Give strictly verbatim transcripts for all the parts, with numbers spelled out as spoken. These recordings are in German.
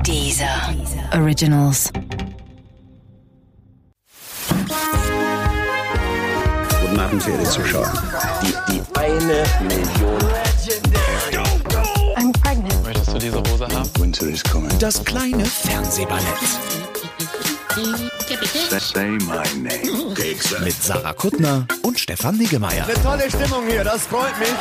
Deezer Originals. Guten Abend, verehrte Zuschauer. Die, die eine Million. I'm pregnant. Möchtest du diese Hose haben? Winter is coming. Das kleine Fernsehballett. Say my name. Mit Sarah Kuttner und Stefan Niggemeier. Eine tolle Stimmung hier, das freut mich.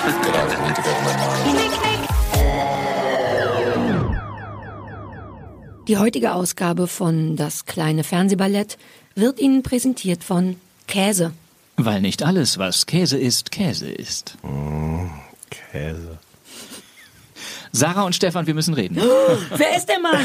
Die heutige Ausgabe von Das kleine Fernsehballett wird Ihnen präsentiert von Käse. Weil nicht alles, was Käse ist, Käse ist. Mm, Käse. Sarah und Stefan, wir müssen reden. Oh, wer ist der Mann?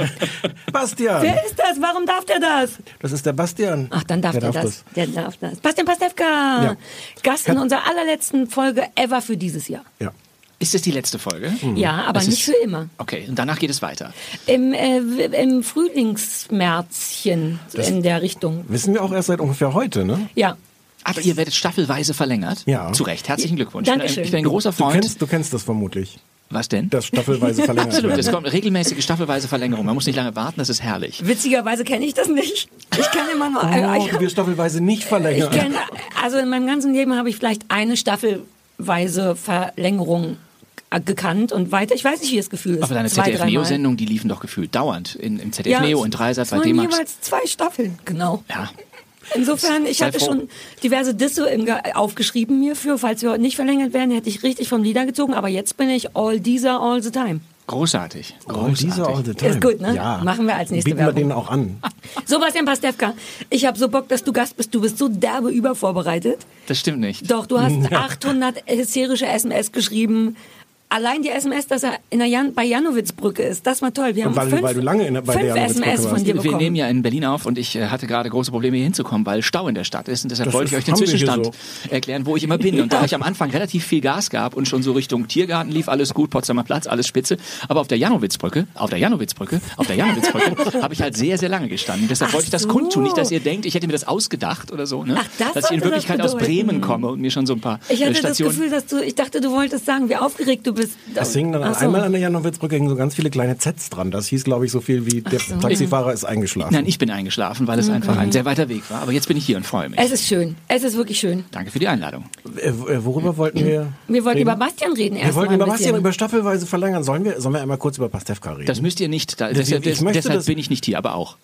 Bastian. Wer ist das? Warum darf der das? Das ist der Bastian. Ach, dann darf der, der das. das. Der darf das. Bastian Pastewka. Ja. Gast in unserer allerletzten Folge ever für dieses Jahr. Ja. Ist das die letzte Folge? Ja, aber Das nicht ist- für immer. Okay, und danach geht es weiter. Im, äh, im Frühlingsmärzchen in der Richtung. Wissen wir auch erst seit ungefähr heute, ne? Ja. Aber ihr werdet staffelweise verlängert. Ja. Zu Recht. Herzlichen Glückwunsch. Dankeschön. Ich bin ein, ich bin ein großer Du Freund. kennst, du kennst das vermutlich. Was denn? Das staffelweise verlängert Absolut, es werden. kommt regelmäßige staffelweise Verlängerung. Man muss nicht lange warten, das ist herrlich. Witzigerweise kenne ich das nicht. Ich kann immer nur... äh, Oh, ich, du wirst staffelweise nicht ich verlängern. kenn, also in meinem ganzen Leben habe ich vielleicht eine staffelweise Verlängerung äh, gekannt und weiter. Ich weiß nicht, wie das Gefühl ist. Aber deine Zwei, Z D F dreimal. Neo-Sendungen, die liefen doch gefühlt dauernd. In, Im Z D F Ja, Neo, in Dreisat, es bei waren D-Max. jeweils zwei Staffeln, genau. Ja. Insofern, ich Sei hatte froh. schon diverse Disse im Ge- aufgeschrieben mir für, falls wir heute nicht verlängert werden, hätte ich richtig vom Lieder gezogen, aber jetzt bin ich all dieser all the time. Großartig. Oh, Großartig. dieser all the time. Ist gut, ne? Ja. Machen wir als nächste Bieten wir Werbung. denen auch an. So, Bastian Pastewka, ich habe so Bock, dass du Gast bist. Du bist so derbe übervorbereitet. Das stimmt nicht. Doch, du hast achthundert hysterische S M S geschrieben. Allein die S M S, dass er in der Jan- bei Janowitzbrücke ist, das war toll. Wir haben Und weil- fünf, weil du lange in der- bei der fünf S M S Janowitzbrücke von warst. dir Wir bekommen. nehmen ja in Berlin auf und ich äh, hatte gerade große Probleme hier hinzukommen, weil Stau in der Stadt ist und deshalb Das wollte ich ist- euch den haben wir hier Zwischenstand erklären, wo ich immer bin. Und da ich am Anfang relativ viel Gas gab und schon so Richtung Tiergarten lief, alles gut, Potsdamer Platz, alles spitze, aber auf der Janowitzbrücke, auf der Janowitzbrücke, auf der Janowitzbrücke habe ich halt sehr, sehr lange gestanden. Deshalb Ach wollte ich das so. kundtun, nicht, dass ihr denkt, ich hätte mir das ausgedacht oder so, ne? Ach, das dass ich in sollte Wirklichkeit das aus bedeuten. Bremen komme und mir schon so ein paar Ich äh, hatte das Stationen... Gefühl, dass du, ich dachte, du wolltest sagen, wie aufgeregt du bist. Es hingen dann Ach so. einmal an der Janowitzbrücke hingen so ganz viele kleine Zs dran. Das hieß, glaube ich, so viel wie der so. Taxifahrer ist eingeschlafen. Nein, ich bin eingeschlafen, weil es einfach ein sehr weiter Weg war. Aber jetzt bin ich hier und freue mich. Es ist schön. Es ist wirklich schön. Danke für die Einladung. Äh, äh, worüber wollten wir Wir wollten reden? über Bastian reden Wir erst wollten mal über ein Bastian bisschen. über staffelweise verlängern. Sollen wir, sollen wir einmal kurz über Pastewka reden? Das müsst ihr nicht, da, Ich deshalb, des, möchte deshalb das- bin ich nicht hier, aber auch.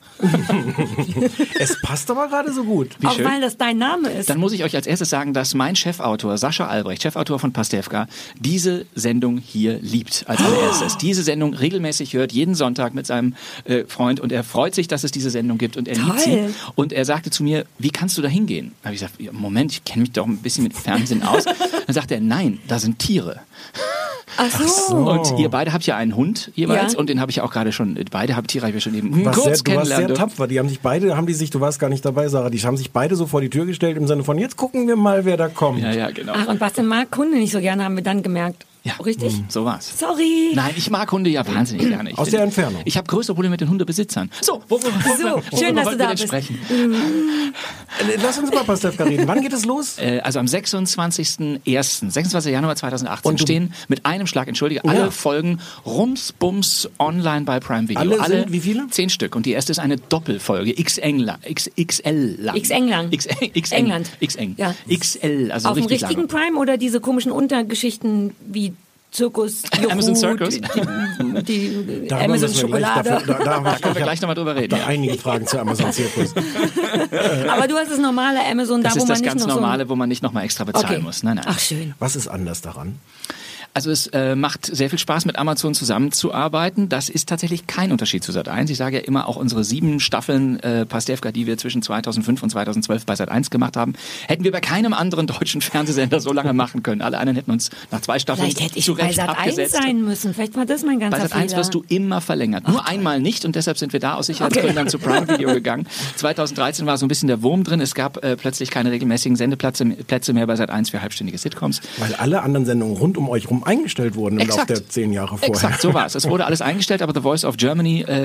Es passt aber gerade so gut. Wie Auch schön. weil das dein Name ist. Dann muss ich euch als erstes sagen, dass mein Chefautor, Sascha Albrecht, Chefautor von Pastewka, diese Sendung hier liebt als allererstes. Diese Sendung regelmäßig hört, jeden Sonntag mit seinem äh, Freund und er freut sich, dass es diese Sendung gibt und er liebt sie. Toll. Und er sagte zu mir, wie kannst du da hingehen? Da habe ich gesagt, ja, Moment, ich kenne mich doch ein bisschen mit Fernsehen aus. Dann sagt er, nein, da sind Tiere. Ach so. Und ihr beide habt ja einen Hund jeweils Ja. und den habe ich ja auch gerade schon, beide habt Tiere habe ich ja schon eben Du warst, kurz sehr, du warst kennenlernen sehr dürfen. tapfer. Die haben sich beide, haben die sich, du warst gar nicht dabei, Sarah, die haben sich beide so vor die Tür gestellt im Sinne von, jetzt gucken wir mal, wer da kommt. Ja, ja, genau. Ach, und Bastian mag Hunde nicht so gerne, haben wir dann gemerkt. Ja. Richtig? So war's. Sorry. Nein, ich mag Hunde ja wahnsinnig gerne. Ich Aus finde- der Entfernung. Ich habe größere Probleme mit den Hundebesitzern. So, wo, wo, wo, So, wo, schön, wo, dass wo du da wollten wir denn bist. sprechen? Äh, Lass uns über Pastewka reden. Wann geht es los? Äh, also am sechsundzwanzigsten ersten, sechsundzwanzigsten Januar zweitausendachtzehn Und du- stehen mit einem Schlag, entschuldige, alle Ja. Folgen Rums-Bums online bei Prime Video. Alle sind wie viele? Zehn Stück. Und die erste ist eine Doppelfolge. X-England. X- XL-Lang. X-England. X- X- England. X-Eng. Ja. X L, also Auf dem richtig richtigen lange. Prime oder diese komischen Untergeschichten wie Zirkus, Juhu, Amazon Circus? die, die, die Darüber Amazon müssen wir gleich- Schokolade. dafür- Da, da, Da können wir ich hab gleich nochmal drüber reden. da Ja. einige Fragen zu Amazon Zirkus. Aber du hast das normale Amazon, da Das wo ist man das nicht ganz noch normale, wo man nicht nochmal extra so... bezahlen Okay. muss. Nein, nein. Ach, schön. Was ist anders daran? Also es äh, macht sehr viel Spaß, mit Amazon zusammenzuarbeiten. Das ist tatsächlich kein Unterschied zu Sat eins. Ich sage ja immer, auch unsere sieben Staffeln äh, Pastewka, die wir zwischen zweitausendfünf und zweitausendzwölf bei Sat eins gemacht haben, hätten wir bei keinem anderen deutschen Fernsehsender so lange machen können. Alle anderen hätten uns nach zwei Staffeln Vielleicht hätte ich zu bei Recht Sat eins abgesetzt. sein müssen. Vielleicht war das mein ganzer Bei Sat eins Fehler. wirst du immer verlängert. Nur einmal nicht und deshalb sind wir da aus Sicherheitsgründen zu Prime Video gegangen. zweitausenddreizehn war so ein bisschen der Wurm drin. Es gab äh, plötzlich keine regelmäßigen Sendeplätze Plätze mehr bei Sat eins für halbstündige Sitcoms. Weil alle anderen Sendungen rund um euch rum eingestellt wurden im Exakt. Laufe der zehn Jahre vorher. Exakt, so war es. Es wurde alles eingestellt, aber The Voice of Germany äh,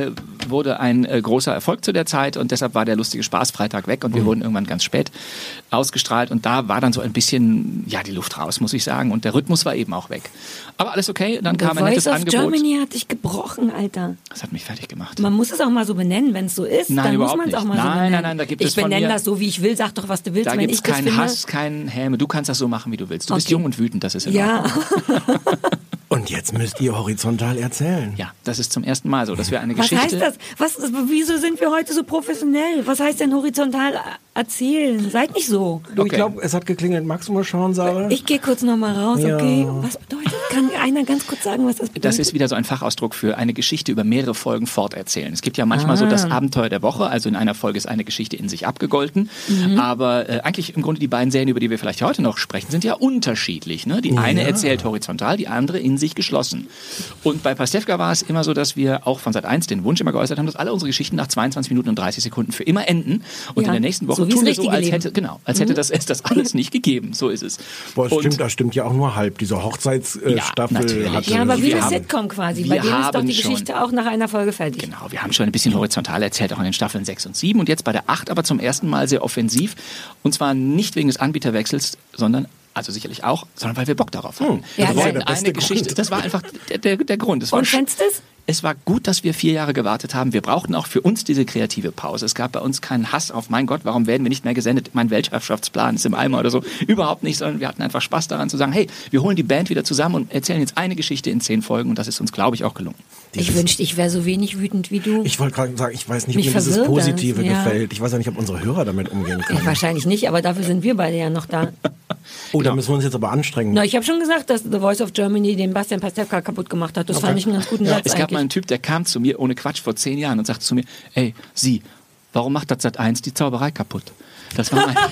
wurde ein äh, großer Erfolg zu der Zeit und deshalb war der lustige Spaßfreitag weg und wir mhm. wurden irgendwann ganz spät ausgestrahlt und da war dann so ein bisschen, ja, die Luft raus, muss ich sagen, und der Rhythmus war eben auch weg. Aber alles okay, dann The kam ein nettes Voice of Angebot. Germany hat dich gebrochen, Alter. Das hat mich fertig gemacht. Man muss es auch mal so benennen, wenn es so ist. Nein, dann überhaupt muss man es auch mal nicht. so Nein, benennen. nein, nein, da gibt ich es von benenne mir- das so, wie ich will. Sag doch, was du willst, Da wenn gibt ich es das keinen finde. Hass, keinen Häme. Du kannst das so machen, wie du willst. Du bist Okay. jung und wütend, das ist in Ja. Ordnung. Und jetzt müsst ihr horizontal erzählen. Ja, das ist zum ersten Mal so, dass wir eine Was Geschichte... heißt das? Was, wieso sind wir heute so professionell? Was heißt denn horizontal erzählen? Seid nicht so. Du, ich Okay. glaube, es hat geklingelt. Magst du mal schauen, Sarah? Ich gehe kurz noch mal raus, Ja. okay? Was bedeutet? Kann einer ganz kurz sagen, was das bedeutet? Das ist wieder so ein Fachausdruck für eine Geschichte über mehrere Folgen forterzählen. Es gibt ja manchmal so das Abenteuer der Woche, also in einer Folge ist eine Geschichte in sich abgegolten, aber äh, eigentlich im Grunde die beiden Serien, über die wir vielleicht heute noch sprechen, sind ja unterschiedlich. Ne? Die eine erzählt horizontal, die andere in sich geschlossen. Und bei Pastewka war es immer so, dass wir auch von Sat eins den Wunsch immer geäußert haben, dass alle unsere Geschichten nach zweiundzwanzig Minuten und dreißig Sekunden für immer enden und Ja, in der nächsten Woche so wie's tun wir so, richtige als Leben. hätte, genau, als hätte das, es das alles nicht gegeben. So ist es. Boah, das Und- stimmt, das stimmt ja auch nur halb. Diese Hochzeitsstaffel Ja, natürlich. hatte... Ja, aber wie Wir eine haben- Sitcom quasi. wir Bei dem ist doch haben die schon- Geschichte auch nach einer Folge fertig. Genau, wir haben schon ein bisschen horizontal erzählt, auch in den Staffeln sechs und sieben und jetzt bei der acht aber zum ersten Mal sehr offensiv und zwar nicht wegen des Anbieterwechsels, sondern also sicherlich auch, sondern weil wir Bock darauf hatten. Hm, Ja, wir das wollten ist der beste eine Geschichte, Grund. das war einfach der, der, der Grund. Es war Und sch- kennst du es? es war gut, dass wir vier Jahre gewartet haben. Wir brauchten auch für uns diese kreative Pause. Es gab bei uns keinen Hass auf, mein Gott, warum werden wir nicht mehr gesendet? Mein Weltherrschaftsplan ist im Eimer oder so. Überhaupt nicht, sondern wir hatten einfach Spaß daran zu sagen, hey, wir holen die Band wieder zusammen und erzählen jetzt eine Geschichte in zehn Folgen und das ist uns, glaube ich, auch gelungen. Ich wünschte, ich wäre so wenig wütend wie du. Ich wollte gerade sagen, ich weiß nicht, ob Mich mir dieses verwirrt das, Positive ja. gefällt. Ich weiß ja nicht, ob unsere Hörer damit umgehen Ja, können. wahrscheinlich nicht, aber dafür sind wir beide ja noch da. Oh, da müssen wir uns jetzt aber anstrengen. Na, ich habe schon gesagt, dass The Voice of Germany den Bastian Pastewka kaputt gemacht hat. Das fand ich einen ganz guten Satz Es gab eigentlich. mal einen Typ, der kam zu mir, ohne Quatsch, vor zehn Jahren und sagte zu mir, ey, Sie, warum macht das Sat eins die Zauberei kaputt? Das war mein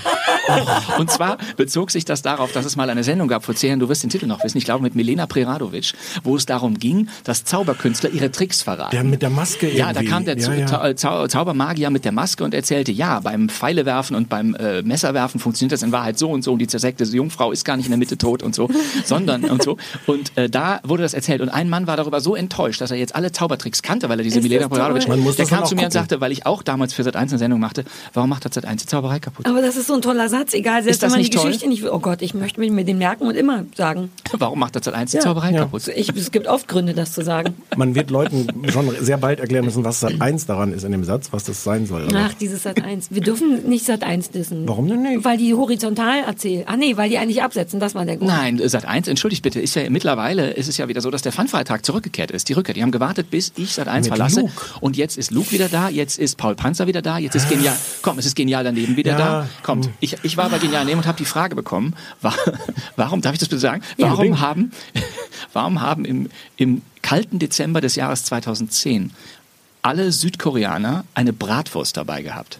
oh. Und zwar bezog sich das darauf, dass es mal eine Sendung gab vor zehn Jahren, du wirst den Titel noch wissen, ich glaube mit Milena Preradovic, wo es darum ging, dass Zauberkünstler ihre Tricks verraten. Der mit der Maske irgendwie. Ja, da kam der ja, Zau- ja. Zau- Zau Zaubermagier mit der Maske und erzählte, ja, beim Pfeilewerfen und beim äh, Messerwerfen funktioniert das in Wahrheit so und so und die zersägte Jungfrau ist gar nicht in der Mitte tot und so, sondern und so. Und äh, da wurde das erzählt und ein Mann war darüber so enttäuscht, dass er jetzt alle Zaubertricks kannte, weil er diese Ist Milena das toll? Preradovic, Man muss der das dann kam auch zu mir und gucken. sagte, weil ich auch damals für Sat eins eine Sendung machte, warum macht das Sat eins die Zauberei kaputt? Aber das ist so ein toller Satz, egal, selbst Ist das wenn man die nicht toll? Geschichte nicht will. Oh Gott, ich möchte mir den merken und immer sagen. Warum macht das Sat eins die Ja. Zauberei Ja. kaputt? Ich, es gibt oft Gründe, das zu sagen. Man wird Leuten schon sehr bald erklären müssen, was Sat eins daran ist in dem Satz, was das sein soll. Aber Ach, dieses Sat eins. Wir dürfen nicht Sat eins dissen. Warum denn nicht? Weil die horizontal erzählen. Ah nee, weil die eigentlich absetzen, das war der Grund. Nein, Sat eins, entschuldigt bitte, ist ja mittlerweile ist es ja wieder so, dass der Fun-Freitag zurückgekehrt ist. Die Rückkehr. Die haben gewartet, bis ich Sat eins Mit verlasse. Luke. Und jetzt ist Luke wieder da, jetzt ist Paul Panzer wieder da, jetzt ist genial. Komm, es ist genial daneben wieder Ja, da. Kommt. hm. Ich, ich war bei genial daneben und habe die Frage bekommen, war, warum, darf ich das bitte sagen? Ja. Warum Unbedingt. haben, warum haben im, im kalten Dezember des Jahres zweitausendzehn alle Südkoreaner eine Bratwurst dabei gehabt?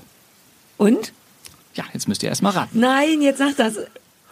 Und? Ja, jetzt müsst ihr erst mal raten. Nein, jetzt sag das.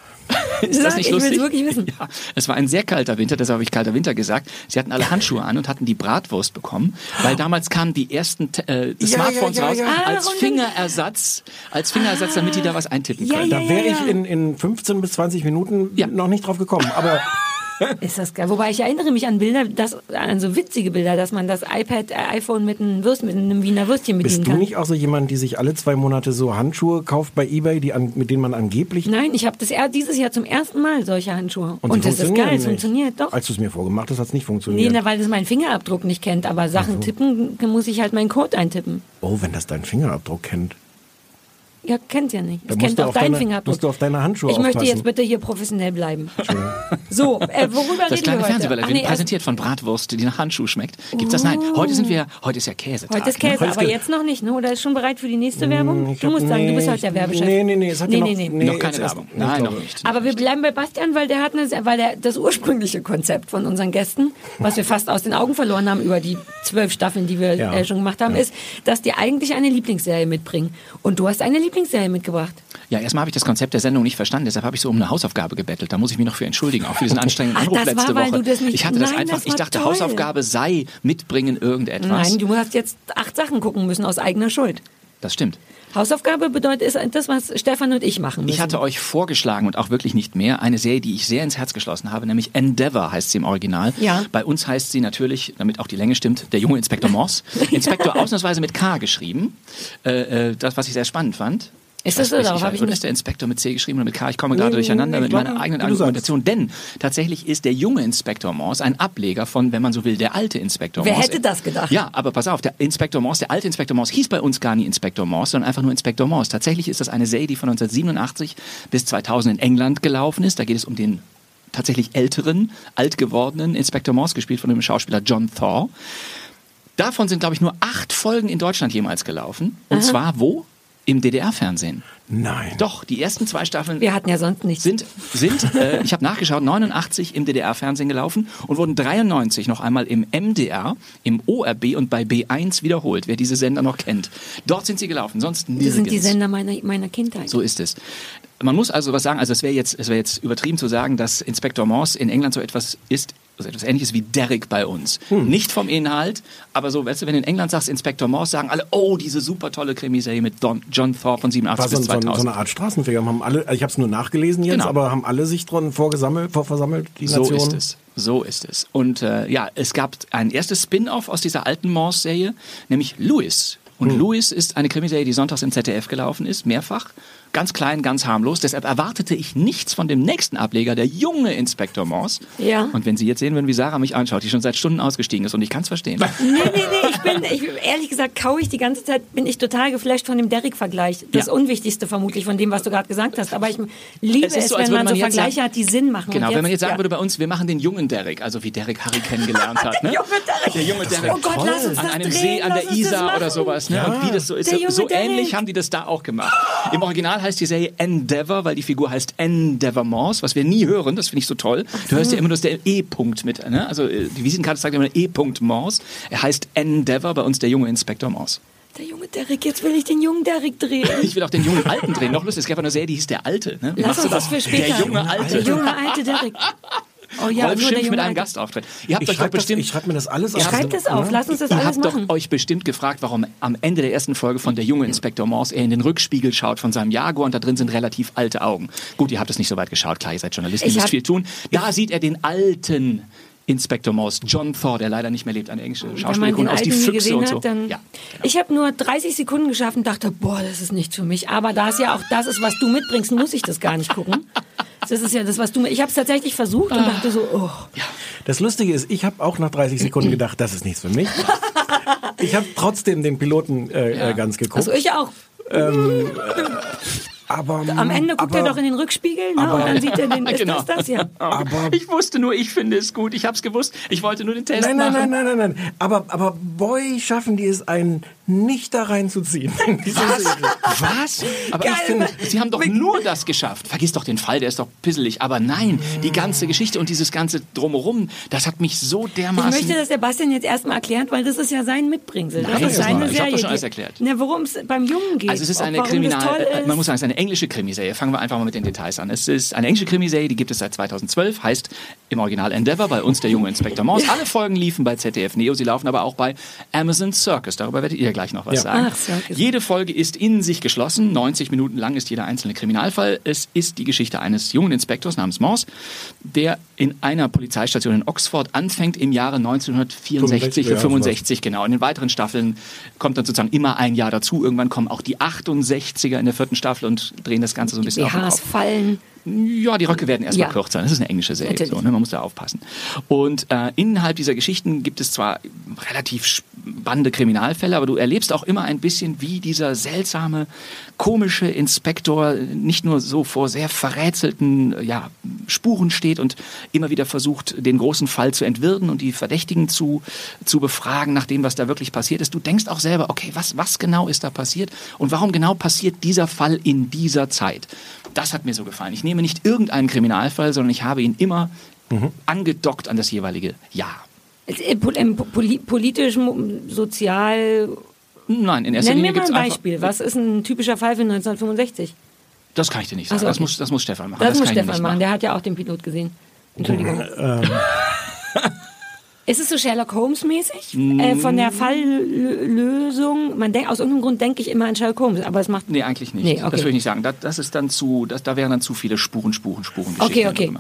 Ist das Sag, nicht ich will's lustig? wirklich wissen. Ja, es war ein sehr kalter Winter, deshalb habe ich kalter Winter gesagt. Sie hatten alle Handschuhe an und hatten die Bratwurst bekommen, weil damals kamen die ersten äh, Ja, Smartphones ja, ja, raus ja. als Ah, und- Fingerersatz, als Fingerersatz, damit die da was eintippen Ja, können. ja. da wäre ich in, in fünfzehn bis zwanzig Minuten Ja. noch nicht drauf gekommen. Aber Ist das geil. Wobei ich erinnere mich an Bilder, das, an so witzige Bilder, dass man das iPad, äh, iPhone mit einem, Würst, mit einem Wiener Würstchen bedienen bist du kann. nicht auch so jemand, die sich alle zwei Monate so Handschuhe kauft bei eBay, die an, mit denen man angeblich... Nein, ich habe das er, dieses Jahr zum ersten Mal solche Handschuhe. Und, sie das ist funktionieren geil, es nicht. funktioniert doch. Als du es mir vorgemacht hast, hat es nicht Nee, funktioniert. na, weil das meinen Fingerabdruck nicht kennt, aber Sachen tippen, muss ich halt meinen Code eintippen. Oh, wenn das deinen Fingerabdruck kennt. Ja, kennt ja nicht. Da Es musst kennt du auch auf deinen deine- Fingerabdruck. musst du auf deine Handschuhe Ich möchte aufpassen. jetzt bitte hier professionell bleiben. So, äh, worüber Das reden kleine wir heute? Fernsehballett Ach, wird nee, erst- präsentiert von Bratwurst, die nach Handschuh schmeckt. Gibt's das? Nein, heute sind wir, heute ist ja Käsetag. Heute ist Käse, Ne? Heute ist aber Käse. jetzt noch nicht, ne? Oder ist schon bereit für die nächste Werbung? Ich Du hab- musst sagen, du bist nee, heute der Werbechef. Nee, nee, nee, es hat Nee, ja noch, nee, nee. Noch keine jetzt erst- Werbung. ich Nein, glaube- noch nicht. Aber wir bleiben bei Bastian, weil der hat eine, weil der das ursprüngliche Konzept von unseren Gästen, was wir fast aus den Augen verloren haben über die zwölf Staffeln, die wir Ja. äh, schon gemacht haben, Ja. ist, dass die eigentlich eine Lieblingsserie mitbringen. Und du hast eine Lieblingsserie mitgebracht. Ja, erstmal habe ich das Konzept der Sendung nicht verstanden, deshalb habe ich so um eine Hausaufgabe gebettelt. Da muss ich mich noch für entschuldigen, auch für diesen anstrengenden Ach, Anruf das war, letzte weil Woche. du das nicht- ich hatte das Nein, einfach, das ich war dachte, toll. Hausaufgabe sei mitbringen irgendetwas. Nein, du hast jetzt acht Sachen gucken müssen aus eigener Schuld. das stimmt. Hausaufgabe bedeutet, ist das, was Stefan und ich machen müssen. Ich hatte euch vorgeschlagen und auch wirklich nicht mehr eine Serie, die ich sehr ins Herz geschlossen habe, nämlich Endeavour heißt sie im Original. Ja. Bei uns heißt sie natürlich, damit auch die Länge stimmt, der junge Inspektor Morse. Inspektor ausnahmsweise mit K geschrieben. Äh, das, was ich sehr spannend fand. Ist das so? Darauf habe ich Oder nicht. ist der Inspektor mit C geschrieben oder mit K? Ich komme gerade durcheinander ich mit glaub, meiner eigenen wie du Argumentation. Denn tatsächlich ist der junge Inspektor Morse ein Ableger von, wenn man so will, der alte Inspektor Wer Morse. hätte das gedacht? Ja, aber pass auf, der Inspektor Morse, der alte Inspektor Morse hieß bei uns gar nicht Inspektor Morse, sondern einfach nur Inspektor Morse. Tatsächlich ist das eine Serie, die von neunzehnhundertsiebenundachtzig bis zweitausend in England gelaufen ist. Da geht es um den tatsächlich älteren, alt gewordenen Inspektor Morse, gespielt von dem Schauspieler John Thaw. Davon sind, glaube ich, nur acht Folgen in Deutschland jemals gelaufen. Und Aha. zwar wo? Im D D R-Fernsehen. Nein. Doch, die ersten zwei Staffeln Wir hatten ja sonst nichts. sind, sind äh, ich habe nachgeschaut, neunundachtzig im D D R-Fernsehen gelaufen und wurden dreiundneunzig noch einmal im M D R, im O R B und bei B eins wiederholt, wer diese Sender noch kennt. Dort sind sie gelaufen, sonst nirgends. Das sind die Sender meiner, meiner Kindheit. So ist es. Man muss also was sagen, also es wäre jetzt, es wäre jetzt übertrieben zu sagen, dass Inspektor Morse in England so etwas ist, also etwas Ähnliches wie Derrick bei uns. Hm. Nicht vom Inhalt, aber so, weißt du, wenn du in England sagst Inspektor Morse, sagen alle, oh, diese super tolle Krimiserie mit Don, John Thaw von siebenundachtzig War so, bis so, zweitausend. so eine Art Straßenfeger. Haben alle, ich habe es nur nachgelesen jetzt, Genau. aber haben alle sich dran vorgesammelt, vorversammelt, die So Nationen? ist es. So ist es. Und äh, ja, es gab ein erstes Spin-off aus dieser alten Morse-Serie, nämlich Louis. Und Hm. Louis ist eine Krimiserie, die sonntags im Z D F gelaufen ist, mehrfach. Ganz klein, ganz harmlos. Deshalb erwartete ich nichts von dem nächsten Ableger, der junge Inspektor Morse. Ja. Und wenn Sie jetzt sehen würden, wie Sarah mich anschaut, die schon seit Stunden ausgestiegen ist, und ich kann es verstehen. Nee, nee, nee, ich bin, ich, ehrlich gesagt, kaue ich die ganze Zeit, bin ich total geflasht von dem Derrick-Vergleich. Das Ja. Unwichtigste vermutlich von dem, was du gerade gesagt hast. Aber ich liebe Es es, ist so, als wenn würde man so man jetzt Vergleiche sagen- hat, die Sinn machen. Genau, Und wenn man jetzt sagen ja. würde bei uns, wir machen den jungen Derrick, also wie Derrick Harry kennengelernt hat. Ne? Der junge Derrick. Der junge Derrick. Oh Gott, lass uns An das einem drehen, See an lass der uns das Isar machen. oder sowas. Ne? Ja. Und wie das so ist, Der so, junge so Derrick. ähnlich haben die das da auch gemacht. Im Original heißt die Serie Endeavour, weil die Figur heißt Endeavour Morse, was wir nie hören, das finde ich so toll. Du hörst ja immer nur der E-Punkt mit, ne? Also äh, die Visitenkarte sagt immer E-Punkt Morse. Er heißt Endeavour, bei uns der junge Inspektor Morse. Der junge Derrick, jetzt will ich den jungen Derrick drehen. Ich will auch den jungen Alten drehen. Noch lustig, es gab eine Serie, die hieß Der Alte. Ne? Wie Lass machst du uns das für später. Der junge Alte. Der junge alte Derrick. Oh ja, Rolf nur der Schimpf junge mit einem Alte. Gastauftritt. Ihr habt Ich euch doch schreibe bestimmt... schreib mir das alles Ihr auf. Schreibt es auf, lass uns das Ihr alles habt doch machen. euch bestimmt gefragt, warum am Ende der ersten Folge von der junge Inspektor Morse er in den Rückspiegel schaut von seinem Jaguar und da drin sind relativ alte Augen. Gut, ihr habt es nicht so weit geschaut, klar, ihr seid Journalisten, ihr Ich müsst hab- viel tun. Da sieht er den alten Inspektor Morse, John Thaw, der leider nicht mehr lebt, eine englische Wenn man den Schauspielerin aus Die alten nie Füchse gesehen und so. hat, dann... Ja. Ich habe nur dreißig Sekunden geschafft und dachte, boah, das ist nichts für mich. Aber da es ja auch das ist, was du mitbringst, muss ich das gar nicht gucken. Das ist ja das, was du... Ich habe es tatsächlich versucht und dachte so, oh... Das Lustige ist, ich habe auch nach dreißig Sekunden gedacht, das ist nichts für mich. Ich habe trotzdem den Piloten äh, Ja. äh, ganz geguckt. Also ich auch. aber, Am Ende guckt aber, er doch in den Rückspiegel, ne? aber- Und dann sieht er den, ist Genau. das das ja. Aber- ich wusste nur, ich finde es gut. Ich habe es gewusst. Ich wollte nur den Test Nein, nein, machen. nein, nein, nein, nein. Aber, aber boy, schaffen die es einen nicht da reinzuziehen. in diese Serie. Was? Aber Geil. ich finde, Sie haben doch nur das geschafft. Vergiss doch den Fall, der ist doch pisselig. Aber nein, die ganze Geschichte und dieses ganze Drumherum, das hat mich so Ich dermaßen... möchte, dass der Bastian jetzt erstmal erklärt, weil das ist ja sein Mitbringsel. Das Nein, ist das seine war- ich hab Serie. doch schon alles die- erklärt. Na, worum es beim Jungen geht. Also es ist ob- eine warum Kriminal, das toll äh, ist. man muss sagen, es ist eine englische Krimiserie. Fangen wir einfach mal mit den Details an. Es ist eine englische Krimiserie, die gibt es seit zweitausendzwölf, heißt im Original Endeavour, bei uns der junge Inspektor Morse. Alle Folgen liefen bei Z D F Neo, sie laufen aber auch bei Amazon Circus. Darüber werdet ihr gleich noch was Ja. sagen. Ach, Circus. Jede Folge ist in sich geschlossen, neunzig Minuten lang ist jeder einzelne Kriminalfall. Es ist die Geschichte eines jungen Inspektors namens Morse, der in einer Polizeistation in Oxford anfängt im Jahre neunzehnhundertvierundsechzig ja, oder fünfundsechzig, genau. In den weiteren Staffeln kommt dann sozusagen immer ein Jahr dazu. Irgendwann kommen auch die achtundsechziger in der vierten Staffel und drehen das Ganze so ein bisschen auf den B Hs Kopf. fallen. Ja, die Röcke werden erstmal Ja. kürzer. Das ist eine englische Serie, Natürlich. so, ne? Man muss da aufpassen. Und äh, innerhalb dieser Geschichten gibt es zwar relativ spannende Kriminalfälle, aber du erlebst auch immer ein bisschen, wie dieser seltsame, komische Inspektor nicht nur so vor sehr verrätselten ja, Spuren steht und immer wieder versucht, den großen Fall zu entwirren und die Verdächtigen zu, zu befragen nach dem, was da wirklich passiert ist. Du denkst auch selber, okay, was, was genau ist da passiert und warum genau passiert dieser Fall in dieser Zeit? Das hat mir so gefallen. Ich nehme nicht irgendeinen Kriminalfall, sondern ich habe ihn immer Mhm. angedockt an das jeweilige Jahr. Äh, pol- ähm, poli- Politisch, mo- sozial. Nein, in erster Nenn mir Linie mal gibt ein es Beispiel. Was ist ein typischer Fall für neunzehnhundertfünfundsechzig? Das kann ich dir nicht sagen. Ach so, das, okay. muss, das muss Stefan machen. Das, muss kann ich dir Stefan nicht machen. Der hat ja auch den Pilot gesehen. Entschuldigung. Ist es so Sherlock Holmes-mäßig? Mm. Äh, von der Falllösung? Man denkt, aus irgendeinem Grund denke ich immer an Sherlock Holmes, aber es macht... Nee, eigentlich nicht. Nee, okay. Das würde ich nicht sagen. Das, das ist dann zu, das, da wären dann zu viele Spuren, Spuren, Spuren. Okay, okay.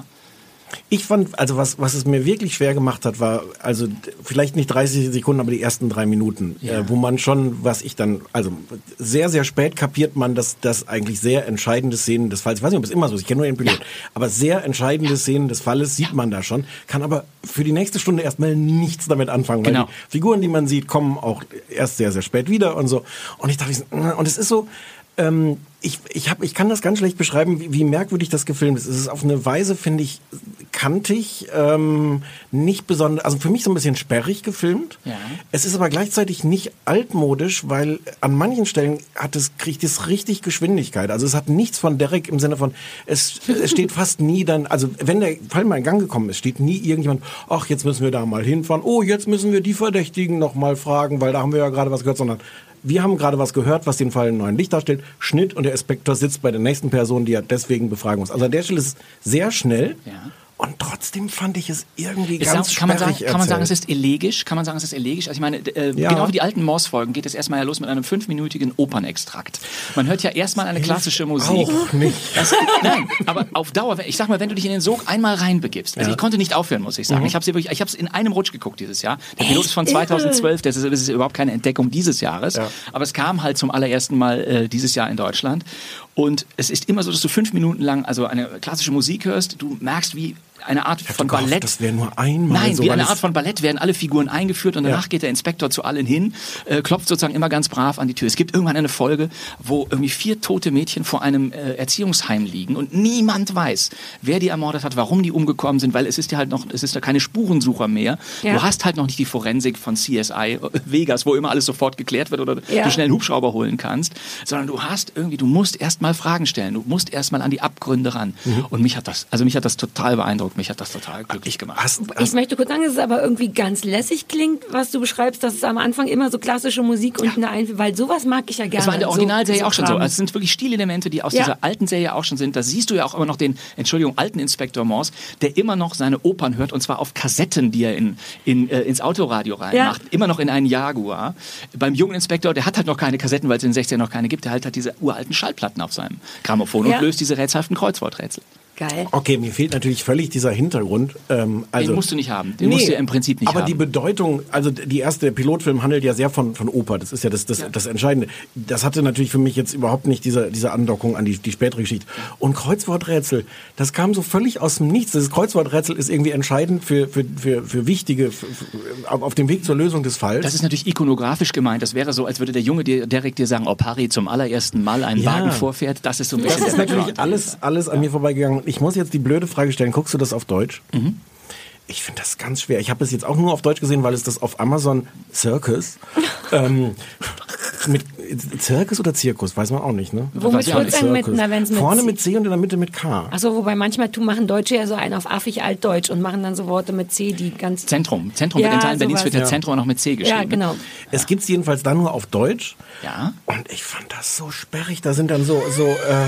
Ich fand, also was, was es mir wirklich schwer gemacht hat, war, also vielleicht nicht dreißig Sekunden, aber die ersten drei Minuten, ja. äh, wo man schon, was ich dann, also sehr, sehr spät kapiert man, dass das eigentlich sehr entscheidende Szenen des Falls, ich weiß nicht, ob es immer so ist, ich kenne nur den Pilot, ja. aber sehr entscheidende Szenen des Falles sieht man da schon, kann aber für die nächste Stunde erstmal nichts damit anfangen, weil genau. die Figuren, die man sieht, kommen auch erst sehr, sehr spät wieder und so. Und ich dachte, und es ist so, ähm, Ich, ich, hab, ich kann das ganz schlecht beschreiben, wie, wie merkwürdig das gefilmt ist. Es ist auf eine Weise, finde ich, kantig, ähm, nicht besonders, also für mich so ein bisschen sperrig gefilmt. Ja. Es ist aber gleichzeitig nicht altmodisch, weil an manchen Stellen hat es, kriegt es richtig Geschwindigkeit. Also es hat nichts von Derek im Sinne von, es, es steht fast nie dann, also wenn der Fall mal in Gang gekommen ist, steht nie irgendjemand, ach, jetzt müssen wir da mal hinfahren, oh, jetzt müssen wir die Verdächtigen noch mal fragen, weil da haben wir ja gerade was gehört, sondern wir haben gerade was gehört, was den Fall in neuen Licht darstellt. Schnitt und der Inspektor sitzt bei der nächsten Person, die er deswegen befragen muss. Also an der Stelle ist es sehr schnell. Ja. Und trotzdem fand ich es irgendwie ist ganz auch, kann man sagen, erzählt. Kann man sagen, es ist elegisch? Kann man sagen, es ist elegisch? Also ich meine, äh, ja. genau wie die alten Morse-Folgen geht es erstmal ja los mit einem fünfminütigen Opernextrakt. Man hört ja erstmal eine klassische Musik. Auch nicht. Das, nein, aber auf Dauer, ich sag mal, wenn du dich in den Sog einmal reinbegibst, also ja. ich konnte nicht aufhören, muss ich sagen. Mhm. Ich habe es wirklich, ich habe es in einem Rutsch geguckt dieses Jahr. Der Pilot ist von zweitausendzwölf, das ist, das ist überhaupt keine Entdeckung dieses Jahres, ja. aber es kam halt zum allerersten Mal äh, dieses Jahr in Deutschland. Und es ist immer so, dass du fünf Minuten lang also eine klassische Musik hörst, du merkst, wie eine Art von gehofft, Ballett. Das wäre nur einmal Nein, so, wie eine Art von Ballett werden alle Figuren eingeführt und danach ja. geht der Inspektor zu allen hin, äh, klopft sozusagen immer ganz brav an die Tür. Es gibt irgendwann eine Folge, wo irgendwie vier tote Mädchen vor einem äh, Erziehungsheim liegen und niemand weiß, wer die ermordet hat, warum die umgekommen sind, weil es ist ja halt noch, es ist ja keine Spurensucher mehr. Ja. Du hast halt noch nicht die Forensik von C S I Vegas, wo immer alles sofort geklärt wird oder ja. du schnell einen Hubschrauber holen kannst, sondern du hast irgendwie, du musst erst mal Fragen stellen, du musst erst mal an die Abgründe ran. Mhm. Und mich hat das, also mich hat das total beeindruckt, mich hat das total glücklich gemacht. Hast, hast ich möchte kurz sagen, dass es aber irgendwie ganz lässig klingt, was du beschreibst, dass es am Anfang immer so klassische Musik und ja. eine Einführung, weil sowas mag ich ja gerne. Das war in der Originalserie so, auch schon so. so. Also es sind wirklich Stilelemente, die aus ja. dieser alten Serie auch schon sind. Da siehst du ja auch immer noch den, Entschuldigung, alten Inspektor Morse, der immer noch seine Opern hört und zwar auf Kassetten, die er in, in, äh, ins Autoradio reinmacht. Ja. Immer noch in einen Jaguar. Beim jungen Inspektor, der hat halt noch keine Kassetten, weil es in den sechzigern noch keine gibt. Der halt hat diese uralten Schallplatten auf seinem Grammophon ja. und löst diese rätselhaften Kreuzworträtsel. Geil. Okay, mir fehlt natürlich völlig dieser Hintergrund. Ähm, also, den musst du nicht haben. Den nee, musst du ja im Prinzip nicht aber haben. Aber die Bedeutung, also die erste der Pilotfilm handelt ja sehr von, von Oper. Das ist ja das, das, ja. das Entscheidende. Das hatte natürlich für mich jetzt überhaupt nicht diese, diese Andockung an die, die spätere Geschichte. Und Kreuzworträtsel, das kam so völlig aus dem Nichts. Das Kreuzworträtsel ist irgendwie entscheidend für, für, für, für wichtige, für, für, auf dem Weg zur Lösung des Falls. Das ist natürlich ikonografisch gemeint. Das wäre so, als würde der Junge dir, Derek dir sagen, ob Harry zum allerersten Mal einen ja. Wagen vorfährt. Das ist so ein bisschen Das ist natürlich alles, alles an ja. mir vorbeigegangen. Ich muss jetzt die blöde Frage stellen, guckst du das auf Deutsch? Mhm. Ich finde das ganz schwer. Ich habe es jetzt auch nur auf Deutsch gesehen, weil es das auf Amazon Circus ähm, mit Circus oder Zirkus, weiß man auch nicht, ne? Womit wird es denn mit, na, wenn's mit Vorne mit C und in der Mitte mit K. Achso, wobei manchmal machen Deutsche ja so einen auf affig altdeutsch und machen dann so Worte mit C, die ganz... Zentrum. Zentrum ja, wird in Teilen Berlins wird der ja. Zentrum auch noch mit C geschrieben. Ja, genau. Es gibt es jedenfalls dann nur auf Deutsch. Ja. Und ich fand das so sperrig. Da sind dann so, so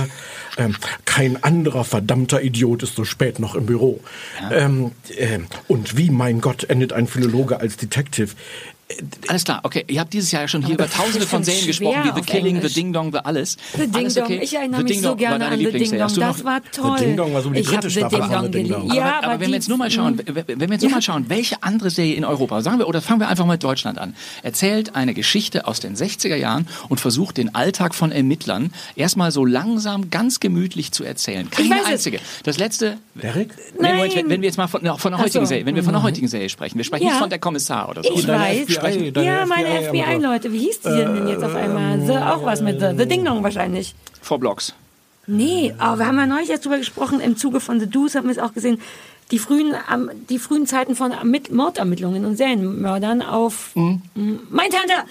äh, äh, kein anderer verdammter Idiot ist so spät noch im Büro. Ja. Ähm, äh, und wie, mein Gott, endet ein Philologe als Detective? Alles klar, okay. Ihr habt dieses Jahr ja schon hier aber über tausende von Serien gesprochen, wie The Killing, Englisch. The Ding Dong, The Alles. The Ding alles Dong, okay. ich erinnere The mich Ding so Dong gerne war an The Ding Dong, das war toll. The Ding Dong war so die ich dritte Staffel Ding von Dong The Ding Dong. Ja, aber, aber wenn wir jetzt nur mal schauen, wenn wir jetzt nur mal schauen, welche andere Serie in Europa, sagen wir, oder fangen wir einfach mal mit Deutschland an, erzählt eine Geschichte aus den sechziger Jahren und versucht den Alltag von Ermittlern erstmal so langsam, ganz gemütlich zu erzählen. Keine einzige. Das letzte... Derek? Nee, Moment, wenn, wenn wir jetzt mal von, von der heutigen so. Serie, wenn wir von der heutigen Serie sprechen, wir sprechen ja. nicht von der Kommissar oder so. Ich weiß. F B I, ja, meine F B I-Leute, wie hieß die denn jetzt auf einmal? So, auch was mit The, The Ding Dong wahrscheinlich. Vor Blocks. Nee, aber wir haben ja neulich erst drüber gesprochen, im Zuge von The Deuce haben wir es auch gesehen, die frühen, die frühen Zeiten von Mordermittlungen und Serienmördern auf mhm. Mindhunter.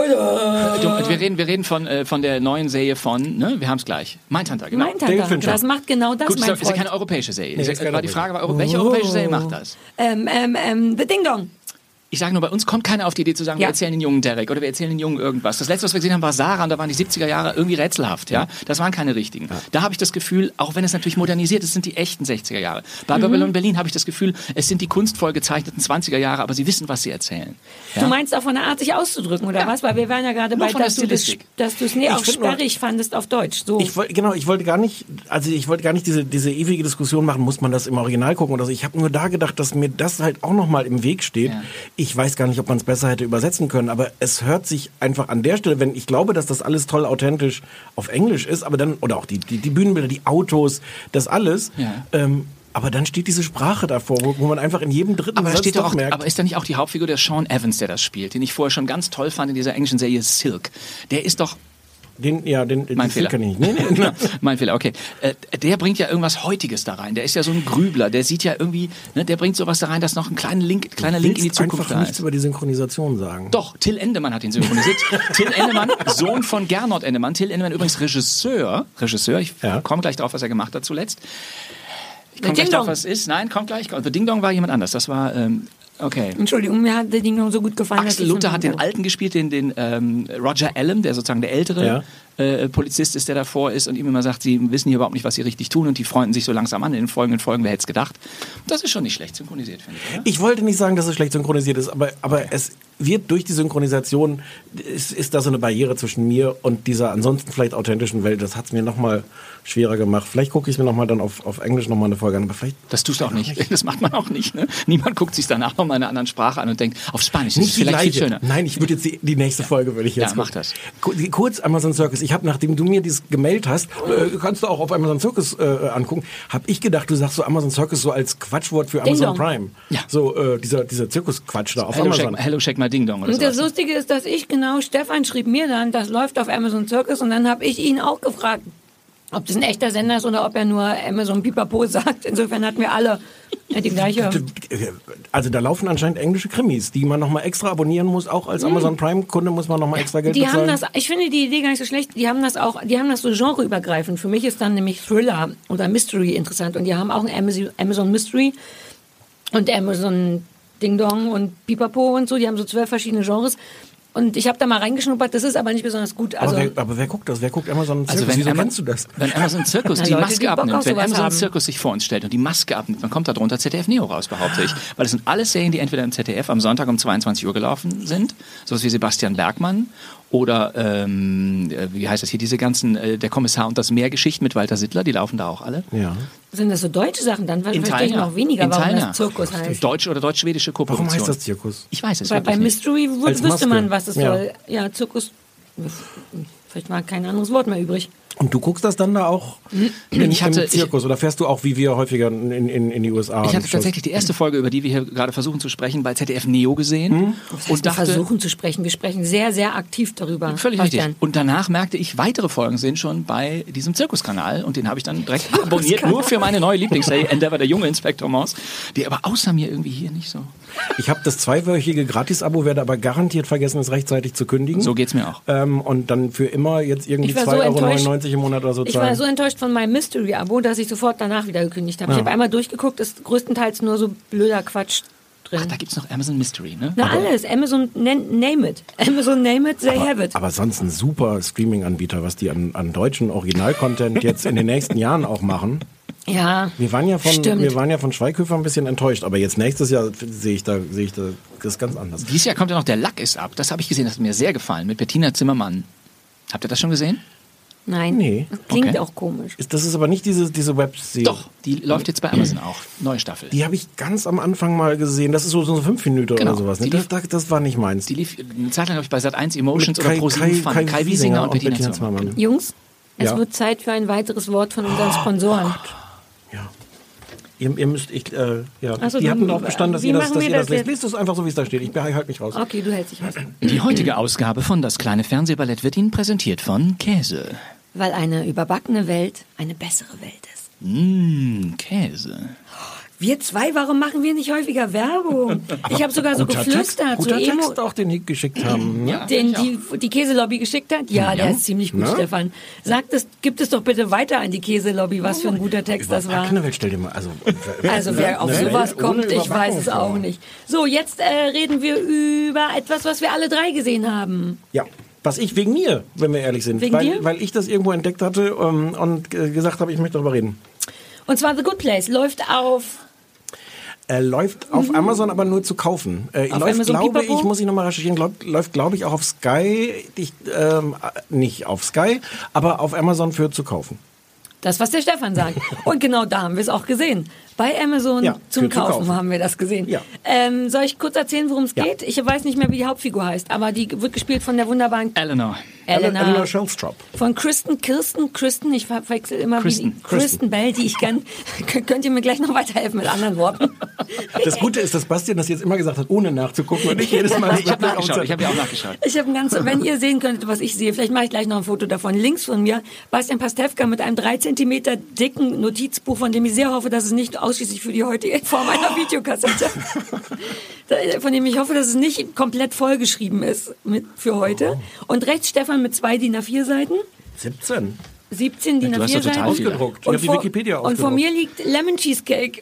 Wir reden, wir reden von, äh, von der neuen Serie von, ne, wir haben es gleich, Mindhunter, genau. Mindhunter, das macht genau das, Gut, mein ist ja keine europäische Serie. Nee, ist ja, war die Frage, war, welche oh. europäische Serie macht das? Ähm, ähm, ähm, The Ding Dong. Ich sage nur, bei uns kommt keiner auf die Idee zu sagen, Ja. wir erzählen den jungen Derek oder wir erzählen den jungen irgendwas. Das letzte, was wir gesehen haben, war Sarah und da waren die siebziger Jahre irgendwie rätselhaft. Ja, Das waren keine richtigen. Ja. Da habe ich das Gefühl, auch wenn es natürlich modernisiert ist, sind die echten sechziger Jahre. Bei Mhm. Babylon Berlin habe ich das Gefühl, es sind die kunstvoll gezeichneten zwanziger Jahre, aber sie wissen, was sie erzählen. Ja? Du meinst auch von der Art, sich auszudrücken, oder Ja. was? Weil wir waren ja gerade Nur bei, von der dass du, das, Stilistik. dass du es nee, Ich auch find nur- sperrig fandest auf Deutsch. So. Ich wollte genau, ich wollte gar nicht, also ich wollte gar nicht diese diese ewige Diskussion machen, muss man das im Original gucken oder so. Ich habe nur da gedacht, dass mir das halt auch noch mal im Weg steht. Ja. Ich weiß gar nicht, ob man es besser hätte übersetzen können, aber es hört sich einfach an der Stelle, wenn ich glaube, dass das alles toll authentisch auf Englisch ist, aber dann oder auch die die, die Bühnenbilder, die Autos, das alles. Ja. Ähm, aber dann steht diese Sprache davor, wo, wo man einfach in jedem dritten Aber, da Satz steht doch doch auch, merkt. aber ist da nicht auch die Hauptfigur der Sean Evans, der das spielt, den ich vorher schon ganz toll fand in dieser englischen Serie Silk? Der ist doch den, ja, den, Mein den Fehler. Kann ich nicht. Nee, nee, nee. Mein Fehler, okay. Äh, der bringt ja irgendwas Heutiges da rein. Der ist ja so ein Grübler. Der sieht ja irgendwie, ne, der bringt sowas da rein, dass noch ein kleiner Link, kleiner Link in die Willst Zukunft einfach da nichts ist. über die Synchronisation sagen. Doch, Till Endemann hat ihn synchronisiert. Till Endemann, Sohn von Gernot Endemann. Till Endemann übrigens Regisseur. Regisseur, ich Ja. komme gleich drauf, was er gemacht hat zuletzt. Ich komme Ding gleich drauf, Dong. was es ist. Nein, kommt gleich. Also Ding Dong war jemand anders. Das war, ähm, okay. Entschuldigung, mir hat der Ding noch so gut gefallen. dass Axel ich Luther von hat den Hamburg- Alten gespielt, den, den ähm, Roger Allam, der sozusagen der ältere Ja. äh, Polizist ist, der davor ist und ihm immer sagt, sie wissen hier überhaupt nicht, was sie richtig tun und die freunden sich so langsam an in den folgenden Folgen, wer hätte es gedacht. Das ist schon nicht schlecht synchronisiert, finde ich. Oder? Ich wollte nicht sagen, dass es schlecht synchronisiert ist, aber, aber es wird durch die Synchronisation, ist, ist da so eine Barriere zwischen mir und dieser ansonsten vielleicht authentischen Welt. Das hat es mir nochmal schwerer gemacht. Vielleicht gucke ich mir nochmal dann auf, auf Englisch nochmal eine Folge an, aber vielleicht... Das tust du auch nicht. Das macht man auch nicht. Ne? Niemand guckt sich danach nochmal in einer anderen Sprache an und denkt, auf Spanisch ist es Nicht die vielleicht viel gleiche. schöner. Nein, ich würde jetzt die, die nächste Folge würde ich jetzt Ja, mach gucken. das. Ku- Kurz Amazon Circus. Ich habe, nachdem du mir dieses gemailt hast, äh, kannst du auch auf Amazon Circus äh, angucken, habe ich gedacht, du sagst so Amazon Circus so als Quatschwort für Amazon Dong. Prime. Ja. So äh, dieser dieser Zirkusquatsch da auf Hello Amazon. shake, hello, shake my Ding Dong oder Und das sowas. Lustige ist, dass ich genau, Stefan schrieb mir dann, das läuft auf Amazon Circus und dann habe ich ihn auch gefragt, ob das ein echter Sender ist oder ob er nur Amazon Pipapo sagt. Insofern hatten wir alle ja, die gleiche... Also da laufen anscheinend englische Krimis, die man nochmal extra abonnieren muss. Auch als Amazon Prime-Kunde muss man nochmal extra Geld Die haben bezahlen. das, ich finde die Idee gar nicht so schlecht, die haben das auch, die haben das so genreübergreifend. Für mich ist dann nämlich Thriller oder Mystery interessant und die haben auch ein Amazon, Amazon Mystery und Amazon Ding Dong und Pipapo und so, die haben so zwölf verschiedene Genres. Und ich habe da mal reingeschnuppert, das ist aber nicht besonders gut. Also, aber, wer, aber wer guckt das? Wer guckt Amazon Circus? Also wenn, Wieso Ama- kennst du das? wenn Amazon Circus Na, die Leute, Maske die Bock auf abnimmt, wenn sowas Amazon haben. Circus sich vor uns stellt und die Maske abnimmt, dann kommt da drunter Z D F Neo raus, behaupte ich. Weil es sind alles Serien, die entweder im Z D F am Sonntag um zweiundzwanzig Uhr gelaufen sind, sowas wie Sebastian Bergmann oder, ähm, äh, wie heißt das hier, diese ganzen, äh, der Kommissar und das Meer Geschichten mit Walter Sittler, die laufen da auch alle. Ja. sind das so deutsche Sachen? Dann In verstehe ich Teilen, noch weniger, in warum Teilen, das Zirkus heißt. Deutsch- oder deutsch-schwedische Kooperation. Warum heißt das Zirkus? Ich weiß es Bei, bei wirklich nicht. Mystery wü- Als wüsste Maske. man, was es Ja. soll. Ja, Zirkus. Vielleicht war kein anderes Wort mehr übrig. Und du guckst das dann da auch in, Ich hatte- im Zirkus? Oder fährst du auch, wie wir häufiger in, in, in die U S A? Ich und hatte schaust- tatsächlich die erste Folge, über die wir hier gerade versuchen zu sprechen, bei Z D F Neo gesehen. Hm? Das heißt, Und wir dachte, versuchen zu sprechen. Wir sprechen sehr, sehr aktiv darüber. völlig richtig. Bastian. Und danach merkte ich, weitere Folgen sind schon bei diesem Zirkuskanal. Und den habe ich dann direkt abonniert, nur für meine neue Lieblingsserie, Endeavor, der junge Inspektor Maus. Die aber außer mir irgendwie hier nicht so. Ich habe das zweiwöchige Gratis-Abo, werde aber garantiert vergessen, es rechtzeitig zu kündigen. So geht's mir auch. Ähm, und dann für immer jetzt irgendwie Ich war so zwei Euro enttäuscht. neunundneunzig im Monat oder so Ich zahlen. war so enttäuscht von meinem Mystery-Abo, dass ich sofort danach wieder gekündigt habe. Ja. Ich habe einmal durchgeguckt, ist größtenteils nur so blöder Quatsch drin. Ach, da gibt's noch Amazon Mystery, ne? Na alles, Amazon nen- Name It. Amazon Name It, they have it. Aber sonst ein super Streaming-Anbieter, was die an, an deutschen Original-Content jetzt in den nächsten Jahren auch machen. Ja, Wir waren ja von, Stimmt. wir waren ja von Schweighöfer ein bisschen enttäuscht, aber jetzt nächstes Jahr sehe ich da, sehe ich da, das ist ganz anders. Dieses Jahr kommt ja noch Der Lack ist ab. Das habe ich gesehen, das hat mir sehr gefallen, mit Bettina Zimmermann. Habt ihr das schon gesehen? nein. Nee. Das klingt Okay. auch komisch. Ist, das ist aber nicht diese, diese Webserie. Doch, die läuft jetzt bei Amazon auch. Neue Staffel. Die habe ich ganz am Anfang mal gesehen. Das ist so, so fünf Minuten Genau. oder sowas. Ne? Die Das, lief- das, das war nicht meins. Die lief eine Zeit lang, glaube ich, bei Sat eins Emotions Mit oder Kai- ProSieben Kai- Fun. Kai Kai Wiesinger und Bettina Zimmermann. Zimmermann. Jungs, es Ja. wird Zeit für ein weiteres Wort von unseren Sponsoren. Ja. Ihr, ihr müsst, ich, äh, ja. Ach so, die du- hatten darauf bestanden, dass wie ihr das, machen dass wir ihr das das lest. jetzt? Lest es einfach so, wie es da steht. Ich halte mich raus. Okay, du hältst dich raus. Die heutige Ausgabe von Das kleine Fernsehballett wird Ihnen präsentiert von Käse. Weil eine überbackene Welt eine bessere Welt ist. Mmh, Käse. Wir zwei, warum machen wir nicht häufiger Werbung? Ich habe sogar so Guter geflüstert. Text, guter so Emo, Text auch, den die geschickt haben. Ne? Ja. den die, die Käselobby geschickt hat? Ja, der ist ziemlich gut, Na? Stefan. Sagt es, gibt es doch bitte weiter an die Käselobby, was für ein guter Text das war. Knöchel, stell dir mal, also, Also wer auf ne, sowas ohne kommt, ich Überwachung weiß es auch vor. nicht. So, jetzt äh, reden wir über etwas, was wir alle drei gesehen haben. Ja. Was ich wegen mir, wenn wir ehrlich sind. Wegen weil, dir? weil ich das irgendwo entdeckt hatte ähm, und äh, gesagt habe, ich möchte darüber reden. Und zwar The Good Place läuft auf... Er läuft auf Amazon, aber nur zu kaufen. Äh, Auf läuft, Amazon glaube Pipapo? ich, muss ich nochmal recherchieren, glaub, läuft, glaube ich, auch auf Sky, ich, ähm, nicht auf Sky, aber auf Amazon für zu kaufen. Das, was der Stefan sagt. Und genau da haben wir es auch gesehen. Bei Amazon Ja, zum für zu Kaufen, kaufen. haben wir das gesehen. Ja. Ähm, soll ich kurz erzählen, worum es Ja. geht? Ich weiß nicht mehr, wie die Hauptfigur heißt, aber die wird gespielt von der wunderbaren Eleanor. Elena. Eleanor Shellstrop. Von Kristen, Kirsten, Kristen, ich verwechsel immer Kristen. wie die, Kristen Bell, die ich gern, könnt ihr mir gleich noch weiterhelfen mit anderen Worten? Das Gute ist, dass Bastian das jetzt immer gesagt hat, ohne nachzugucken und ich jedes Mal... Ich habe nachgeschaut, ich habe ja auch nachgeschaut. Ich habe ein ganz, wenn ihr sehen könntet, was ich sehe, vielleicht mache ich gleich noch ein Foto davon. Links von mir, Bastian Pastewka mit einem drei Zentimeter dicken Notizbuch, von dem ich sehr hoffe, dass es nicht ausschließlich für die heutige Form einer Videokassette, von dem ich hoffe, dass es nicht komplett vollgeschrieben ist mit, für heute. Und rechts Stefan mit zwei D I N A vier Seiten. siebzehn. siebzehn D I N Du A hast vier doch total Seiten. viele. Ausgedruckt. Ich Und habe die vor, Wikipedia und ausgedruckt. vor mir liegt Lemon Cheesecake.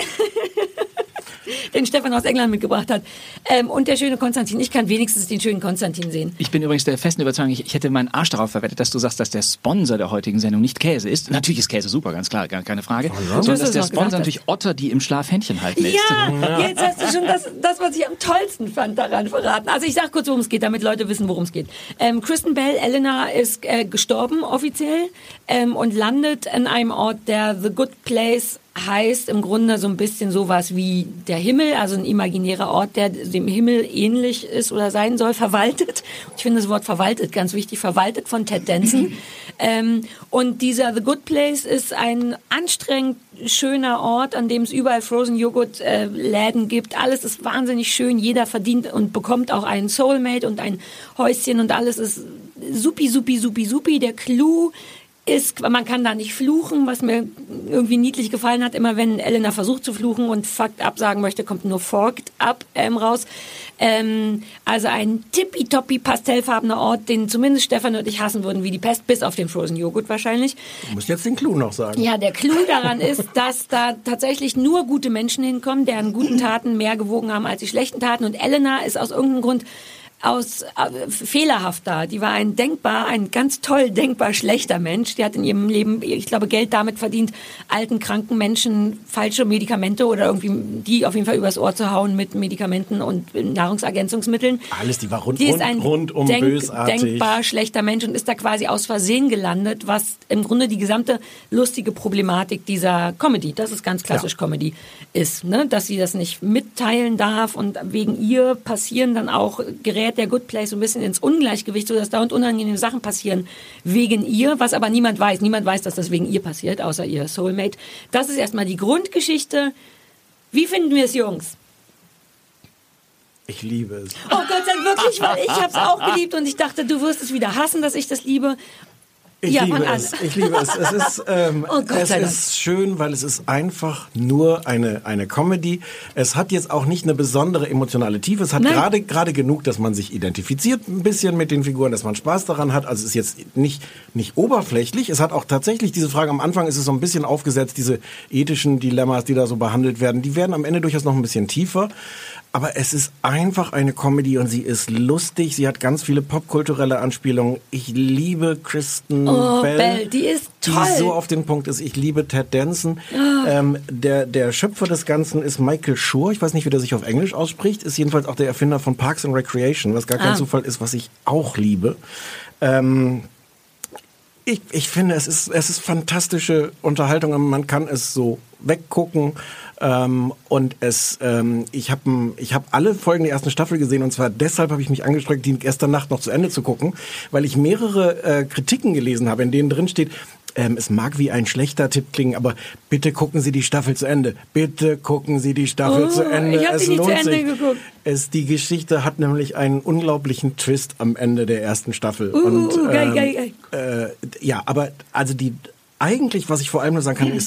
Den Stefan aus England mitgebracht hat. Ähm, und der schöne Konstantin. Ich kann wenigstens den schönen Konstantin sehen. Ich bin übrigens der festen Überzeugung, ich, ich hätte meinen Arsch darauf verwettet, dass du sagst, dass der Sponsor der heutigen Sendung nicht Käse ist. Natürlich ist Käse super, ganz klar, gar keine Frage. Sondern Du hast dass es der noch Sponsor gesagt natürlich Otter, die im Schlaf Händchen halten ist. Ja, jetzt hast du schon das, das, was ich am tollsten fand, daran verraten. Also ich sag kurz, worum es geht, damit Leute wissen, worum es geht. Ähm, Kristen Bell, Elena, ist äh, gestorben offiziell ähm, und landet in einem Ort, der The Good Place heißt, im Grunde so ein bisschen sowas wie der Himmel, also ein imaginärer Ort, der dem Himmel ähnlich ist oder sein soll, verwaltet. Ich finde das Wort verwaltet ganz wichtig, verwaltet von Ted Danson. ähm, und dieser The Good Place ist ein anstrengend schöner Ort, an dem es überall Frozen Joghurt äh, Läden gibt. Alles ist wahnsinnig schön, jeder verdient und bekommt auch einen Soulmate und ein Häuschen und alles ist supi, supi, supi, supi. Der Clou ist, man kann da nicht fluchen, was mir irgendwie niedlich gefallen hat. Immer wenn Elena versucht zu fluchen und fucked up sagen möchte, kommt nur forked up ähm, raus. Ähm, also ein tippitoppi pastellfarbener Ort, den zumindest Stefan und ich hassen würden wie die Pest, bis auf den Frozen Joghurt wahrscheinlich. Du musst jetzt den Clou noch sagen. Ja, der Clou daran ist, dass da tatsächlich nur gute Menschen hinkommen, deren guten Taten mehr gewogen haben als die schlechten Taten. Und Elena ist aus irgendeinem Grund aus äh, fehlerhaft da. Die war ein denkbar, ein ganz toll denkbar schlechter Mensch. Die hat in ihrem Leben, ich glaube, Geld damit verdient, alten, kranken Menschen falsche Medikamente oder irgendwie die auf jeden Fall übers Ohr zu hauen mit Medikamenten und Nahrungsergänzungsmitteln. Alles, die war rund, Die ist rund, ein rundum denk, bösartig. denkbar schlechter Mensch und ist da quasi aus Versehen gelandet, was im Grunde die gesamte lustige Problematik dieser Comedy, das ist ganz klassisch Ja. Comedy, ist, ne? Dass sie das nicht mitteilen darf und wegen ihr passieren dann auch, gerät der Good Place so ein bisschen ins Ungleichgewicht, sodass dauernd unangenehme Sachen passieren wegen ihr, was aber niemand weiß. Niemand weiß, dass das wegen ihr passiert, außer ihr Soulmate. Das ist erstmal die Grundgeschichte. Wie finden wir es, Jungs? Ich liebe es. Oh Gott sei Dank, wirklich, weil ich habe es auch geliebt und ich dachte, du wirst es wieder hassen, dass ich das liebe. Ich Ja, liebe fang an. es. Ich liebe es. Es ist, ähm, Oh Gott es sei Dank. ist schön, weil es ist einfach nur eine eine Comedy. Es hat jetzt auch nicht eine besondere emotionale Tiefe. Es hat Nein. gerade gerade genug, dass man sich identifiziert ein bisschen mit den Figuren, dass man Spaß daran hat. Also es ist jetzt nicht nicht oberflächlich. Es hat auch tatsächlich diese Frage am Anfang ist es so ein bisschen aufgesetzt, diese ethischen Dilemmas, die da so behandelt werden. Die werden am Ende durchaus noch ein bisschen tiefer. Aber es ist einfach eine Comedy und sie ist lustig. Sie hat ganz viele popkulturelle Anspielungen. Ich liebe Kristen Oh, Bell, Bell, die ist toll. die so auf den Punkt ist. Ich liebe Ted Danson. Ähm, der, der Schöpfer des Ganzen ist Michael Schur. Ich weiß nicht, wie der sich auf Englisch ausspricht. Ist jedenfalls auch der Erfinder von Parks and Recreation, was gar kein Ah. Zufall ist, was ich auch liebe. Ähm, ich, ich finde, es ist, es ist fantastische Unterhaltung. Man kann es so weggucken. Ähm, und es, ähm, ich habe ich hab alle Folgen der ersten Staffel gesehen und zwar deshalb habe ich mich angestrengt, die gestern Nacht noch zu Ende zu gucken, weil ich mehrere äh, Kritiken gelesen habe, in denen drin steht, ähm, es mag wie ein schlechter Tipp klingen, aber bitte gucken Sie die Staffel zu Ende. Bitte gucken Sie die Staffel Oh, zu Ende. ich hab es die nicht lohnt zu Ende sich. geguckt. Es, die Geschichte hat nämlich einen unglaublichen Twist am Ende der ersten Staffel. Uh, und, geil, ähm, geil, geil. Äh, ja, aber also die eigentlich, was ich vor allem nur sagen kann, ist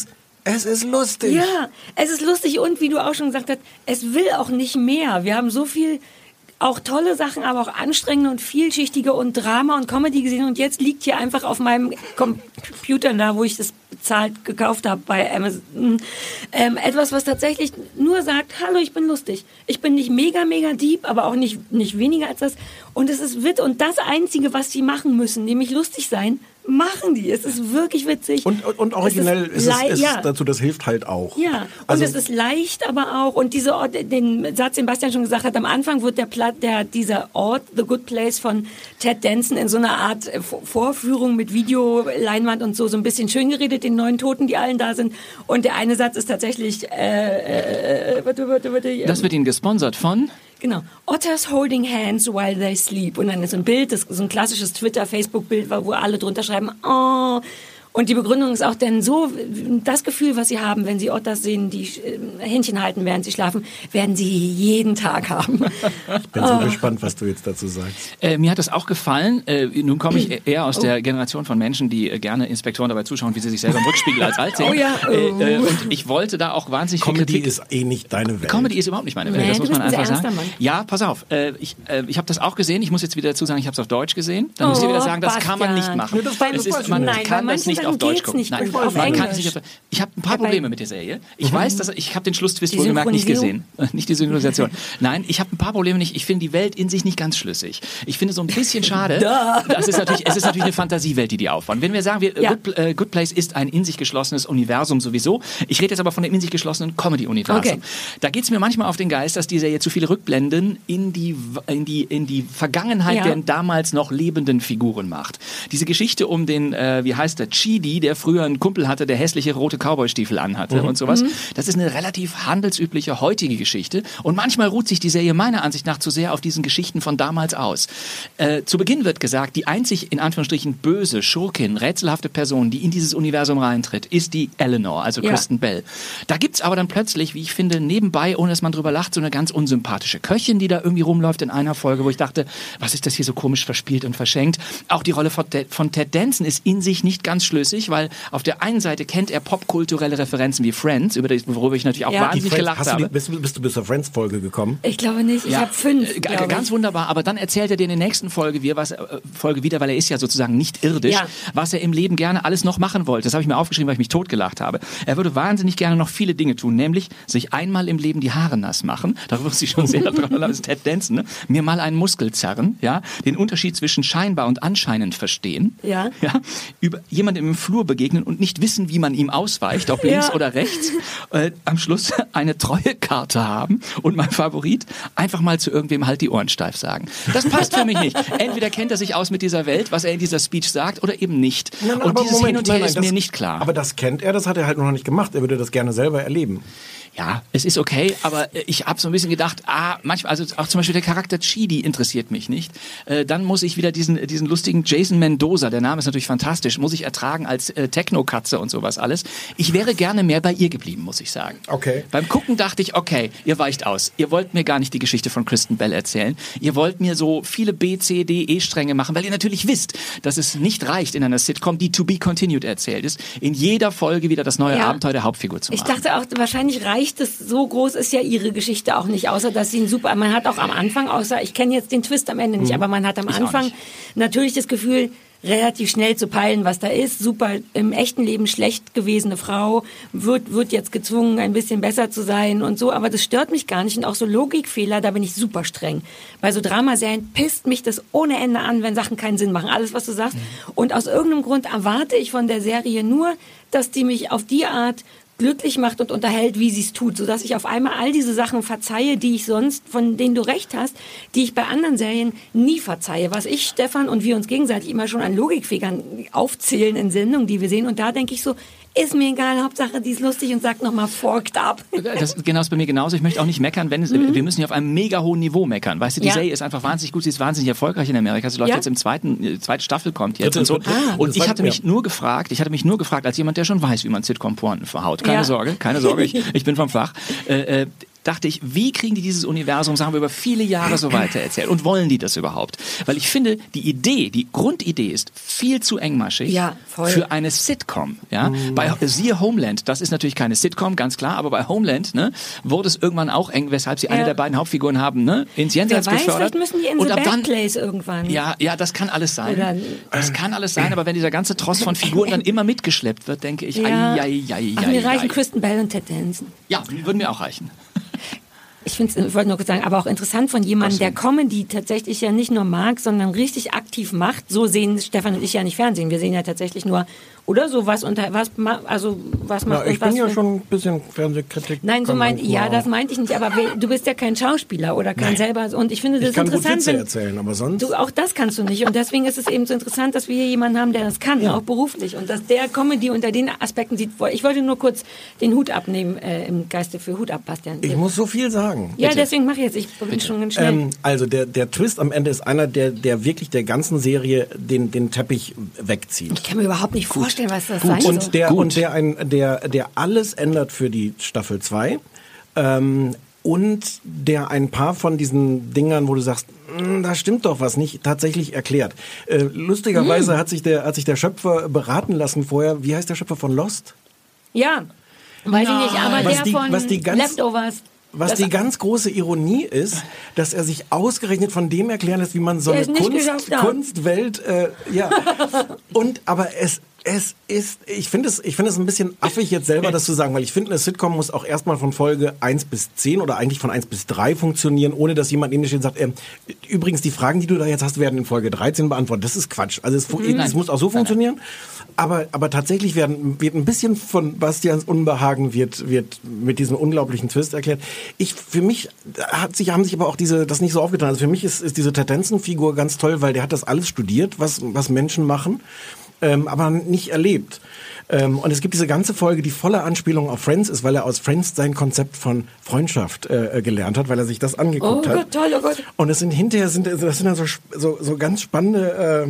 Es ist lustig. Ja, es ist lustig und wie du auch schon gesagt hast, es will auch nicht mehr. Wir haben so viel, auch tolle Sachen, aber auch anstrengende und vielschichtige und Drama und Comedy gesehen und jetzt liegt hier einfach auf meinem Computer da, wo ich das bezahlt gekauft habe bei Amazon, ähm, etwas, was tatsächlich nur sagt, hallo, ich bin lustig. Ich bin nicht mega, mega deep, aber auch nicht, nicht weniger als das. Und es ist Witz und das Einzige, was sie machen müssen, nämlich lustig sein, machen die. Es ist wirklich witzig. Und, und, und originell es ist, ist, es, ist ja. es dazu, das hilft halt auch. Ja, und also, es ist leicht, aber auch, und diese Ort, den Satz, den Bastian schon gesagt hat, am Anfang wird der Platt, der, dieser Ort, The Good Place von Ted Danson in so einer Art Vorführung mit Videoleinwand und so, so ein bisschen schön geredet, den neuen Toten, die allen da sind. Und der eine Satz ist tatsächlich, äh, äh, warte, warte, warte. Das wird Ihnen gesponsert von? Genau. Otters holding hands while they sleep. Und dann ist so ein Bild, das, so ein klassisches Twitter-Facebook-Bild, wo alle drunter schreiben, oh. Und die Begründung ist auch denn so, das Gefühl, was sie haben, wenn sie Otters sehen, die Händchen halten, während sie schlafen, werden sie jeden Tag haben. Ich bin so oh. gespannt, was du jetzt dazu sagst. Äh, mir hat das auch gefallen. Äh, nun komme ich eher aus oh. der Generation von Menschen, die äh, gerne Inspektoren dabei zuschauen, wie sie sich selber im Rückspiegel als alt sehen. Oh ja. Oh. Äh, äh, und ich wollte da auch wahnsinnig viel Comedy Kritik. ist eh nicht deine Welt. Comedy ist überhaupt nicht meine Welt, nee, das muss man einfach sagen. Mann. Ja, pass auf. Äh, ich äh, ich habe das auch gesehen. Ich muss jetzt wieder dazu sagen, ich habe es auf Deutsch gesehen. Dann oh, muss ich wieder sagen, das Bastian. kann man nicht machen. Das war, das es ist, man Nein, kann das nicht auf Deutsch gucken. Nicht Nein, auf man Englisch. kann es nicht auf, ich habe ein paar Probleme mit der Serie. Ich Mhm. weiß, dass ich habe den Schlusstwist Die wohlgemerkt nicht gesehen. Synchronisierung? Nicht die Synchronisation. Nein, ich habe ein paar Probleme nicht. Ich finde die Welt in sich nicht ganz schlüssig. Ich finde so ein bisschen schade. Das ist natürlich, es ist natürlich eine Fantasiewelt, die die aufbauen. Wenn wir sagen, wir, Ja. Good, äh, Good Place ist ein in sich geschlossenes Universum sowieso. Ich rede jetzt aber von dem in sich geschlossenen Comedy-Universum. Okay. Da geht es mir manchmal auf den Geist, dass die Serie zu viele Rückblenden in die, in die, in die Vergangenheit Ja. der damals noch lebenden Figuren macht. Diese Geschichte um den, äh, wie heißt der, Chidi, der früher einen Kumpel hatte, der hässliche rote Cowboy-Stiefel anhatte Mhm. und sowas. Mhm. Das ist eine relativ handelsübliche heutige Geschichte und manchmal ruht sich die Serie meiner Ansicht nach zu sehr auf diesen Geschichten von damals aus. Äh, zu Beginn wird gesagt, die einzig in Anführungsstrichen böse, Schurkin, rätselhafte Person, die in dieses Universum reintritt, ist die Eleanor, also Ja. Kristen Bell. Da gibt's aber dann plötzlich, wie ich finde, nebenbei, ohne dass man drüber lacht, so eine ganz unsympathische Köchin, die da irgendwie rumläuft in einer Folge, wo ich dachte, was ist das hier so komisch verspielt und verschenkt? Auch die Rolle von Ted, von Ted Danson ist in sich nicht ganz schlüssig, weil auf der einen Seite kennt er popkulturelle Referenzen wie Friends, über das, worüber ich natürlich auch Ja. wahnsinnig Friends, gelacht hast du habe. die, bist, du- bist du bis zur Friends-Folge gekommen? Ich glaube nicht. Ich Ja. habe fünf. Äh, glaub Ganz ich. wunderbar, aber dann erzählt er dir in der nächsten Folge wieder, was, äh, Folge wieder, weil er ist ja sozusagen nicht irdisch, Ja. was er im Leben gerne alles noch machen wollte. Das habe ich mir aufgeschrieben, weil ich mich totgelacht habe. Er würde wahnsinnig gerne noch viele Dinge tun, nämlich sich einmal im Leben die Haare nass machen. Darüber muss ich schon sehr dran, das ist Ted Danson, ne? Mir mal einen Muskel zerren, ja, den Unterschied zwischen scheinbar und anscheinend verstehen, Ja. ja, über jemandem im Flur begegnen und nicht wissen, wie man ihm ausweicht, ob links Ja. oder rechts, äh, am Schluss eine Treuekarte haben und mein Favorit, einfach mal zu irgendwem halt die Ohren steif sagen. Das passt für mich nicht. Entweder kennt er sich aus mit dieser Welt, was er in dieser Speech sagt, oder eben nicht. Nein, und aber dieses Moment, Hin und Her nein, nein, ist das, mir nicht klar. Aber das kennt er, das hat er halt noch nicht gemacht. Er würde das gerne selber erleben. Ja, es ist okay, aber äh, ich habe so ein bisschen gedacht, ah, manchmal, also auch zum Beispiel der Charakter Chidi interessiert mich nicht. Äh, dann muss ich wieder diesen diesen lustigen Jason Mendoza, der Name ist natürlich fantastisch, muss ich ertragen als äh, Techno-Katze und sowas alles. Ich wäre gerne mehr bei ihr geblieben, muss ich sagen. Okay. Beim Gucken dachte ich, okay, ihr weicht aus. Ihr wollt mir gar nicht die Geschichte von Kristen Bell erzählen. Ihr wollt mir so viele B, C, D, E-Stränge machen, weil ihr natürlich wisst, dass es nicht reicht, in einer Sitcom, die to be continued erzählt ist, in jeder Folge wieder das neue Ja. Abenteuer der Hauptfigur zu machen. Ich dachte auch, wahrscheinlich reicht es, so groß ist ja ihre Geschichte auch nicht, außer dass sie ein super, man hat auch am Anfang, außer, ich kenne jetzt den Twist am Ende nicht, aber man hat am Ich auch Anfang nicht. natürlich das Gefühl, relativ schnell zu peilen, was da ist. Super im echten Leben schlecht gewesene Frau, wird, wird jetzt gezwungen, ein bisschen besser zu sein und so, aber das stört mich gar nicht und auch so Logikfehler, da bin ich super streng. Bei so Dramaserien pisst mich das ohne Ende an, wenn Sachen keinen Sinn machen, alles, was du sagst. Und aus irgendeinem Grund erwarte ich von der Serie nur, dass die mich auf die Art glücklich macht und unterhält, wie sie es tut, sodass ich auf einmal all diese Sachen verzeihe, die ich sonst, von denen du recht hast, die ich bei anderen Serien nie verzeihe. Was ich, Stefan und wir uns gegenseitig immer schon an Logikfehlern aufzählen in Sendungen, die wir sehen. Und da denke ich so, ist mir egal, Hauptsache die ist lustig und sagt nochmal forked up. Das genau ist bei mir genauso. Ich möchte auch nicht meckern, wenn es, Mhm. wir müssen hier auf einem mega hohen Niveau meckern. Weißt du, die Ja. Serie ist einfach wahnsinnig gut, sie ist wahnsinnig erfolgreich in Amerika. Sie läuft Ja. jetzt im zweiten, äh, zweite Staffel kommt jetzt Dritte, und so. dritte. Ah. Und ich Zweite, hatte mich ja. nur gefragt, ich hatte mich nur gefragt, als jemand, der schon weiß, wie man Sitcom-Pointen verhaut. Keine Ja. Sorge, keine Sorge, ich, ich bin vom Fach. Äh, äh, dachte ich, wie kriegen die dieses Universum, sagen wir, über viele Jahre so weiter erzählt? Und wollen die das überhaupt? Weil ich finde, die Idee, die Grundidee ist viel zu engmaschig Ja, voll. für eine Sitcom. Ja? Mhm. Bei siehe Homeland, das ist natürlich keine Sitcom, ganz klar, aber bei Homeland ne, wurde es irgendwann auch eng, weshalb sie ja. eine der beiden Hauptfiguren haben, ne, ins Jenseits Wer weiß, befördert. Vielleicht müssen die in und The ab Bad dann, Place irgendwann. Ja, ja, das kann alles sein. Oder, das kann alles sein, aber wenn dieser ganze Tross von Figuren dann immer mitgeschleppt wird, denke ich, ja. ai, ai, ai, Ach, ai, mir reichen ai. Kristen Bell und Ted Danson. Ja, würden mir auch reichen. Ich finde, ich wollte nur kurz sagen, aber auch interessant von jemandem, der Comedy tatsächlich ja nicht nur mag, sondern richtig aktiv macht. So sehen Stefan und ich ja nicht Fernsehen. Wir sehen ja tatsächlich nur, oder so was unter, was, also, was macht Na, ich was bin ja für- schon ein bisschen Fernsehkritik. Nein, so kann meint, manchmal ja, auch. das meinte ich nicht, aber we- du bist ja kein Schauspieler oder kein Nein. selber, und ich finde das Ich kann gut interessant, Witze wenn, erzählen, aber sonst... du, auch das kannst du nicht, und deswegen ist es eben so interessant, dass wir hier jemanden haben, der das kann, Ja. auch beruflich, und dass der Comedy unter den Aspekten sieht. Ich wollte nur kurz den Hut abnehmen, äh, im Geiste für Hut ab, Bastian. Ich muss so viel sagen. ja, deswegen mache ich jetzt, ich bin schon ganz schnell. Ähm, also der, der Twist am Ende ist einer, der, der wirklich der ganzen Serie den, den Teppich wegzieht. Ich kann mir überhaupt nicht vorstellen, was das sein soll. Und der, Gut. und der, ein, der, der alles ändert für die Staffel zwei. Ähm, und der ein paar von diesen Dingern, wo du sagst, "Mm, da stimmt doch was nicht, tatsächlich erklärt. Äh, lustigerweise Hm. hat sich der, hat sich der Schöpfer beraten lassen vorher. Wie heißt der Schöpfer von Lost? Ja, weiß ich nicht, aber Was der die- von was die ganz- Leftovers. Was Das- die ganz große Ironie ist, dass er sich ausgerechnet von dem erklären lässt, wie man so Der eine es nicht Kunst, geschafft hat. Kunstwelt, äh, ja. Und aber es es ist, ich finde es, ich finde es ein bisschen affig jetzt selber das zu sagen, weil ich finde, eine Sitcom muss auch erstmal von Folge eins bis zehn oder eigentlich von eins bis drei funktionieren, ohne dass jemand neben dir steht und sagt, äh, übrigens die Fragen, die du da jetzt hast, werden in Folge dreizehn beantwortet. Das ist Quatsch. Also es, mhm. es muss auch so funktionieren. Aber, aber tatsächlich werden, wird ein bisschen von Bastians Unbehagen wird, wird mit diesem unglaublichen Twist erklärt. Ich, für mich hat sich, haben sich aber auch diese, das nicht so aufgetan. Also für mich ist, ist diese Ted Danson-Figur ganz toll, weil der hat das alles studiert, was, was Menschen machen. Ähm, aber nicht erlebt. Ähm, und es gibt diese ganze Folge, die voller Anspielung auf Friends ist, weil er aus Friends sein Konzept von Freundschaft äh, gelernt hat, weil er sich das angeguckt Oh hat. Gott, toll, oh Gott. Und es sind hinterher, sind, das sind dann so, so, so ganz spannende,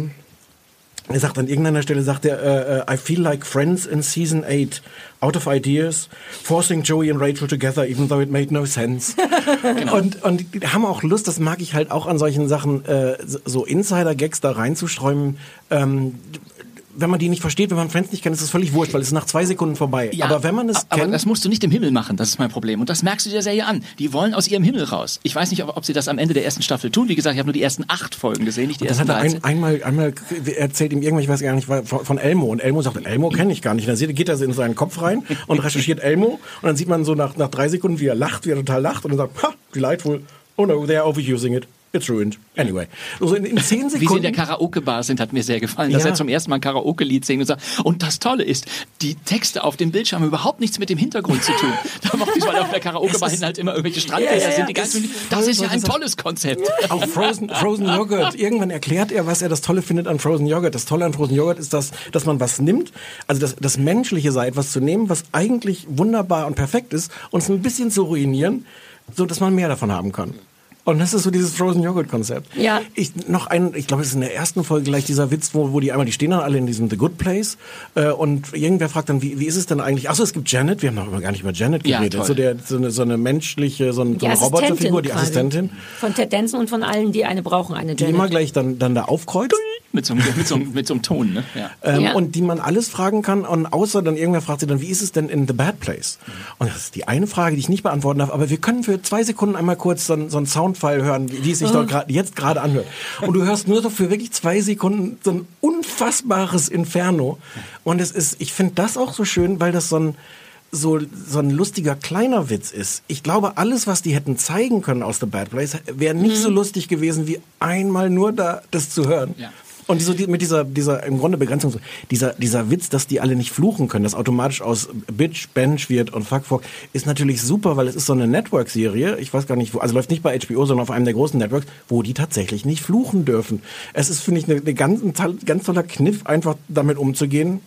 äh, er sagt an irgendeiner Stelle, sagt er, uh, I feel like Friends in Season eight, out of ideas, forcing Joey and Rachel together, even though it made no sense. Genau. Und, und die haben auch Lust, das mag ich halt auch an solchen Sachen, äh, so Insider-Gags da reinzusträumen, ähm, wenn man die nicht versteht, wenn man Friends nicht kennt, ist es völlig wurscht, weil es ist nach zwei Sekunden vorbei. Ja, aber wenn man es aber kennt... das musst du nicht im Himmel machen, das ist mein Problem. Und das merkst du der Serie an. Die wollen aus ihrem Himmel raus. Ich weiß nicht, ob, ob sie das am Ende der ersten Staffel tun. Wie gesagt, ich habe nur die ersten acht Folgen gesehen, nicht die das ersten hat er dreizehn. ein, einmal, einmal erzählt ihm irgendwas, ich weiß gar nicht, von, von Elmo. Und Elmo sagt, Elmo kenne ich gar nicht. Und dann geht er in seinen Kopf rein und recherchiert Elmo. Und dann sieht man so nach, nach drei Sekunden, wie er lacht, wie er total lacht. Und dann sagt, ha, delightful. Oh no, they're overusing it. It's ruined. Anyway. Also in, in zehn Sekunden. Wie sie in der Karaoke-Bar sind, hat mir sehr gefallen, dass Ja. er zum ersten Mal ein Karaoke-Lied singt und sagt, und das Tolle ist, die Texte auf dem Bildschirm haben überhaupt nichts mit dem Hintergrund zu tun. Da macht weil auf der Karaoke-Bar hinten halt immer irgendwelche Strandbilder Ja, ja, sind. ja. Die ganzen, Es das voll ist ja ein so- tolles Konzept. Auch Frozen, Frozen Joghurt. Irgendwann erklärt er, was er das Tolle findet an Frozen Joghurt. Das Tolle an Frozen Joghurt ist, dass, dass man was nimmt, also das, das Menschliche sei, etwas zu nehmen, was eigentlich wunderbar und perfekt ist, und es ein bisschen zu ruinieren, so dass man mehr davon haben kann. Und das ist so dieses Frozen Joghurt Konzept. Ja. Ich noch ein, ich glaube, es ist in der ersten Folge gleich dieser Witz, wo, wo die einmal, die stehen dann alle in diesem The Good Place, äh, und irgendwer fragt dann, wie, wie ist es denn eigentlich? Achso, es gibt Janet. Wir haben noch immer gar nicht über Janet Ja, geredet. toll. so der, so eine, so eine menschliche, so, ein, so eine Roboterfigur, die quasi. Assistentin, Von Ted Danson und von allen, die eine brauchen, eine die Janet. immer gleich dann, dann da aufkreuzt. Mit so, einem- mit, so, einem- mit so einem Ton, ne? Ja. Ähm, Ja. Und die man alles fragen kann, und außer dann irgendwer fragt sie dann, wie ist es denn in The Bad Place? Und das ist die eine Frage, die ich nicht beantworten darf, aber wir können für zwei Sekunden einmal kurz so, ein- so einen Soundfile hören, wie, wie es sich dort grad, jetzt gerade anhört. Und du hörst nur so für wirklich zwei Sekunden so ein unfassbares Inferno. Und es ist, ich finde das auch so schön, weil das so ein, so, so ein lustiger kleiner Witz ist. Ich glaube, alles, was die hätten zeigen können aus The Bad Place, wäre nicht so lustig gewesen, wie einmal nur da das zu hören. Ja. Und so die, mit dieser, dieser im Grunde Begrenzung, so, dieser, dieser Witz, dass die alle nicht fluchen können, das automatisch aus Bitch, Bench wird und Fuck, Fuck, ist natürlich super, weil es ist so eine Network-Serie, ich weiß gar nicht wo, also läuft nicht bei H B O, sondern auf einem der großen Networks, wo die tatsächlich nicht fluchen dürfen. Es ist, finde ich, eine, eine ganz, ein ganz toller Kniff, einfach damit umzugehen,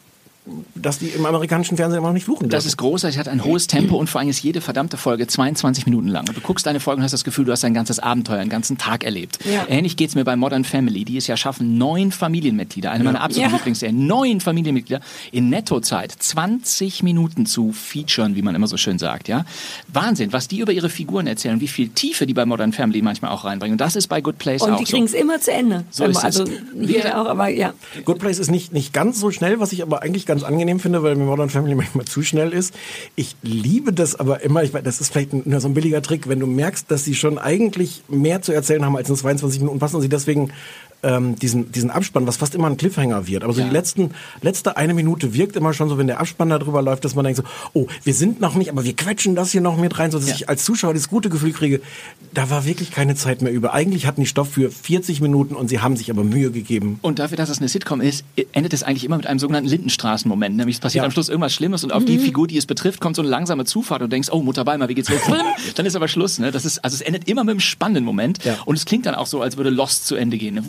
dass die im amerikanischen Fernsehen immer noch nicht fluchen dürfen. Das ist großartig, hat ein hohes Tempo und vor allem ist jede verdammte Folge zweiundzwanzig Minuten lang. Und du guckst eine Folge und hast das Gefühl, du hast ein ganzes Abenteuer, einen ganzen Tag erlebt. Ja. Ähnlich geht's mir bei Modern Family, die es ja schaffen, neun Familienmitglieder, eine meiner absoluten Ja. Lieblingsserien, neun Familienmitglieder in Nettozeit zwanzig Minuten zu featuren, wie man immer so schön sagt. Ja, Wahnsinn, was die über ihre Figuren erzählen, wie viel Tiefe die bei Modern Family manchmal auch reinbringen. Und das ist bei Good Place Und auch die so. kriegen es immer zu Ende. So ist also es. hier auch, aber ja. Good Place ist nicht, nicht ganz so schnell, was ich aber eigentlich ganz angenehm finde, weil mir Modern Family manchmal zu schnell ist. Ich liebe das aber immer, ich weiß, das ist vielleicht nur so ein billiger Trick, wenn du merkst, dass sie schon eigentlich mehr zu erzählen haben als in zweiundzwanzig Minuten, passen sie deswegen ähm, diesen, diesen Abspann, was fast immer ein Cliffhanger wird. Aber so Ja. die letzten, letzte eine Minute wirkt immer schon so, wenn der Abspann da drüber läuft, dass man denkt so, oh, wir sind noch nicht, aber wir quetschen das hier noch mit rein, sodass Ja. ich als Zuschauer das gute Gefühl kriege, da war wirklich keine Zeit mehr über. Eigentlich hatten die Stoff für vierzig Minuten und sie haben sich aber Mühe gegeben. Und dafür, dass es eine Sitcom ist, endet es eigentlich immer mit einem sogenannten Lindenstraßen-Moment. Nämlich es passiert Ja. am Schluss irgendwas Schlimmes und auf die Figur, die es betrifft, kommt so eine langsame Zufahrt und du denkst, oh, Mutter Beimer, wie geht's los? Dann ist aber Schluss. Ne? Das ist, also es endet immer mit einem spannenden Moment. Ja. Und es klingt dann auch so, als würde Lost zu Ende gehen. Ne?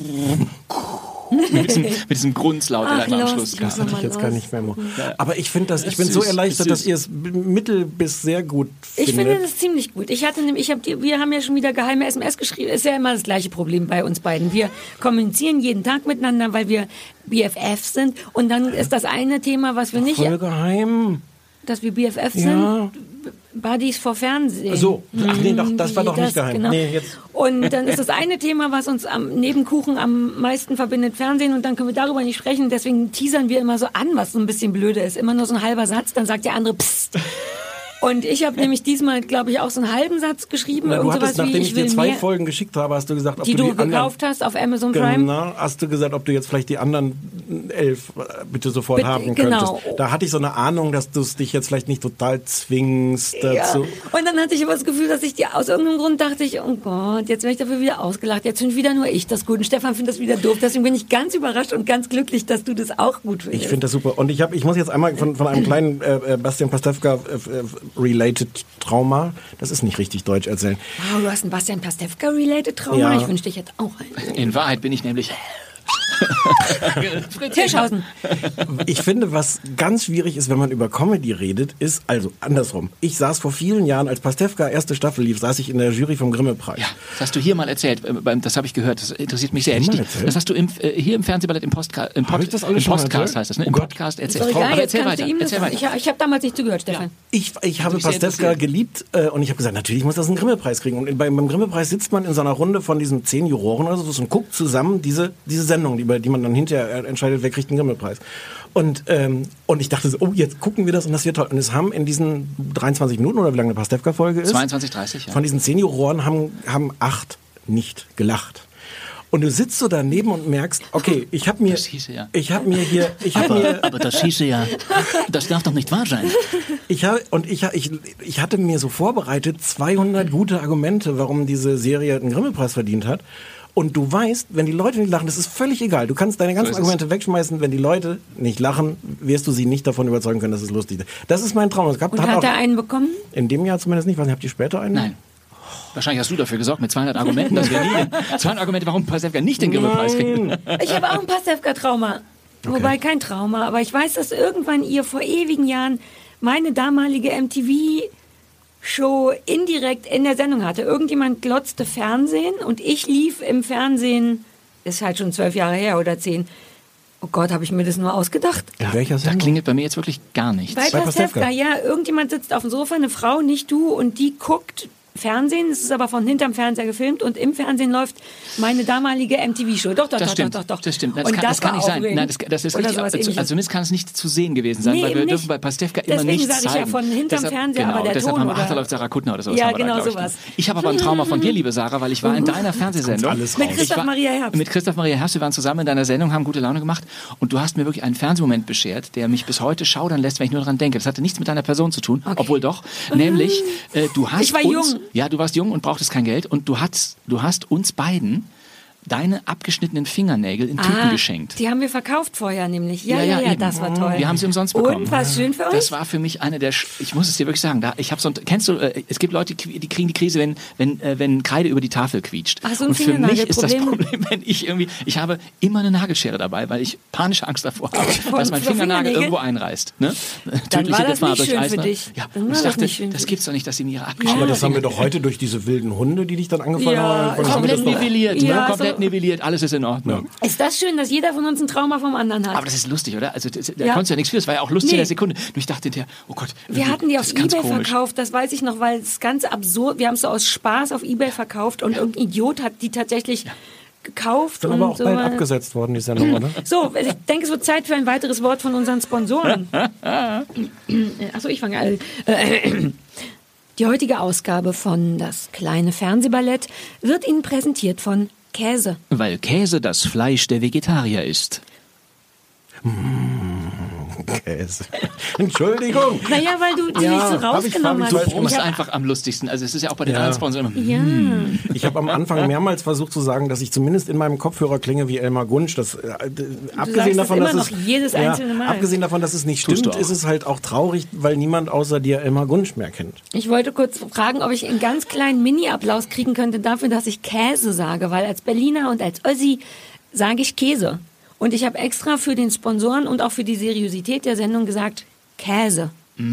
mit, diesem, mit diesem Grunzlaut, der Ach, dann am Lost, Schluss ich kam. muss Das hatte ich jetzt gar nicht mehr. Aber ich finde das, ich Das bin ist so süß, erleichtert, ist dass süß. ihr es b- mittel bis sehr gut Ich findet. finde das ziemlich gut. Ich hatte nämlich, ich hab die, wir haben ja schon wieder geheime S M S geschrieben. Ist ja immer das gleiche Problem bei uns beiden. Wir kommunizieren jeden Tag miteinander, weil wir B F Fs sind. Und dann ist das eine Thema, was wir nicht, Voll geheim. dass wir B F F Ja. sind. Buddies vor Fernsehen. So, ach nee, doch, das war doch Das, nicht geheim. genau. Nee, jetzt. Und dann ist das eine Thema, was uns am, neben Kuchen am meisten verbindet, Fernsehen. Und dann können wir darüber nicht sprechen. Deswegen teasern wir immer so an, was so ein bisschen blöde ist. Immer nur so ein halber Satz, dann sagt der andere Psst. Und ich habe nämlich diesmal, glaube ich, auch so einen halben Satz geschrieben. Na, du irgend hattest, sowas wie, nachdem ich ich dir will zwei mehr, Folgen geschickt habe, hast du gesagt, ob die du du die anderen, gekauft hast auf Amazon Prime. Genau, hast du gesagt, ob du jetzt vielleicht die anderen elf äh, bitte sofort Bitte, haben genau. könntest. Da hatte ich so eine Ahnung, dass du es dich jetzt vielleicht nicht total zwingst Ja. dazu. Und dann hatte ich aber das Gefühl, dass ich die, aus irgendeinem Grund dachte ich, oh Gott, jetzt werde ich dafür wieder ausgelacht. Jetzt finde wieder nur ich das gut. Und Stefan findet das wieder doof. Deswegen bin ich ganz überrascht und ganz glücklich, dass du das auch gut findest. Ich finde das super. Und ich habe, ich muss jetzt einmal von, von einem kleinen äh, äh, Bastian Pastewka äh, äh, related Trauma, das ist nicht richtig deutsch erzählen. Wow, du hast ein Bastian Pastewka-related Trauma. Ja. Ich wünschte, ich hätte auch einen. In Wahrheit bin ich nämlich... Hirschhausen. Ich finde, was ganz schwierig ist, wenn man über Comedy redet, ist, also andersrum. Ich saß vor vielen Jahren, als Pastewka erste Staffel lief, saß ich in der Jury vom Grimme-Preis. Ja, das hast du hier mal erzählt. äh, beim- Das habe ich gehört. Das interessiert mich sehr. Hast du Hätte mal ich dich- erzählt? Das hast du im, äh, hier im Fernsehballett im Podcast. Im, Hab Pod, ich das alles im schon mal Podcast erzählt? heißt das, ne? Oh Im Gott. Podcast Ist erzählt. doch egal, Aber jetzt erzähl kannst weiter. du ihm das Erzähl sagen. weiter. Ich, ich habe damals nicht zugehört, Stefan. Ich, ich habe mich sehr Pastewka interessiert. geliebt äh, und ich habe gesagt, natürlich muss das einen Grimme-Preis kriegen. Und in, beim, beim Grimme-Preis sitzt man in so einer Runde von diesen zehn Juroren oder so und guckt zusammen diese, diese Sendung, die, bei- die man dann hinterher entscheidet, wer kriegt den Grimme-Preis. Und, ähm, und ich dachte so, oh, jetzt gucken wir das und das wird toll. Und es haben in diesen dreiundzwanzig Minuten oder wie lange eine Pastewka-Folge ist, zweiundzwanzig, dreißig, ja. von diesen zehn Juroren haben, haben acht nicht gelacht. Und du sitzt so daneben und merkst, okay, ich habe mir, Das hieße ja. ich habe mir hier, ich habe mir, Aber das hieße ja, das darf doch nicht wahr sein. ich habe und ich, ich, ich hatte mir so vorbereitet zweihundert gute Argumente, warum diese Serie einen Grimme-Preis verdient hat. Und du weißt, wenn die Leute nicht lachen, das ist völlig egal. Du kannst deine ganzen ist es. Argumente wegschmeißen. Wenn die Leute nicht lachen, wirst du sie nicht davon überzeugen können, dass es lustig ist. Das ist mein Traum. Es gab, Und hat hat auch er einen bekommen? in dem Jahr zumindest nicht. Was, habt ihr später einen? Nein. Wahrscheinlich hast du dafür gesorgt mit zweihundert Argumenten, dass wir nie den, zweihundert Argumente, warum Pastewka nicht den Grimme-Preis kriegt. Ich habe auch ein Pastewka-Trauma. Wobei kein Trauma, aber ich weiß, dass irgendwann ihr vor ewigen Jahren meine damalige M T V-Show indirekt in der Sendung hatte. Irgendjemand glotzte Fernsehen und ich lief im Fernsehen, ist halt schon zwölf Jahre her oder zehn. Oh Gott, habe ich mir das nur ausgedacht? In welcher Da Sendung? klingelt bei mir jetzt wirklich gar nichts. Bei Bei Pastewka, Pastewka. ja, irgendjemand sitzt auf dem Sofa, eine Frau, nicht du, und die guckt Fernsehen, es ist aber von hinterm Fernseher gefilmt und im Fernsehen läuft meine damalige M T V-Show. Doch, doch, Das doch, stimmt, doch, doch, doch. das stimmt. Das Und kann, das kann war nicht sein. aufregend. Nein, das, das ist Oder richtig. sowas Also, Ähnliches. also zumindest kann es nicht zu sehen gewesen sein, Nee, weil wir eben dürfen nicht. bei Pastewka immer Deswegen nichts sag ich ja, zeigen. von hinterm deshalb, Fernseher, genau, aber der deshalb Ton haben wir, ach, oder- da läuft Sarah Kuttner oder sowas. Ja, haben wir da, genau glaub ich. sowas. Ich habe aber ein Trauma von dir, liebe Sarah, weil ich war in deiner Fernsehsendung. alles Mit raus. Christoph Ich war- Maria Herbst. Mit Christoph Maria Herbst, wir waren zusammen in deiner Sendung, haben gute Laune gemacht und du hast mir wirklich einen Fernsehmoment beschert, der mich bis heute schaudern lässt, wenn ich nur daran denke. Das hatte nichts mit deiner Person zu tun, obwohl doch. Nämlich, äh, du hast Ich war uns, jung. ja, du warst jung und brauchtest kein Geld und du hast, du hast uns beiden deine abgeschnittenen Fingernägel in Tüten Ah, geschenkt. die haben wir verkauft vorher nämlich. Ja, Ja, ja, ja, ja, eben. das war toll. Wir haben sie umsonst bekommen. Und was schön für euch? Das war für mich eine der, Sch- ich muss es dir wirklich sagen, da, ich habe so, ein- kennst du, äh, es gibt Leute, die kriegen die Krise, wenn, wenn, äh, wenn Kreide über die Tafel quietscht. Ach, so ein Und für mich ist das Fingernagelproblem. Problem, wenn ich irgendwie, ich habe immer eine Nagelschere dabei, weil ich panische Angst davor habe, dass mein vor Fingernagel Fingernägeln? irgendwo einreißt. Ne? Dann war das Gefahr nicht durch schön Eis, für ne? dich. Ja, Dann und war ich das dachte, nicht schön das für gibt's doch nicht, dass sie mir ihre abgeschnittenen Aber das haben wir Finger- doch heute durch diese wilden Hunde, die dich dann angefangen Ja, haben. haben wir Komplett das doch- nivelliert, Ja, ne? Komplett so- nivelliert, alles ist in Ordnung. Ist das schön, dass jeder von uns ein Trauma vom anderen hat? Aber das ist lustig, oder? Also das, da Ja. konntest du ja nichts für, das war ja auch lustig Nee. in der Sekunde. Nur ich dachte hinterher, oh Gott, Wir hatten die das auf ist ganz Ebay komisch. verkauft, das weiß ich noch, weil es ganz absurd, wir haben es so aus Spaß auf Ebay verkauft und irgendein Idiot hat die tatsächlich gekauft. Sind aber und auch so. bald abgesetzt worden, die Sendung, oder? So, ich denke, es wird Zeit für ein weiteres Wort von unseren Sponsoren. Achso, ich fange an. Äh, Die heutige Ausgabe von Das kleine Fernsehballett wird Ihnen präsentiert von Käse. Weil Käse das Fleisch der Vegetarier ist. Käse. Entschuldigung. Naja, weil du die Ja, nicht so hab ich- rausgenommen hab ich hast. falsch Du musst Ich hab- einfach am lustigsten. Also es ist ja auch bei den Ja. anderen Sponsoren immer. Ja. Ich habe am Anfang mehrmals versucht zu sagen, dass ich zumindest in meinem Kopfhörer klinge wie Elmar Gunsch. Das, äh, d- abgesehen sagst davon, es dass immer es noch jedes einzelne Mal. abgesehen davon, dass es nicht Tust stimmt, du auch. ist es halt auch traurig, weil niemand außer dir Elmar Gunsch mehr kennt. Ich wollte kurz fragen, ob ich einen ganz kleinen Mini-Applaus kriegen könnte dafür, dass ich Käse sage, weil als Berliner und als Ossi sage ich Käse. Und ich habe extra für den Sponsoren und auch für die Seriosität der Sendung gesagt, Käse.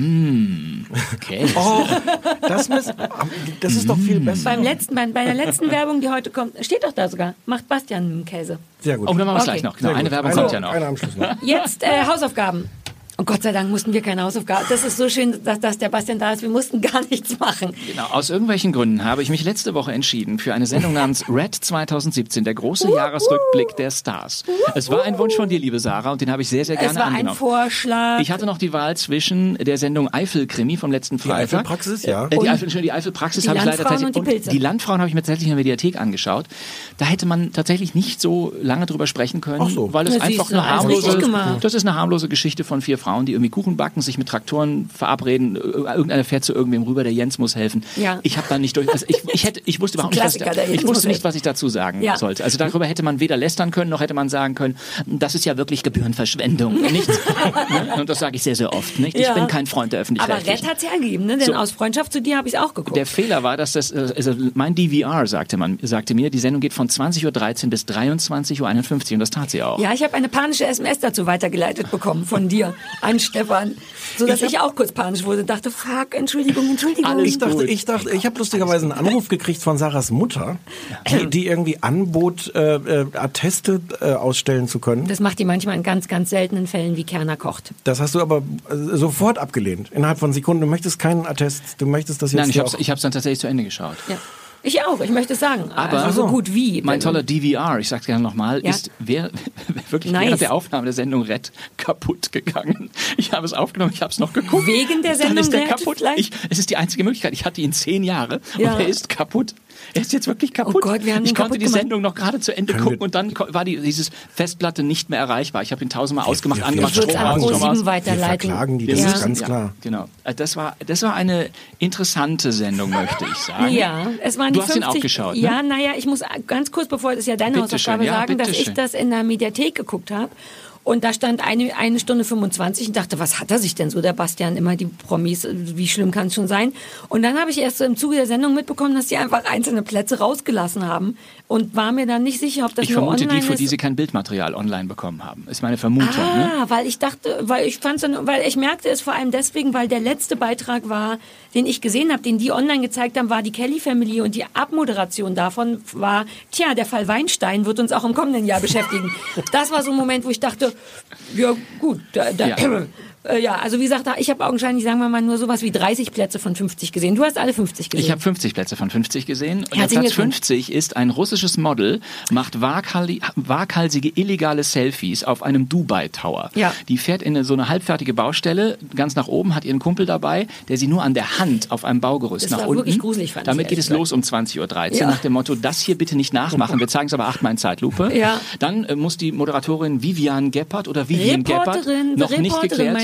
Käse. Oh, das, muss, das ist doch viel besser. Beim letzten, bei, bei der letzten Werbung, die heute kommt, steht doch da sogar, macht Bastian mit dem Käse. Sehr gut. Oh, dann machen wir es Okay. gleich noch. Genau, Sehr eine gut. Werbung Eine- kommt ja noch. Eine am Schluss noch. Jetzt äh, Hausaufgaben. Und Gott sei Dank mussten wir keine Hausaufgaben. Das ist so schön, dass, dass der Bastian da ist. Wir mussten gar nichts machen. Genau, aus irgendwelchen Gründen habe ich mich letzte Woche entschieden für eine Sendung namens Red zwanzig siebzehn, der große Jahresrückblick der Stars. Es war ein Wunsch von dir, liebe Sarah, und den habe ich sehr, sehr gerne Es war ein angenommen. Vorschlag. Ich hatte noch die Wahl zwischen der Sendung Eifel-Krimi vom letzten Freitag. Eifelpraxis, ja. Äh, die Und Eifel, Entschuldigung, die Eifelpraxis die habe ich leider Landfrauen tatsächlich. und die Pilze. die Landfrauen habe ich mir tatsächlich in der Mediathek angeschaut. Da hätte man tatsächlich nicht so lange drüber sprechen können, Ach so. weil es Na, einfach siehst du, eine alles harmlose, richtig gemacht. das ist eine harmlose Geschichte von vier Frauen, die irgendwie Kuchen backen, sich mit Traktoren verabreden, äh, irgendeiner fährt zu irgendwem rüber, der Jens muss helfen. Ja. Ich habe da nicht durch, also ich, ich hätte, ich wusste überhaupt nicht, was, Klassiker, der Jens ich muss wusste nicht, helfen. was ich dazu sagen Ja. sollte. Also darüber hätte man weder lästern können, noch hätte man sagen können, das ist ja wirklich Gebührenverschwendung. Nichts. Ne? Und das sage ich sehr, sehr oft. Nicht? Ich Ja. bin kein Freund der Aber Öffentlich-Rechtlichen. Red hat es hergegeben, ne? Denn So. aus Freundschaft zu dir habe ich es auch geguckt. Der Fehler war, dass das, äh, also mein D V R, sagte man, sagte mir, die Sendung geht von zwanzig Uhr dreizehn bis dreiundzwanzig Uhr einundfünfzig und das tat sie auch. Ja, ich habe eine panische S M S dazu weitergeleitet bekommen von dir an Stefan, sodass ich, auch kurz panisch wurde. Dachte, fuck, Entschuldigung, Entschuldigung. Alles Ich dachte, gut. ich dachte, ich habe lustigerweise einen Anruf gekriegt von Sarahs Mutter, die, die irgendwie anbot, äh, äh, Atteste äh, ausstellen zu können. Das macht die manchmal in ganz, ganz seltenen Fällen, wie Kerner kocht. Das hast du aber äh, sofort abgelehnt. Innerhalb von Sekunden. Du möchtest keinen Attest. Du möchtest das jetzt Nein, ich hier habe auch- ich hab's dann tatsächlich zu Ende geschaut. Ja. Ich auch, ich möchte es sagen. Aber also so gut wie. mein toller D V R, ich sag's gerne nochmal, Ja. ist wer, wirklich Nice. während der Aufnahme der Sendung Red kaputt gegangen. Ich habe es aufgenommen, ich habe es noch geguckt. Wegen der Dann Sendung ist der Red kaputt. vielleicht? Ich, es ist die einzige Möglichkeit. Ich hatte ihn zehn Jahre Ja. und er ist kaputt. Er ist jetzt wirklich kaputt. Oh Gott, wir haben ich ihn konnte kaputt die gemacht. Sendung noch gerade zu Ende Können gucken wir- und dann ko- war die, dieses Festplatte nicht mehr erreichbar. Ich habe ihn tausendmal ausgemacht, wir- angemacht, Ich würde es Strom an aus, Strom aus. ProSieben Wir weiterleiten. verklagen die, Wir das Ja. ist ganz ja, klar. Genau. Äh, Das war, das war eine interessante Sendung, möchte ich sagen. Ja, es waren Du die hast ihn fünfzig. auch geschaut, ne? Ja, naja, ich muss ganz kurz, bevor das ist ja deine Bitte Hausaufgabe, schön, ja, sagen, dass bitte ich schön. das in der Mediathek geguckt habe. Und da stand eine, eine Stunde fünfundzwanzig und dachte, was hat er sich denn so, der Bastian, immer die Promis, wie schlimm kann es schon sein? Und dann habe ich erst so im Zuge der Sendung mitbekommen, dass die einfach einzelne Plätze rausgelassen haben und war mir dann nicht sicher, ob das Ich nur vermute online die, für ist. die sie kein Bildmaterial online bekommen haben. Ist meine Vermutung. Ne? Ah, weil ich dachte, weil ich fand's dann, weil ich merkte es vor allem deswegen, weil der letzte Beitrag war, den ich gesehen habe, den die online gezeigt haben, war die Kelly Family und die Abmoderation davon war, tja, der Fall Weinstein wird uns auch im kommenden Jahr beschäftigen. Das war so ein Moment, wo ich dachte, ja gut, da, da, Ja. äh, ja, also wie gesagt, ich habe augenscheinlich, sagen wir mal, nur sowas wie dreißig Plätze von fünfzig gesehen. Du hast alle fünfzig gesehen. Ich habe fünfzig Plätze von fünfzig gesehen. Und der Herzlichen Platz Glückwunsch. fünfzig ist ein russisches Model, macht waghalsi- waghalsige illegale Selfies auf einem Dubai-Tower. Ja. Die fährt in eine, so eine halbfertige Baustelle, ganz nach oben, hat ihren Kumpel dabei, der sie nur an der Hand auf einem Baugerüst Das nach war unten. wirklich gruselig, fand ich, Damit geht ehrlich es los um zwanzig Uhr dreizehn, Ja. nach dem Motto, das hier bitte nicht nachmachen, wir zeigen es aber achtmal in Zeitlupe. Ja. Dann äh, muss die Moderatorin Vivian Geppert oder Vivian Geppert Reporterin, noch nicht Reporterin, geklärt. meine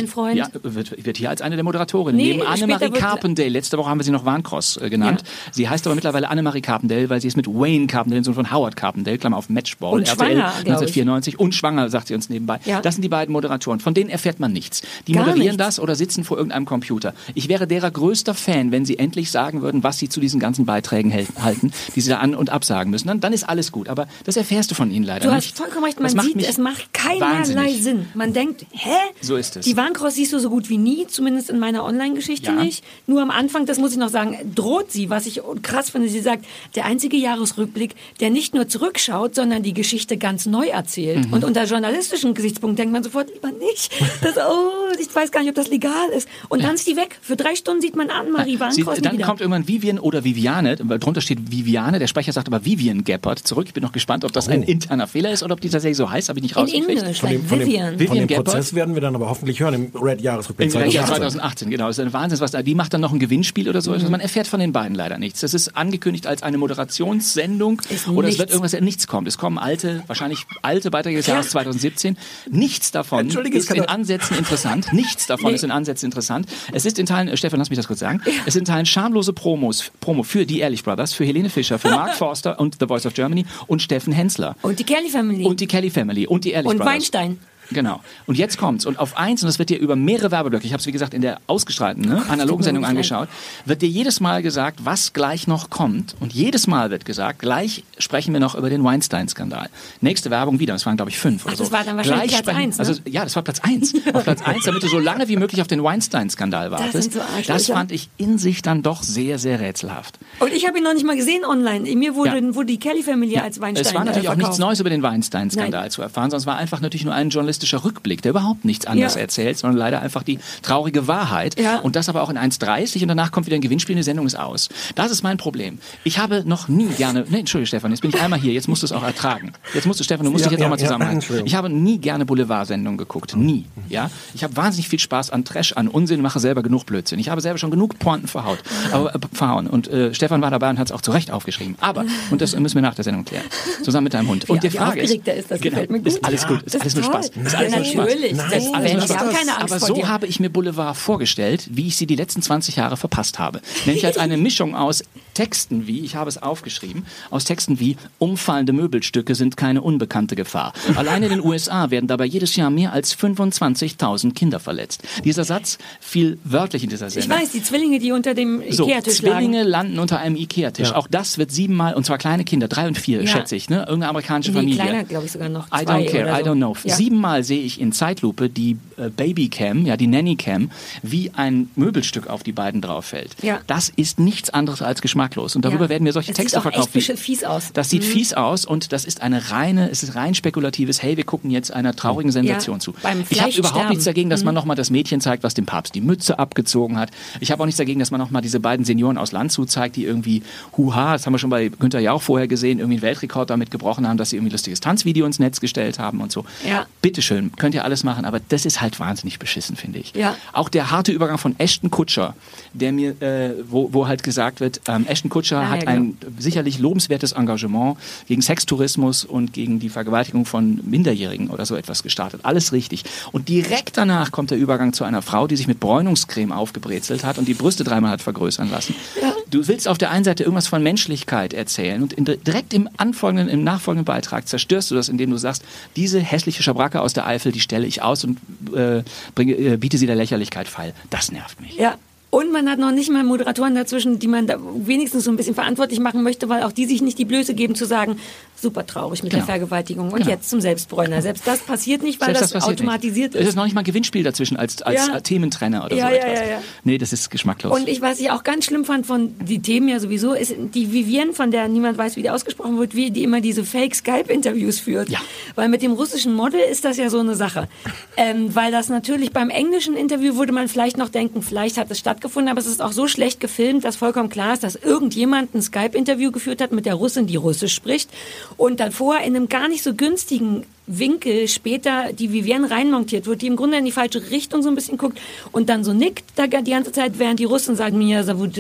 dein Freund? Ja, wird, wird hier als eine der Moderatorinnen. Nee, Neben später Annemarie wird- Carpendale. Letzte Woche haben wir sie noch Warncross äh, genannt. Ja. Sie heißt aber mittlerweile Annemarie Carpendale, weil sie ist mit Wayne Carpendale, Sohn von Howard Carpendale, Klammer auf Matchball, Und schwanger, glaub ich. neunzehnhundertvierundneunzig. Und schwanger, sagt sie uns nebenbei. Ja. Das sind die beiden Moderatoren. Von denen erfährt man nichts. Die Gar moderieren nichts. das oder sitzen vor irgendeinem Computer. Ich wäre derer größter Fan, wenn sie endlich sagen würden, was sie zu diesen ganzen Beiträgen hält, halten, die sie da an- und absagen müssen. Dann, dann ist alles gut. Aber das erfährst du von ihnen leider Du nicht. hast vollkommen recht, Das man macht sieht, mich es macht keinerlei wahnsinnig. Sinn. Man denkt, hä? So ist es. Die Warncross siehst du so gut wie nie, zumindest in meiner Online-Geschichte Ja. nicht. Nur am Anfang, das muss ich noch sagen, droht sie, was ich krass finde, sie sagt, der einzige Jahresrückblick, der nicht nur zurückschaut, sondern die Geschichte ganz neu erzählt. Mhm. Und unter journalistischen Gesichtspunkten denkt man sofort, lieber nicht. Das, oh, ich weiß gar nicht, ob das legal ist. Und dann ist die weg. Für drei Stunden sieht man Anne-Marie Sie, Warncross nie dann wieder. kommt irgendwann Vivian oder Viviane, weil drunter steht Viviane, der Sprecher sagt aber Vivian Geppert zurück. Ich bin noch gespannt, ob das ein interner Fehler ist oder ob die tatsächlich so heißt, habe ich nicht In rausgekriegt. Englisch, Von like dem, von dem, Vivian. von Vivian dem Geppert. Prozess werden wir dann aber hoffentlich hören im Red-Jahresrückblick Im Jahr zweitausendachtzehn. zweitausendachtzehn, genau. Das ist ein Wahnsinn, was da, die macht dann noch ein Gewinnspiel oder so. Also man erfährt von den beiden leider nichts. Das ist angekündigt als eine Moderationssendung Ist oder es nichts. wird irgendwas, nichts kommt. Es kommen alte, wahrscheinlich alte Beiträge des Jahres zweitausendsiebzehn. Nichts davon Entschuldige, es ist kann in doch- Ansätzen interessant. Nichts davon Nee. ist in Ansätzen interessant. Es ist in Teilen, äh, Stefan, lass mich das kurz sagen, es sind in Teilen schamlose Promos, Promo für die Ehrlich Brothers, für Helene Fischer, für Mark Forster und The Voice of Germany und Steffen Hensler. Und die Kelly Family. Und die Kelly Family und die Ehrlich Und Brothers. Weinstein. Genau. Und jetzt kommt's. Und auf eins, und das wird dir über mehrere Werbeblöcke, ich habe es wie gesagt in der ausgestrahlten, ne, analogen tut mir Sendung wirklich leid. angeschaut, wird dir jedes Mal gesagt, was gleich noch kommt. Und jedes Mal wird gesagt, gleich sprechen wir noch über den Weinstein-Skandal. Nächste Werbung wieder, das waren glaube ich fünf oder Ach, so. das war dann wahrscheinlich Gleich Platz sprechen- eins, ne? Also, ja, das war Platz eins. Auf Platz eins, damit du so lange wie möglich auf den Weinstein-Skandal wartest. sind so Arschlöcher. Das fand ich in sich dann doch sehr, sehr rätselhaft. Und ich habe ihn noch nicht mal gesehen online. Mir wurde, Ja. wurde die Kelly Family als Weinstein Es war natürlich äh, auch nichts verkauft. Neues über den Weinstein-Skandal Nein. zu erfahren, sondern es war einfach natürlich nur ein journalistischer Rückblick, der überhaupt nichts anderes Ja. erzählt, sondern leider einfach die traurige Wahrheit. Ja. Und das aber auch in eins dreißig und danach kommt wieder ein Gewinnspiel, die Sendung ist aus. Das ist mein Problem. Ich habe noch nie gerne, nee, Entschuldige Stefan, jetzt bin ich einmal hier, jetzt musst du es auch ertragen. Jetzt musst du, Stefan, du musst Ja, dich jetzt ja, auch mal ja, zusammenhalten. Entschuldigung. Ich habe nie gerne Boulevard-Sendungen geguckt. Nie. Ja? Ich habe wahnsinnig viel Spaß an Trash, an Unsinn, mache selber genug Blödsinn. Ich habe selber schon genug Pointen verhaut, aber, äh, verhauen. Und äh, Stefan war dabei und hat es auch zu Recht aufgeschrieben. Aber, und das müssen wir nach der Sendung klären, zusammen mit deinem Hund. Und Ja, die wie Frage aufgeregt ist, er ist, das genau, gefällt mir gut. ist alles gut, ist Das alles ist nur toll. Spaß. Ist Ja, alles nur Spaß. natürlich. Nein, Das- alles aber nur wir haben Spaß. keine Angst Aber vor so dir. habe ich mir Boulevard vorgestellt, wie ich sie die letzten zwanzig Jahre verpasst habe. Nämlich als eine Mischung aus Texten wie, ich habe es aufgeschrieben, aus Texten wie umfallende Möbelstücke sind keine unbekannte Gefahr. Allein in den U S A werden dabei jedes Jahr mehr als fünfundzwanzigtausend Kinder verletzt. Dieser Satz fiel wörtlich in dieser Ich Sendung. weiß, die Zwillinge, die unter dem So, Ikea-Tisch Zwillinge lagen. landen unter einem Ikea-Tisch. Ja. Auch das wird siebenmal, und zwar kleine Kinder, drei und vier, Ja. schätze ich, ne? Irgendeine amerikanische Nee, Familie. kleiner, glaube ich, sogar noch. I Zwei don't care, oder I so. don't know. Ja. Siebenmal sehe ich in Zeitlupe die äh, Babycam, ja die Nannycam, wie ein Möbelstück auf die beiden drauf fällt. Ja. Das ist nichts anderes als geschmacklos. Und darüber Ja. werden mir solche Es Texte sieht auch verkauft. echt wie- besch- fies aus. Das sieht Mhm. fies aus und das ist eine reine, es ist rein spekulatives, hey, wir gucken jetzt einer traurigen Sensation Ja, zu. beim Ich habe überhaupt Fleischsterben. nichts dagegen, dass Mhm. man nochmal das Mädchen zeigt, was dem Papst die Mütze abgezogen hat. Ich habe auch nichts dagegen, dass man nochmal diese beiden Senioren aus Landshut zeigt, die irgendwie, huha, das haben wir schon bei Günther Jauch vorher gesehen, irgendwie einen Weltrekord damit gebrochen haben, dass sie irgendwie ein lustiges Tanzvideo ins Netz gestellt haben und so. Ja. Bitteschön, könnt ihr alles machen, aber das ist halt wahnsinnig beschissen, finde ich. Ja. Auch der harte Übergang von Ashton Kutcher, der mir, äh, wo, wo halt gesagt wird, ähm, Ashton Kutcher Ja, hat ja, ein sicherlich lobenswertes Engagement gegen Sextourismus und gegen die Vergewaltigung von Minderjährigen oder so etwas gestartet. Alles richtig. Und direkt danach kommt der Übergang zu einer Frau, die sich mit Bräunungscreme aufgebrezelt hat und die Brüste dreimal hat vergrößern lassen. Ja. Du willst auf der einen Seite irgendwas von Menschlichkeit erzählen und in, direkt im anfolgenden, im nachfolgenden Beitrag zerstörst du das, indem du sagst, diese hässliche Schabracke aus der Eifel, die stelle ich aus und äh, bringe, äh, biete sie der Lächerlichkeit feil. Das nervt mich. Ja. Und man hat noch nicht mal Moderatoren dazwischen, die man da wenigstens so ein bisschen verantwortlich machen möchte, weil auch die sich nicht die Blöße geben zu sagen, super traurig mit Genau. der Vergewaltigung und Genau. jetzt zum Selbstbräuner. Selbst das passiert nicht, weil Selbst das, passiert automatisiert nicht. Es ist. ist noch nicht mal ein Gewinnspiel dazwischen als, als Ja. Thementrenner oder Ja, so ja, etwas. ja, ja. Nee, das ist geschmacklos. Und ich, was ich auch ganz schlimm fand von die Themen ja sowieso, ist die Vivienne, von der niemand weiß, wie die ausgesprochen wird, wie die immer diese Fake-Skype-Interviews führt. Ja. Weil mit dem russischen Model ist das ja so eine Sache. Ähm, weil das natürlich beim englischen Interview würde man vielleicht noch denken, vielleicht hat es stattgefunden, aber es ist auch so schlecht gefilmt, dass vollkommen klar ist, dass irgendjemand ein Skype-Interview geführt hat mit der Russin, die Russisch spricht und davor in einem gar nicht so günstigen Winkel später die Vivienne reinmontiert wird, die im Grunde in die falsche Richtung so ein bisschen guckt und dann so nickt da die ganze Zeit, während die Russen sagen, mir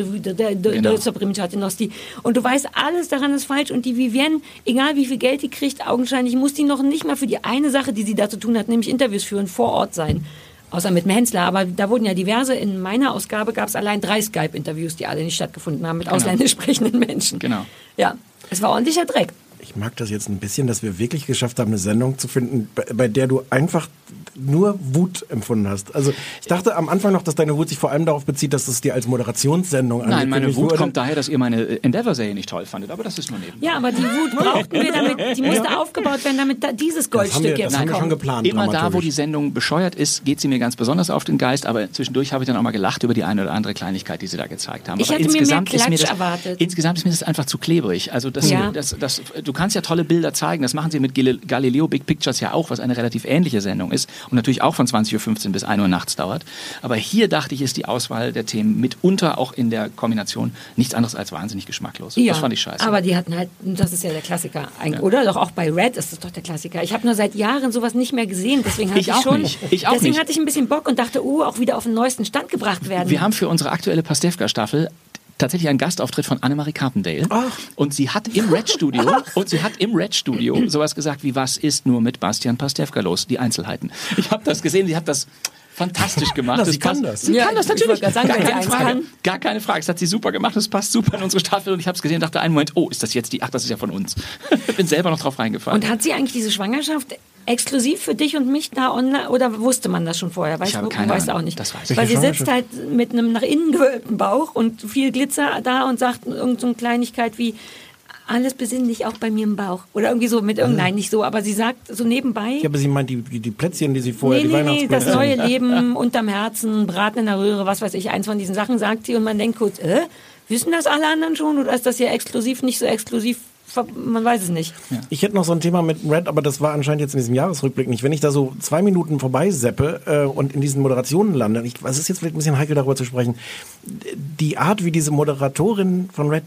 Genau. und du weißt, alles daran ist falsch und die Vivienne, egal wie viel Geld die kriegt, augenscheinlich muss die noch nicht mal für die eine Sache, die sie da zu tun hat, nämlich Interviews führen, vor Ort sein. Außer mit dem Hensler, aber da wurden ja diverse, in meiner Ausgabe gab es allein drei Skype-Interviews, die alle nicht stattgefunden haben mit Genau. ausländisch sprechenden Menschen. Genau. Ja, es war ordentlicher Dreck. Ich mag das jetzt ein bisschen, dass wir wirklich geschafft haben, eine Sendung zu finden, bei, bei der du einfach nur Wut empfunden hast. Also ich dachte am Anfang noch, dass deine Wut sich vor allem darauf bezieht, dass es dir als Moderationssendung Nein, meine angekündigt Wut wurde. kommt daher, dass ihr meine Endeavour-Serie nicht toll fandet, aber das ist nur neben. Ja, aber die Wut brauchten wir damit, die musste aufgebaut werden, damit da dieses Das haben Goldstück wir, jetzt das haben wir schon kommt. geplant. Immer da, wo dramaturgisch. die Sendung bescheuert ist, geht sie mir ganz besonders auf den Geist, aber zwischendurch habe ich dann auch mal gelacht über die eine oder andere Kleinigkeit, die sie da gezeigt haben. Ich aber hätte mir mehr insgesamt ist mir Klatsch das, erwartet. Insgesamt ist mir das einfach zu klebrig. Also das, Ja. das, das, du kannst ja tolle Bilder zeigen, das machen sie mit Gal- Galileo Big Pictures ja auch, was eine relativ ähnliche Sendung ist und natürlich auch von zwanzig Uhr fünfzehn bis ein Uhr nachts dauert. Aber hier dachte ich, ist die Auswahl der Themen mitunter auch in der Kombination nichts anderes als wahnsinnig geschmacklos. Ja, das fand ich scheiße. aber die hatten halt, das ist ja der Klassiker eigentlich, Ja. oder? Doch auch bei Red ist das doch der Klassiker. Ich habe nur seit Jahren sowas nicht mehr gesehen, deswegen hatte Ich ich, auch schon, nicht. Ich auch deswegen nicht. hatte ich ein bisschen Bock und dachte, oh, auch wieder auf den neuesten Stand gebracht werden. Wir haben für unsere aktuelle Pastewka-Staffel tatsächlich einen Gastauftritt von Annemarie Carpendale. Und sie hat im Red-Studio und sie hat im Red-Studio sowas gesagt wie, was ist nur mit Bastian Pastewka los? Die Einzelheiten. Ich habe das gesehen, sie hat das fantastisch gemacht. Na, sie kann passt- das. Sie Ja, kann das ich natürlich. wollte gerade sagen, Gar wenn sie keine eins Frage. kann. Gar keine Frage. Das hat sie super gemacht. Das passt super in unsere Staffel. Und ich habe es gesehen und dachte einen Moment, oh, ist das jetzt die? Ach, das ist ja von uns. Ich bin selber noch drauf reingefallen. Und hat sie eigentlich diese Schwangerschaft exklusiv für dich und mich da online, oder wusste man das schon vorher? Weißt Ich habe du, keine weißt du Ahnung. auch nicht. Das weiß ich Weil sie nicht. sitzt halt mit einem nach innen gewölbten Bauch und viel Glitzer da und sagt irgend so eine Kleinigkeit wie, alles besinnlich auch bei mir im Bauch. Oder irgendwie so mit irgendein, nein, nicht so, aber sie sagt so nebenbei. Ja, aber sie meint die, die, die Plätzchen, die sie vorher, Nee, die nee, nee, das Weihnachtsplätzchen. neue Leben unterm Herzen, Braten in der Röhre, was weiß ich, eins von diesen Sachen sagt sie und man denkt kurz, äh, wissen das alle anderen schon oder ist das hier exklusiv, nicht so exklusiv? Man weiß es nicht. Ich hätte noch so ein Thema mit Red, aber das war anscheinend jetzt in diesem Jahresrückblick nicht. Wenn ich da so zwei Minuten vorbeiseppe äh, und in diesen Moderationen lande, ich, es ist jetzt vielleicht ein bisschen heikel darüber zu sprechen, die Art, wie diese Moderatorin von Red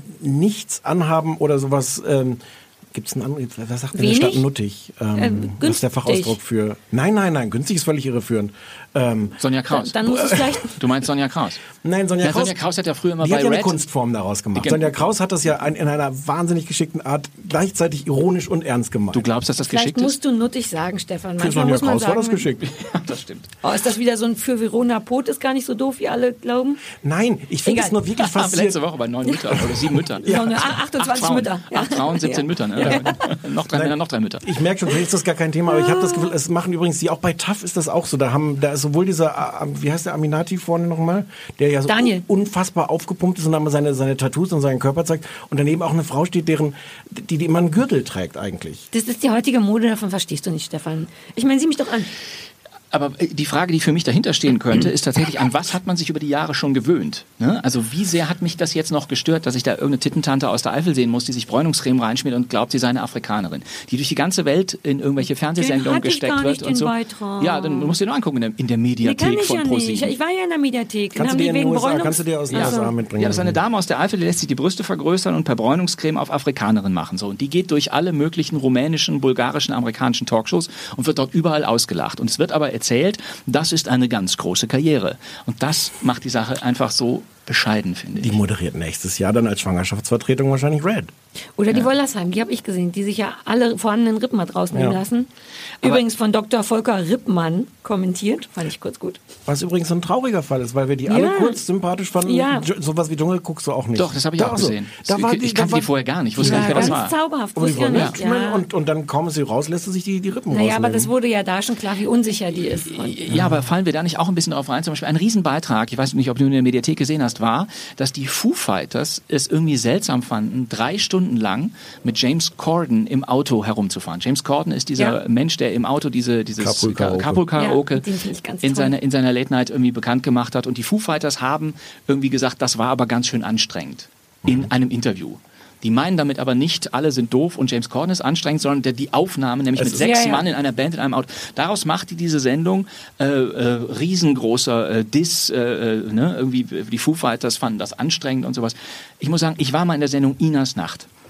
nichts anhaben oder sowas, ähm, gibt es einen anderen, was sagt denn die Wenig? Stadt Nuttig? Ähm, Ähm, was ist der günstig. Fachausdruck für? Nein, nein, nein, günstig ist völlig irreführend. Ähm, Sonja Kraus. Dann muss es vielleicht... Du meinst Sonja Kraus? Nein, Sonja Ja, Kraus. Sonja Kraus hat ja früher immer die bei hat ja eine Red- Kunstform daraus gemacht. Gen- Sonja Kraus hat das ja ein, in einer wahnsinnig geschickten Art gleichzeitig ironisch und ernst gemeint. Du glaubst, dass das Vielleicht geschickt ist? musst du nuttig sagen, Stefan. Für Manchmal Sonja muss man Kraus sagen, war das wenn- geschickt. Ja, das stimmt. Oh, ist das wieder so ein für Verona Pot ist gar nicht so doof, wie alle glauben? Nein, ich finde Egal. es nur wirklich Letzte faszinierend. Woche bei neun Müttern oder sieben Müttern. So eine achtundzwanzig Acht Frauen. Mütter. Ja. Acht Frauen, siebzehn Ja. Mütter. Ne? noch drei Männer, noch drei Mütter. Ich merke schon, vielleicht ist das gar kein Thema, aber ich habe das Gefühl, es machen übrigens die, auch bei T A F ist das auch so. Da haben, da ist sowohl dieser, äh, wie heißt der Aminati vorne nochmal, der ja so Daniel. unfassbar aufgepumpt ist und dann seine, seine Tattoos und seinen Körper zeigt und daneben auch eine Frau steht, deren, die, die immer einen Gürtel trägt eigentlich. Das ist die heutige Mode, davon verstehst du nicht, Stefan. Ich meine, sieh mich doch an. Aber die Frage, die für mich dahinter stehen könnte, ist tatsächlich, an was hat man sich über die Jahre schon gewöhnt? Ne? Also wie sehr hat mich das jetzt noch gestört, dass ich da irgendeine Tittentante aus der Eifel sehen muss, die sich Bräunungscreme reinschmiert und glaubt, sie sei eine Afrikanerin, die durch die ganze Welt in irgendwelche Fernsehsendungen hatte ich gesteckt gar wird nicht, und den so. Beitrag. Ja, dann musst du dir nur angucken in der, in der Nee, Mediathek kann ich von ja nicht. ProSieben. Ich war ja in der Mediathek. Kannst du Dann dir haben in die den wegen U S A, Bräunungs- kannst du dir aus den Ja. U S A mitbringen? Ja, das ist eine Dame aus der Eifel, die lässt sich die Brüste vergrößern und per Bräunungscreme auf Afrikanerin machen. So. Und die geht durch alle möglichen rumänischen, bulgarischen, amerikanischen Talkshows und wird dort überall ausgelacht. Und es wird aber erzählt, das ist eine ganz große Karriere. Und das macht die Sache einfach so bescheiden, finde ich. Die moderiert nächstes Jahr dann als Schwangerschaftsvertretung wahrscheinlich Red. Oder die Wollersheim, die habe ich gesehen, die sich ja alle vorhandenen Rippen hat rausnehmen Ja. lassen. Übrigens von Doktor Volker Rippmann kommentiert, fand ich kurz gut. Was übrigens ein trauriger Fall ist, weil wir die alle Ja. kurz sympathisch fanden. Ja. Dsch- Sowas wie Dschungel guckst du auch nicht. Doch, das habe ich Da- auch so. gesehen. Da war ich die, ich kannte da war, die vorher gar nicht. Ich wusste gar nicht, wer das ganz war. zauberhaft, Aber die wusste ja wollen nicht. ja. Ja. Und, und dann kaum ist sie raus, lässt sie sich die, die Rippen Naja, rausnehmen. aber das wurde ja da schon klar, wie unsicher die ist. Und Ja, aber fallen wir da nicht auch ein bisschen drauf rein? Zum Beispiel ein Riesenbeitrag, ich weiß nicht, ob du in der Mediathek gesehen hast, war, dass die Foo Fighters es irgendwie seltsam fanden, drei Stunden lang mit James Corden im Auto herumzufahren. James Corden ist dieser Ja. Mensch, der im Auto diese, dieses Carpool Karaoke. Carpool Karaoke Ja, den finde ich ganz in, toll. seiner, in seiner Late Night irgendwie bekannt gemacht hat. Und die Foo Fighters haben irgendwie gesagt, das war aber ganz schön anstrengend in einem Interview. Die meinen damit aber nicht, alle sind doof und James Corden ist anstrengend, sondern der, die Aufnahme, nämlich Es mit ist- sechs Ja, ja. Mann in einer Band in einem Auto. Daraus macht die diese Sendung äh, äh, riesengroßer äh, Diss. Äh, äh, ne? Irgendwie die Foo Fighters fanden das anstrengend und sowas. Ich muss sagen, ich war mal in der Sendung Inas Nacht.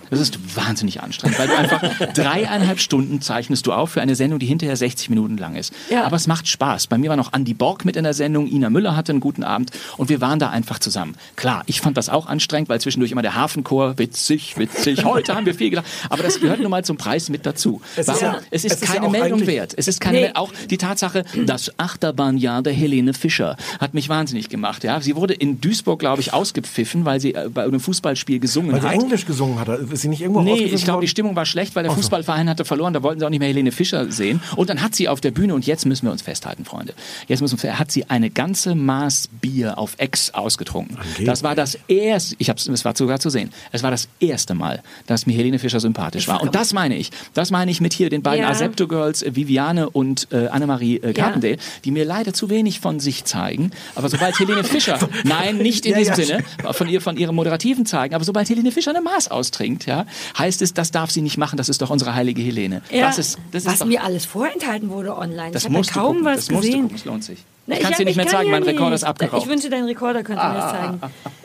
Das ist wahnsinnig anstrengend, weil du einfach dreieinhalb Stunden zeichnest du auf für eine Sendung, die hinterher sechzig Minuten lang ist. Ja. Aber es macht Spaß. Bei mir war noch Andi Borg mit in der Sendung, Ina Müller hatte einen guten Abend und wir waren da einfach zusammen. Klar, ich fand das auch anstrengend, weil zwischendurch immer der Hafenchor, witzig, witzig, heute haben wir viel gelacht. Aber das gehört nun mal zum Preis mit dazu. Es Warum? ist ja- es ist es ist keine ja auch Meldung eigentlich- wert. Es ist keine Nee. Mel- auch die Tatsache, das Achterbahnjahr der Helene Fischer hat mich wahnsinnig gemacht. Ja, sie wurde in Duisburg, glaube ich, ausgepfiffen, weil sie äh, bei einem Fußballspiel gesungen Weil sie hat. Englisch gesungen hat. Ist sie nicht irgendwo Nee, rausgepfiffen ich glaube, die worden? Stimmung war schlecht, weil der Fußballverein hatte verloren. Da wollten sie auch nicht mehr Helene Fischer sehen. Und dann hat sie auf der Bühne, und jetzt müssen wir uns festhalten, Freunde, jetzt müssen wir, hat sie eine ganze Maß Bier auf Ex ausgetrunken. Angeblich. Das war das erste, ich hab's, es war sogar zu sehen, es war das erste Mal, dass mir Helene Fischer sympathisch war. Und das meine ich. Das meine ich mit hier den beiden Ja. Asepto-Girls, äh, Viviane und äh, Annemarie äh, Carpendale, die mir leider zu wenig von sich zeigen. Aber sobald Helene Fischer, nein, nicht in Ja, diesem ja. Sinne, von ihr, von ihrem Moderativen zeigen, aber sobald Helene Fischer eine Maß austrinkt, ja, heißt es, das darf sie nicht machen, das ist doch unsere heilige Helene. Ja, Das ist, das ist was doch, mir alles vorenthalten wurde online. das ich habe musst du kaum gucken, was das musst du gesehen. gucken, es lohnt sich. Na, Ich kann es hab- dir nicht mehr kann zeigen, ja mein Rekorder ist nicht. abgeraucht. Ich wünsche, dein Rekorder könnte mir das zeigen.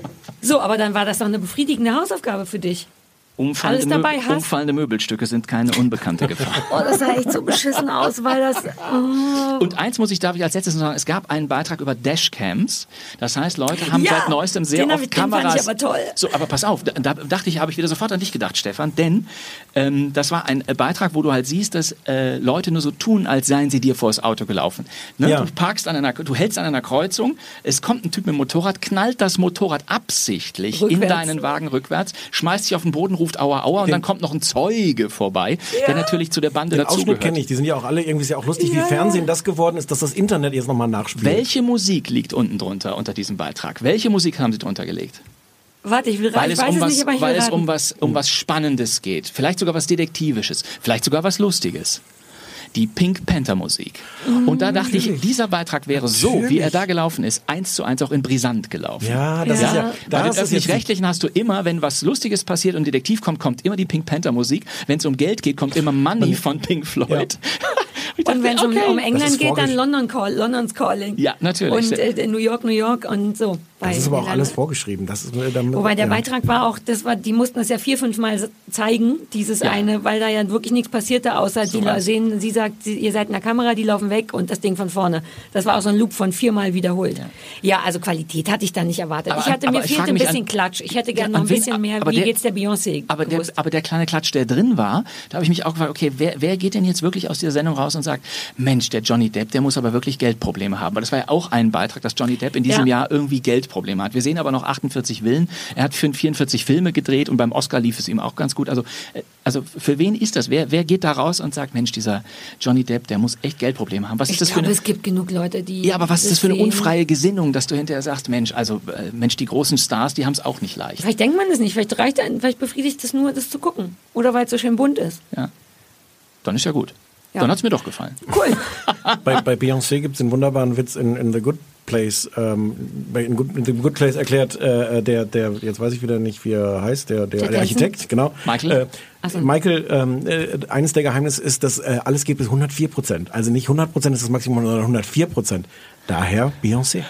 So, aber dann war das doch eine befriedigende Hausaufgabe für dich. Umfallende, alles dabei Möbel, hast. umfallende Möbelstücke sind keine unbekannte Gefahr. Oh, das sah echt so beschissen aus, weil das... Oh. Und eins muss ich, darf ich als letztes noch sagen, es gab einen Beitrag über Dashcams. Das heißt, Leute haben Ja, seit neuestem sehr den hab oft ich- den fand Kameras. ich aber toll. So, aber pass auf, da, da dachte ich, habe ich wieder sofort an dich gedacht, Stefan, denn ähm, das war ein äh, Beitrag, wo du halt siehst, dass äh, Leute nur so tun, als seien sie dir vors Auto gelaufen. Ne? Ja. Du parkst an einer, du hältst an einer Kreuzung, es kommt ein Typ mit dem Motorrad, knallt das Motorrad absichtlich in Rückwärts. deinen Wagen rückwärts, schmeißt sich auf den Boden, ruft Aua, Aua und dann kommt noch ein Zeuge vorbei, der natürlich zu der Bande Den Ausschnitt dazugehört. kenne ich. Die sind ja auch alle irgendwie, ist ja auch lustig, wie Fernsehen das geworden ist, dass das Internet jetzt nochmal nachspielt. Welche Musik liegt unten drunter unter diesem Beitrag? Welche Musik haben Sie drunter gelegt? Warte, ich will Weil raten. Ich es weiß um es was, nicht, aber ich weil will es um raten. was, um was Spannendes geht. Vielleicht sogar was Detektivisches. Vielleicht sogar was Lustiges. Die Pink Panther Musik. Und da dachte ich, dieser Beitrag wäre so, wie Natürlich. er da gelaufen ist, eins zu eins auch in Brisant gelaufen. Ja, das Ja. ist ja, Bei da den ist es jetzt Öffentlich-Rechtlichen hast du immer, wenn was Lustiges passiert und ein Detektiv kommt, kommt immer die Pink Panther Musik. Wenn es um Geld geht, kommt immer Money von Pink Floyd. Ich dachte, Und wenn es um, okay. um Das England ist geht, dann vorgesch- London Call, London's Calling. Ja, natürlich. Und äh, New York, New York und so. Das Bei ist aber auch den alles anderen. vorgeschrieben. Das ist, äh, damit, Wobei der ja. Beitrag war auch, das war, die mussten das ja vier, fünf Mal s- zeigen, dieses Ja. eine, weil da ja wirklich nichts passierte, außer So die war's. sehen, sie sagt, sie, ihr seid in der Kamera, die laufen weg und das Ding von vorne. Das war auch so ein Loop von viermal wiederholt. Ja, ja also Qualität hatte ich dann nicht erwartet. Aber ich an- hatte, aber mir ich fehlte frage ein mich bisschen an- Klatsch. Ich hätte Ja, gerne noch an ein wen- bisschen mehr, aber wie der- geht's der Beyoncé Aber der, gewusst. aber der kleine Klatsch, der drin war, da habe ich mich auch gefragt, okay, wer, wer geht denn jetzt wirklich aus dieser Sendung raus und sagt, Mensch, der Johnny Depp, der muss aber wirklich Geldprobleme haben. Weil das war ja auch ein Beitrag, dass Johnny Depp in diesem Ja. Jahr irgendwie Geldprobleme hat. Wir sehen aber noch achtundvierzig Villen. Er hat für vierundvierzig Filme gedreht und beim Oscar lief es ihm auch ganz gut. Also, äh, also für wen ist das? Wer, wer geht da raus und sagt, Mensch, dieser Johnny Depp, der muss echt Geldprobleme haben? Was ich ist das für glaube, eine... es gibt genug Leute, die Ja, aber was ist das für eine sehen. unfreie Gesinnung, dass du hinterher sagst, Mensch, also äh, Mensch, die großen Stars, die haben es auch nicht leicht. Vielleicht denkt man das nicht, vielleicht reicht ein, vielleicht befriedigt es nur, das zu gucken. Oder weil es so schön bunt ist. Ja. Dann ist ja gut. Ja. Dann hat es mir doch gefallen. Cool. Bei, bei Beyoncé gibt es den wunderbaren Witz in, in The Good Place. Ähm, bei in, Good, in The Good Place erklärt äh, der, der, jetzt weiß ich wieder nicht, wie er heißt, der, der, Jack der Hansen? Architekt, genau. Michael? Äh, Ach so. Michael, ähm, äh, eines der Geheimnisse ist, dass äh, alles geht bis hundertvier Prozent. Also nicht hundert Prozent ist das Maximum, sondern hundertvier Prozent. Daher Beyoncé.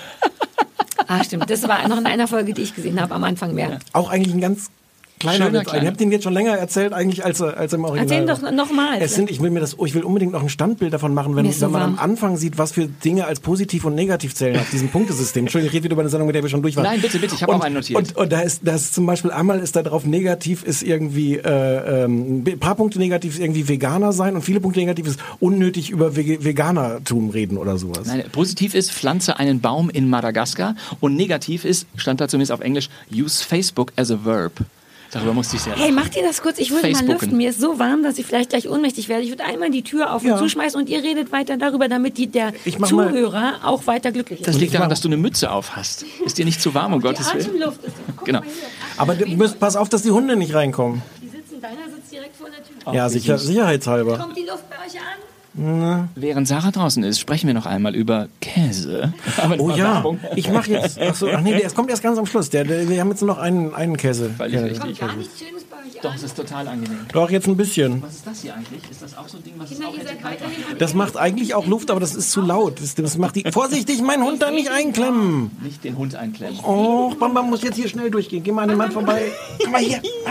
Ah, stimmt. Das war noch in einer Folge, die ich gesehen habe, am Anfang mehr. Auch eigentlich ein ganz kleiner Schöner Witz. kleiner. Ich habe den jetzt schon länger erzählt, eigentlich als, er- als er im Original. Erzähl war. doch noch mal. Es sind, ich will mir das, oh, ich will unbedingt noch ein Standbild davon machen, wenn, Mir ist so wenn man am warm. Anfang sieht, was für Dinge als positiv und negativ zählen auf diesem Punktesystem. Entschuldigung, ich rede wieder über eine Sendung, mit der wir schon durch waren. Nein, bitte, bitte, ich habe Und- auch einen notiert. Und, und da ist, da ist zum Beispiel einmal ist da drauf, negativ ist irgendwie, äh, ähm, ein paar Punkte negativ ist irgendwie Veganer sein und viele Punkte negativ ist unnötig über Vege- Veganertum reden oder sowas. Nein, positiv ist, pflanze einen Baum in Madagaskar und negativ ist, stand da zumindest auf Englisch, use Facebook as a verb. Darüber musste ich sehr Hey, macht ihr das kurz? Ich würde mal Facebooken. lüften. Mir ist so warm, dass ich vielleicht gleich ohnmächtig werde. Ich würde einmal die Tür auf und Ja. zuschmeißen und ihr redet weiter darüber, damit die, der Ich mach mal- Zuhörer auch weiter glücklich Das ist. liegt daran, dass du eine Mütze auf hast. Ist dir nicht zu warm, um Gottes Die Willen? Atemluft ist. Guck Genau. mal hier. Aber du musst, pass auf, dass die Hunde nicht reinkommen. Die sitzen, deiner sitzt direkt vor der Tür. Ja, sicher, sicherheitshalber. Kommt die Luft bei euch an? Während Sarah draußen ist, sprechen wir noch einmal über Käse. Aber Oh das war ja, Werbung. ich mache jetzt, ach so, ach nee, der es kommt erst ganz am Schluss. Der, der, wir haben jetzt nur noch einen, einen Käse. Völlig Ja. richtig. Kommt gar nichts Schönes bei euch Doch, an. es ist total angenehm. Doch, jetzt ein bisschen. Was ist das hier eigentlich? Ist das auch so ein Ding, was es Kinder, auch ihr seid hätte kalt weiterhin machen? am Das macht eigentlich auch Luft, aber das ist zu laut. Das, das macht die, vorsichtig, meinen Hund da nicht einklemmen. Nicht den Hund einklemmen. Oh, Bam Bam muss jetzt hier schnell durchgehen. Geh mal an den Mann vorbei. Komm mal hier, Bam Bam.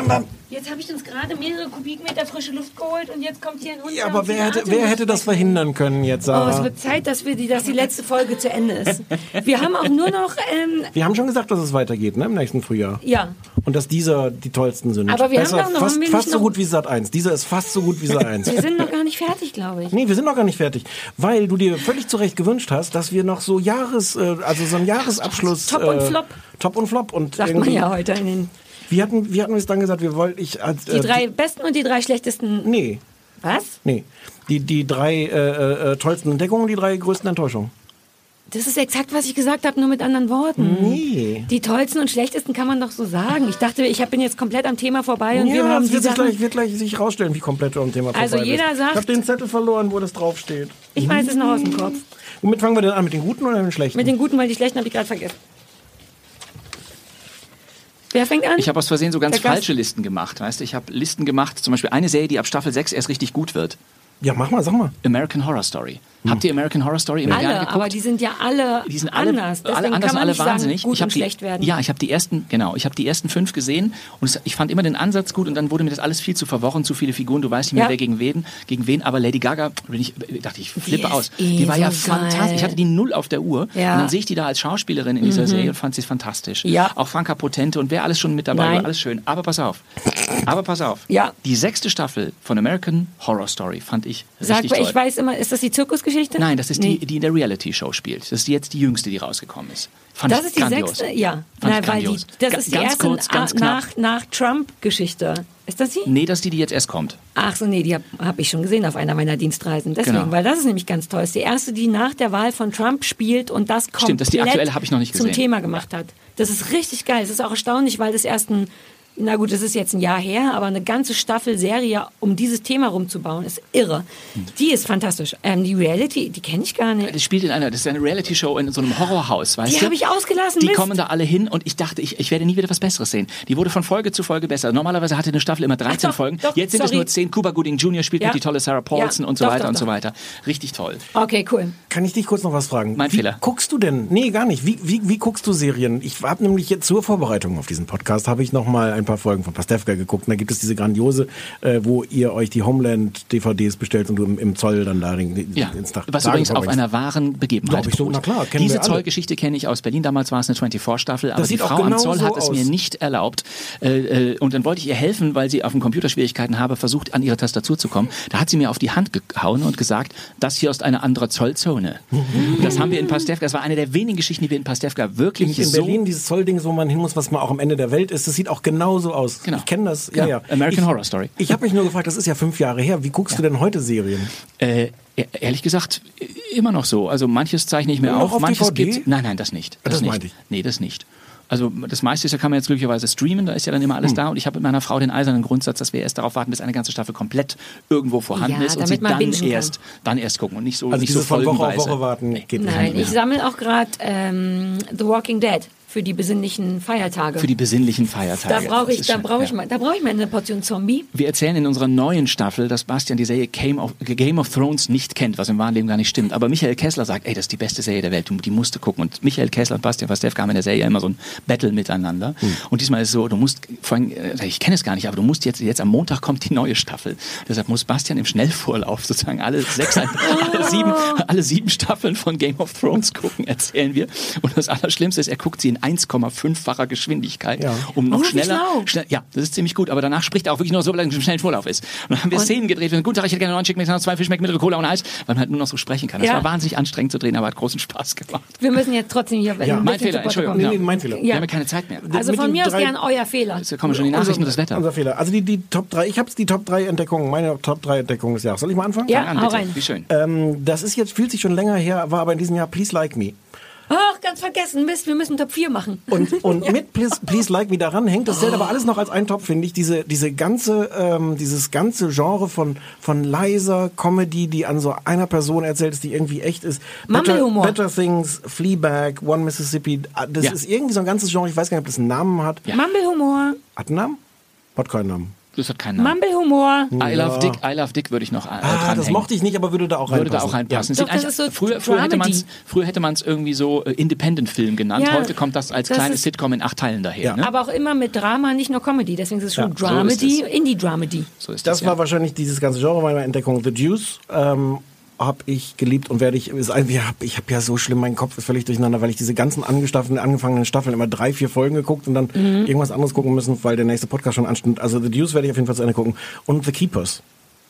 Jetzt habe ich uns gerade mehrere Kubikmeter frische Luft geholt und jetzt kommt hier ein Hund. Ja, aber wer hätte, wer hätte das verhindern können jetzt, Sarah? Oh, es wird Zeit, dass, wir die, dass die letzte Folge zu Ende ist. Wir haben auch nur noch... Ähm, wir haben schon gesagt, dass es weitergeht, ne, im nächsten Frühjahr. Ja. Und dass dieser die tollsten sind. Aber wir Besser, haben noch, fast, haben wir fast nicht so noch, gut wie Sat eins. Dieser ist fast so gut wie Sat eins. Wir sind noch gar nicht fertig, glaube ich. Nee, wir sind noch gar nicht fertig. Weil du dir völlig zu Recht gewünscht hast, dass wir noch so Jahres, äh, also so ein Jahresabschluss... Top und Flop. Äh, Top und Flop. Und sagt man ja heute in den... Wie hatten, wie hatten wir es dann gesagt? Wir wollten... Ich, äh, die drei die, besten und die drei schlechtesten... Nee. Was? Nee. Die, die drei äh, äh, tollsten Entdeckungen, die drei größten Enttäuschungen. Das ist exakt, was ich gesagt habe, nur mit anderen Worten. Nee. Die tollsten und schlechtesten kann man doch so sagen. Ich dachte, ich bin jetzt komplett am Thema vorbei und ja, wir haben das die wird sich Sachen... gleich, wird gleich sich rausstellen, wie komplett du am Thema vorbei Also jeder bist. sagt... Ich habe den Zettel verloren, wo das draufsteht. Ich weiß es noch aus dem Kopf. Womit fangen wir denn an? Mit den guten oder mit den schlechten? Mit den guten, weil die schlechten habe ich gerade vergessen. Wer fängt an? Ich habe aus Versehen so ganz Der Gast. falsche Listen gemacht. Weißt du, ich habe Listen gemacht, zum Beispiel eine Serie, die ab Staffel sechs erst richtig gut wird. Ja, mach mal, sag mal. American Horror Story. Hm. Habt ihr American Horror Story immer gerne alle, geguckt? aber die sind ja alle die sind alle anders. Deswegen alle anders, kann man alle nicht wahnsinnig. sagen, gut ich und die, schlecht werden. Ja, ich habe die ersten, genau, ich habe die ersten fünf gesehen und es, ich fand immer den Ansatz gut und dann wurde mir das alles viel zu verworren, zu viele Figuren, du weißt nicht mehr, Ja. wer gegen wen, gegen wen, aber Lady Gaga, bin ich dachte ich, flippe ist aus. eh Die war ja so geil. fantastisch. Ich hatte die null auf der Uhr Ja. und dann sehe ich die da als Schauspielerin in dieser Serie und fand sie fantastisch. Ja. Auch Franka Potente und wer alles schon mit dabei Nein. war, alles schön. Aber pass auf. Aber pass auf. Ja. Die sechste Staffel von American Horror Story fand ich Sag, richtig toll. ich weiß immer, ist das die Zirkusgeschichte? Nein, das ist Nee. die, die in der Reality-Show spielt. Das ist jetzt die jüngste, die rausgekommen ist. Fand Das ich ist die grandios. sechste? Ja. Fand Nein, ich weil die, grandios. das Ga- ist die ganz erste kurz, ganz a- knapp. nach, nach Trump-Geschichte. Ist das sie? Nee, das ist die, die jetzt erst kommt. Ach so, nee, die habe hab ich schon gesehen auf einer meiner Dienstreisen. Deswegen, Genau. weil das ist nämlich ganz toll. Das ist die erste, die nach der Wahl von Trump spielt und das komplett Stimmt, das ist die aktuelle, habe ich noch nicht zum gesehen. Thema gemacht hat. Das ist richtig geil. Das ist auch erstaunlich, weil das erst ein, na gut, das ist jetzt ein Jahr her, aber eine ganze Staffel Serie, um dieses Thema rumzubauen, ist irre. Die ist fantastisch. Ähm, die Reality, die kenne ich gar nicht. Das spielt in einer, das ist eine Reality-Show in so einem Horrorhaus, weißt Die du? habe ich ausgelassen, Die Mist. kommen da alle hin und ich dachte, ich, ich werde nie wieder was Besseres sehen. Die wurde von Folge zu Folge besser. Normalerweise hatte eine Staffel immer dreizehn Ach doch, Folgen. doch, Jetzt sind es sorry. nur zehn. Cuba Gooding Junior spielt Ja. mit die tolle Sarah Paulson Ja, und so doch, weiter doch, und so doch. weiter. Richtig toll. Okay, cool. Kann ich dich kurz noch was fragen? Mein wie Fehler. Guckst du denn? Nee, gar nicht. Wie, wie, wie guckst du Serien? Ich habe nämlich jetzt zur Vorbereitung auf diesen Podcast habe ich noch mal ein paar Folgen von Pastewka geguckt. Und da gibt es diese grandiose, äh, wo ihr euch die Homeland-D V Ds bestellt und du im, im Zoll dann da den, Ja, ins Tag. was Tage übrigens auf verbringst. einer wahren Begebenheit Glaub ich so, beruht. na klar, kennen Diese wir alle. Zollgeschichte kenne ich aus Berlin. Damals war es eine vierundzwanzig-Staffel, aber Das die sieht auch Frau am genau Zoll so hat es aus. mir nicht erlaubt. Äh, äh, und dann wollte ich ihr helfen, weil sie auf dem Computer Schwierigkeiten habe, versucht an ihre Tastatur zu kommen. Da hat sie mir auf die Hand gehauen und gesagt, das hier ist eine andere Zollzone. Das haben wir in Pastewka, das war eine der wenigen Geschichten, die wir in Pastewka wirklich in so... Berlin, dieses Zollding, wo man hin muss, was man auch am Ende der Welt ist, das sieht auch genauso aus. Genau. Ich kenne das. Genau. Ja, ja. American ich, Horror Story. Ich habe mich nur gefragt, das ist ja fünf Jahre her. Wie guckst du denn heute Serien? Äh, e- ehrlich gesagt, äh, immer noch so. Also manches zeichne ich mir Noch auf, auf manches D V D? gibt. Nein, nein, das nicht. Das nicht. meinte ich. Nee, das nicht. Also das meiste ist ja, kann man jetzt glücklicherweise streamen, da ist ja dann immer Hm. alles da und ich habe mit meiner Frau den eisernen Grundsatz, dass wir erst darauf warten, bis eine ganze Staffel komplett irgendwo vorhanden Ja, ist und damit sie man dann bingen kann. erst, dann erst gucken und nicht so, Also nicht dieses so von Woche auf folgenweise. Woche warten Nee. geht nicht. Nein, ich sammle auch gerade ähm, The Walking Dead für die besinnlichen Feiertage. Für die besinnlichen Feiertage. da brauche Das ich, ist da schön, brauche ich ja. mal, da brauche ich mal eine Portion Zombie. Wir erzählen in unserer neuen Staffel, dass Bastian die Serie Game of, Game of Thrones nicht kennt, was im wahren Leben gar nicht stimmt. Aber Michael Kessler sagt, ey, das ist die beste Serie der Welt, du, die musst du gucken. Und Michael Kessler und Bastian Pastewka haben in der Serie immer so ein Battle miteinander. Hm. Und diesmal ist es so, du musst, vor allem, äh, ich kenne es gar nicht, aber du musst jetzt, jetzt am Montag kommt die neue Staffel. Deshalb muss Bastian im Schnellvorlauf sozusagen alle sechs, alle sieben, alle sieben Staffeln von Game of Thrones gucken, erzählen wir. Und das Allerschlimmste ist, er guckt sie in eins Komma fünffacher Geschwindigkeit, Ja. um noch Oh, wie schneller, schlau. schnell, ja, das ist ziemlich gut, aber danach spricht er auch wirklich nur so, weil er im schnellen Vorlauf ist. Und dann haben wir Und- Szenen gedreht, wir sind, guten Tag, ich hätte gerne einen Chicken mit zwei Fischmeck, mittlere Cola und Eis, weil man halt nur noch so sprechen kann. Das Ja. war wahnsinnig anstrengend zu drehen, aber hat großen Spaß gemacht. Wir müssen jetzt trotzdem hier ein Ja. bisschen Mein zu Fehler, Potte Entschuldigung. kommen. Nee, nee, mein Fehler. Wir Ja. haben ja keine Zeit mehr. Also Mit von den mir aus drei- gern euer Fehler. Jetzt kommen schon die Nachrichten und das Wetter. Unser Fehler. Also die, die Top drei, ich habe die Top drei Entdeckungen, meine Top drei Entdeckungen des Jahres. Soll ich mal anfangen? Ja, Fang an, hau bitte. rein. Wie schön. Ähm, das ist jetzt, fühlt sich schon länger her, war aber in diesem Jahr Please Like Me. Ach, ganz vergessen, Mist, wir müssen Top vier machen. Und, und mit Please, Please Like Me daran hängt, das zählt aber alles noch als ein Top, finde ich, diese, diese ganze, ähm, dieses ganze Genre von, von leiser Comedy, die an so einer Person erzählt ist, die irgendwie echt ist. Better, Mumble-Humor. Better Things, Fleabag, One Mississippi, das Ja. ist irgendwie so ein ganzes Genre, ich weiß gar nicht, ob das einen Namen hat. Mumble-Humor. Hat einen Namen? Hat keinen Namen. Das hat keinen Namen. Mumble-Humor. I Love Dick, I Love Dick würde ich noch äh, Ah, dranhängen. das mochte ich nicht, aber würde da auch reinpassen. Würde da auch reinpassen. Ja. Es Doch, sieht das eigentlich- ist so früher, früher hätte man es Dramedy. früher hätte man es irgendwie so äh, Independent-Film genannt. Ja, Heute kommt das als das kleines ist- Sitcom in acht Teilen daher. Ja. Ne? Aber auch immer mit Drama, nicht nur Comedy. Deswegen ist es schon Ja, so Dramedy, ist Indie-Dramedy. So ist Das das, war ja. wahrscheinlich dieses ganze Genre meiner Entdeckung. The Deuce ähm, habe ich geliebt und werde ich. Ist ein, ich habe ich hab ja so schlimm, mein Kopf ist völlig durcheinander, weil ich diese ganzen angestaffelten, angefangenen Staffeln immer drei, vier Folgen geguckt und dann Mhm. irgendwas anderes gucken müssen, weil der nächste Podcast schon ansteht. Also The Deuce werde ich auf jeden Fall zu Ende gucken. Und The Keepers.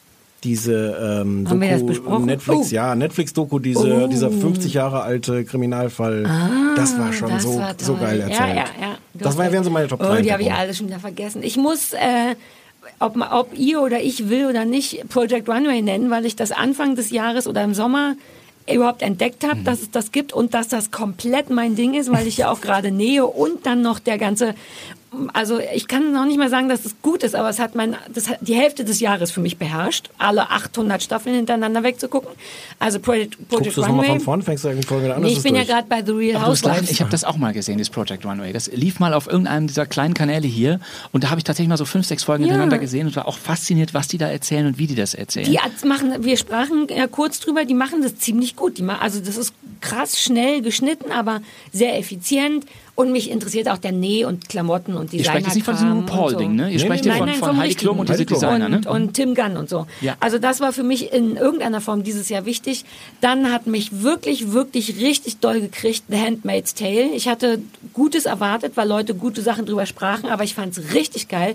Diese ähm, Haben wir das Doku, besprochen? Netflix, Oh. ja, Netflix-Doku, diese, Oh. dieser fünfzig Jahre alte Kriminalfall. das war schon Das so, war so toll. geil Ja, erzählt. ja, ja. Du Das hast war, recht. wären so meine Top Oh, drei. die habe ich Entdeckungen. alle schon wieder vergessen. Ich muss, äh, ob, ma- ob ihr oder ich will oder nicht, Project Runway nennen, weil ich das Anfang des Jahres oder im Sommer überhaupt entdeckt habe, dass es das gibt und dass das komplett mein Ding ist, weil ich ja auch gerade nähe und dann noch der ganze, also ich kann noch nicht mal sagen, dass es gut ist, aber es hat mein, das hat die Hälfte des Jahres für mich beherrscht, alle achthundert Staffeln hintereinander wegzugucken. Also Project, Project Guckst du es nochmal Runway. von vorn? Fängst du irgendwie Folge wieder an? Nee, ist ich es bin ja durch? gerade bei The Real Aber du hast recht, Housewives. ich habe das auch mal gesehen, das Project Runway. Das lief mal auf irgendeinem dieser kleinen Kanäle hier und da habe ich tatsächlich mal so fünf, sechs Folgen Ja. hintereinander gesehen und war auch fasziniert, was die da erzählen und wie die das erzählen. Die Arzt machen, wir sprachen ja kurz drüber, die machen das ziemlich gut. Die ma also das ist krass schnell geschnitten, aber sehr effizient. Und mich interessiert auch der Näh- und Klamotten und Ihr Designer. sprecht jetzt nicht von diesem RuPaul-Ding, ne? Ihr sprecht hier Nein, von, nein, von vom Heidi Klum und diese richtigen. Designer, ne? und, und Tim Gunn und so. Ja. Also das war für mich in irgendeiner Form dieses Jahr wichtig. Dann hat mich wirklich, wirklich richtig doll gekriegt The Handmaid's Tale. Ich hatte Gutes erwartet, weil Leute gute Sachen drüber sprachen, aber ich fand es richtig geil.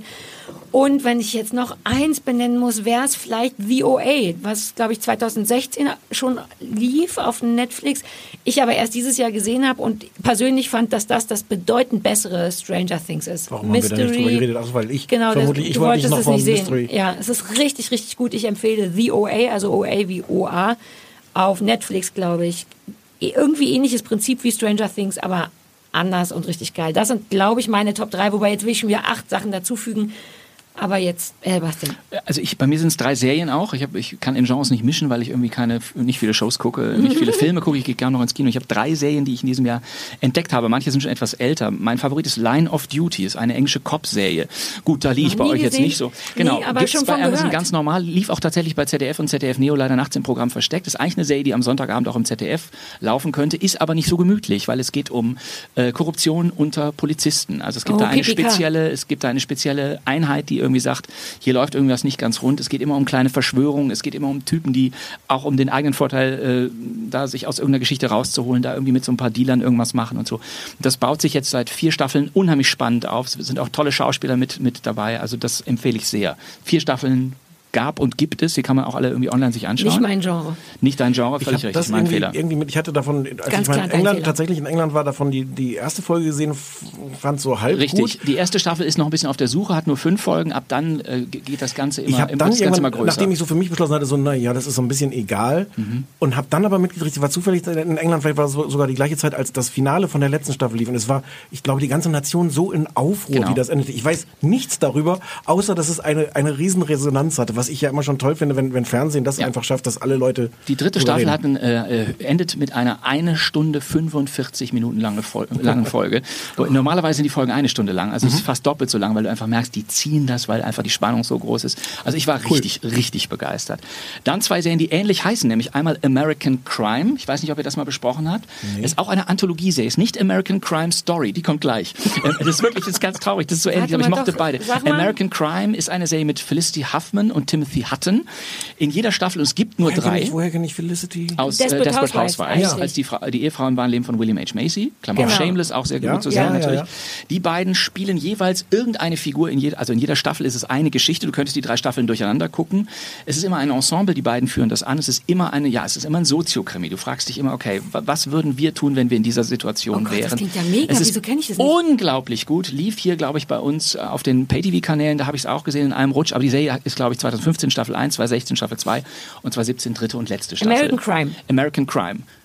Und wenn ich jetzt noch eins benennen muss, wäre es vielleicht V O A, was, glaube ich, zwanzig sechzehn schon lief auf Netflix. Ich aber erst dieses Jahr gesehen habe und persönlich fand, dass das das bedeutend bessere Stranger Things ist. Warum haben wir da nicht drüber geredet? Ach, weil ich genau, vermutlich, das, ich du wollte wolltest nicht noch es vom nicht sehen. Mystery. Ja, es ist richtig, richtig gut. Ich empfehle The O A, also O A wie O A, auf Netflix, glaube ich. Irgendwie ähnliches Prinzip wie Stranger Things, aber anders und richtig geil. Das sind, glaube ich, meine Top drei, wobei jetzt will ich schon wieder acht Sachen dazufügen. Aber jetzt, äh, was denn? Also ich, bei mir sind es drei Serien auch. Ich, hab, ich kann in Genres nicht mischen, weil ich irgendwie keine, nicht viele Shows gucke, nicht viele Filme gucke. Ich gehe gerne noch ins Kino. Ich habe drei Serien, die ich in diesem Jahr entdeckt habe. Manche sind schon etwas älter. Mein Favorit ist Line of Duty, ist eine englische Cop-Serie. Gut, da liege ich Noch bei nie euch jetzt gesehen. nicht so. Genau, Nee, aber gibt's schon bei von Amazon gehört. ganz normal. Lief auch tatsächlich bei Z D F und Z D F Neo leider nachts im Programm versteckt. Ist eigentlich eine Serie, die am Sonntagabend auch im Z D F laufen könnte, ist aber nicht so gemütlich, weil es geht um äh, Korruption unter Polizisten. Also es gibt Oh, da eine P P K. spezielle es gibt da eine spezielle Einheit, die irgendwie sagt, hier läuft irgendwas nicht ganz rund. Es geht immer um kleine Verschwörungen, es geht immer um Typen, die auch um den eigenen Vorteil, äh, da sich aus irgendeiner Geschichte rauszuholen, da irgendwie mit so ein paar Dealern irgendwas machen und so. Das baut sich jetzt seit vier Staffeln unheimlich spannend auf. Es sind auch tolle Schauspieler mit, mit dabei, also das empfehle ich sehr. Vier Staffeln gab und gibt es, die kann man auch alle irgendwie online sich anschauen. Nicht mein Genre. Nicht dein Genre, Ich völlig habe richtig, das mein irgendwie, Fehler. irgendwie mit, ich hatte davon, als Ganz ich mal klar in dein England, Fehler. tatsächlich in England war, davon die, die erste Folge gesehen, f- fand so halb Richtig, gut. die erste Staffel ist noch ein bisschen auf der Suche, hat nur fünf Folgen, ab dann äh, geht das Ganze immer, Ich habe wird dann das Ganze immer irgendwann, größer. nachdem ich so für mich beschlossen hatte, so, na ja, das ist so ein bisschen egal. Mhm. Und habe dann aber mitgekriegt, war zufällig in England, vielleicht war es so- sogar die gleiche Zeit, als das Finale von der letzten Staffel lief. Und es war, ich glaube, die ganze Nation so in Aufruhr, Genau. wie das endete. Ich weiß nichts darüber, außer dass es eine, eine riesen Resonanz hatte, was ich ja immer schon toll finde, wenn, wenn Fernsehen das Ja. einfach schafft, dass alle Leute Die dritte drüber Staffel reden. hat ein, äh, äh, endet mit einer eine Stunde fünfundvierzig Minuten lange Fol langen Folge. Wo, normalerweise sind die Folgen eine Stunde lang, also es ist fast doppelt so lang, weil du einfach merkst, die ziehen das, weil einfach die Spannung so groß ist. Also ich war richtig, richtig begeistert. Dann zwei Serien, die ähnlich heißen, nämlich einmal American Crime. Ich weiß nicht, ob ihr das mal besprochen habt. Ist auch eine Anthologieserie, ist nicht American Crime Story, die kommt gleich. Ähm, das ist wirklich, das ist ganz traurig, das ist so ähnlich, Warte aber ich mal mochte doch, beide. sag mal. American Crime ist eine Serie mit Felicity Huffman und Timothy Hutton. In jeder Staffel, und es gibt nur Woher kenn drei. ich, woher kenne ich Felicity? Aus Desperate äh, Desperate Housewives, Housewives, eigentlich. als die, Fra die Ehefrauen waren Leben von William H. Macy, Klammer auf Genau. Shameless, auch sehr Ja, gut zu ja, sehen ja, natürlich. ja. Die beiden spielen jeweils irgendeine Figur, in je also in jeder Staffel ist es eine Geschichte, du könntest die drei Staffeln durcheinander gucken. Es ist immer ein Ensemble, die beiden führen das an, es ist immer eine, ja, es ist immer ein Soziokrimi. Du fragst dich immer, okay, wa- was würden wir tun, wenn wir in dieser Situation Oh Gott, das wären? klingt ja mega. Es ist Wieso kenn ich das nicht? unglaublich gut, lief hier, glaube ich, bei uns äh, auf den Pay-T V-Kanälen, da habe ich es auch gesehen in einem Rutsch, aber die Serie ist, glaube ich, zwanzig fünfzehn Staffel eins, zwanzig sechzehn Staffel zwei und zwanzig siebzehn dritte und letzte Staffel. American Crime. American Crime.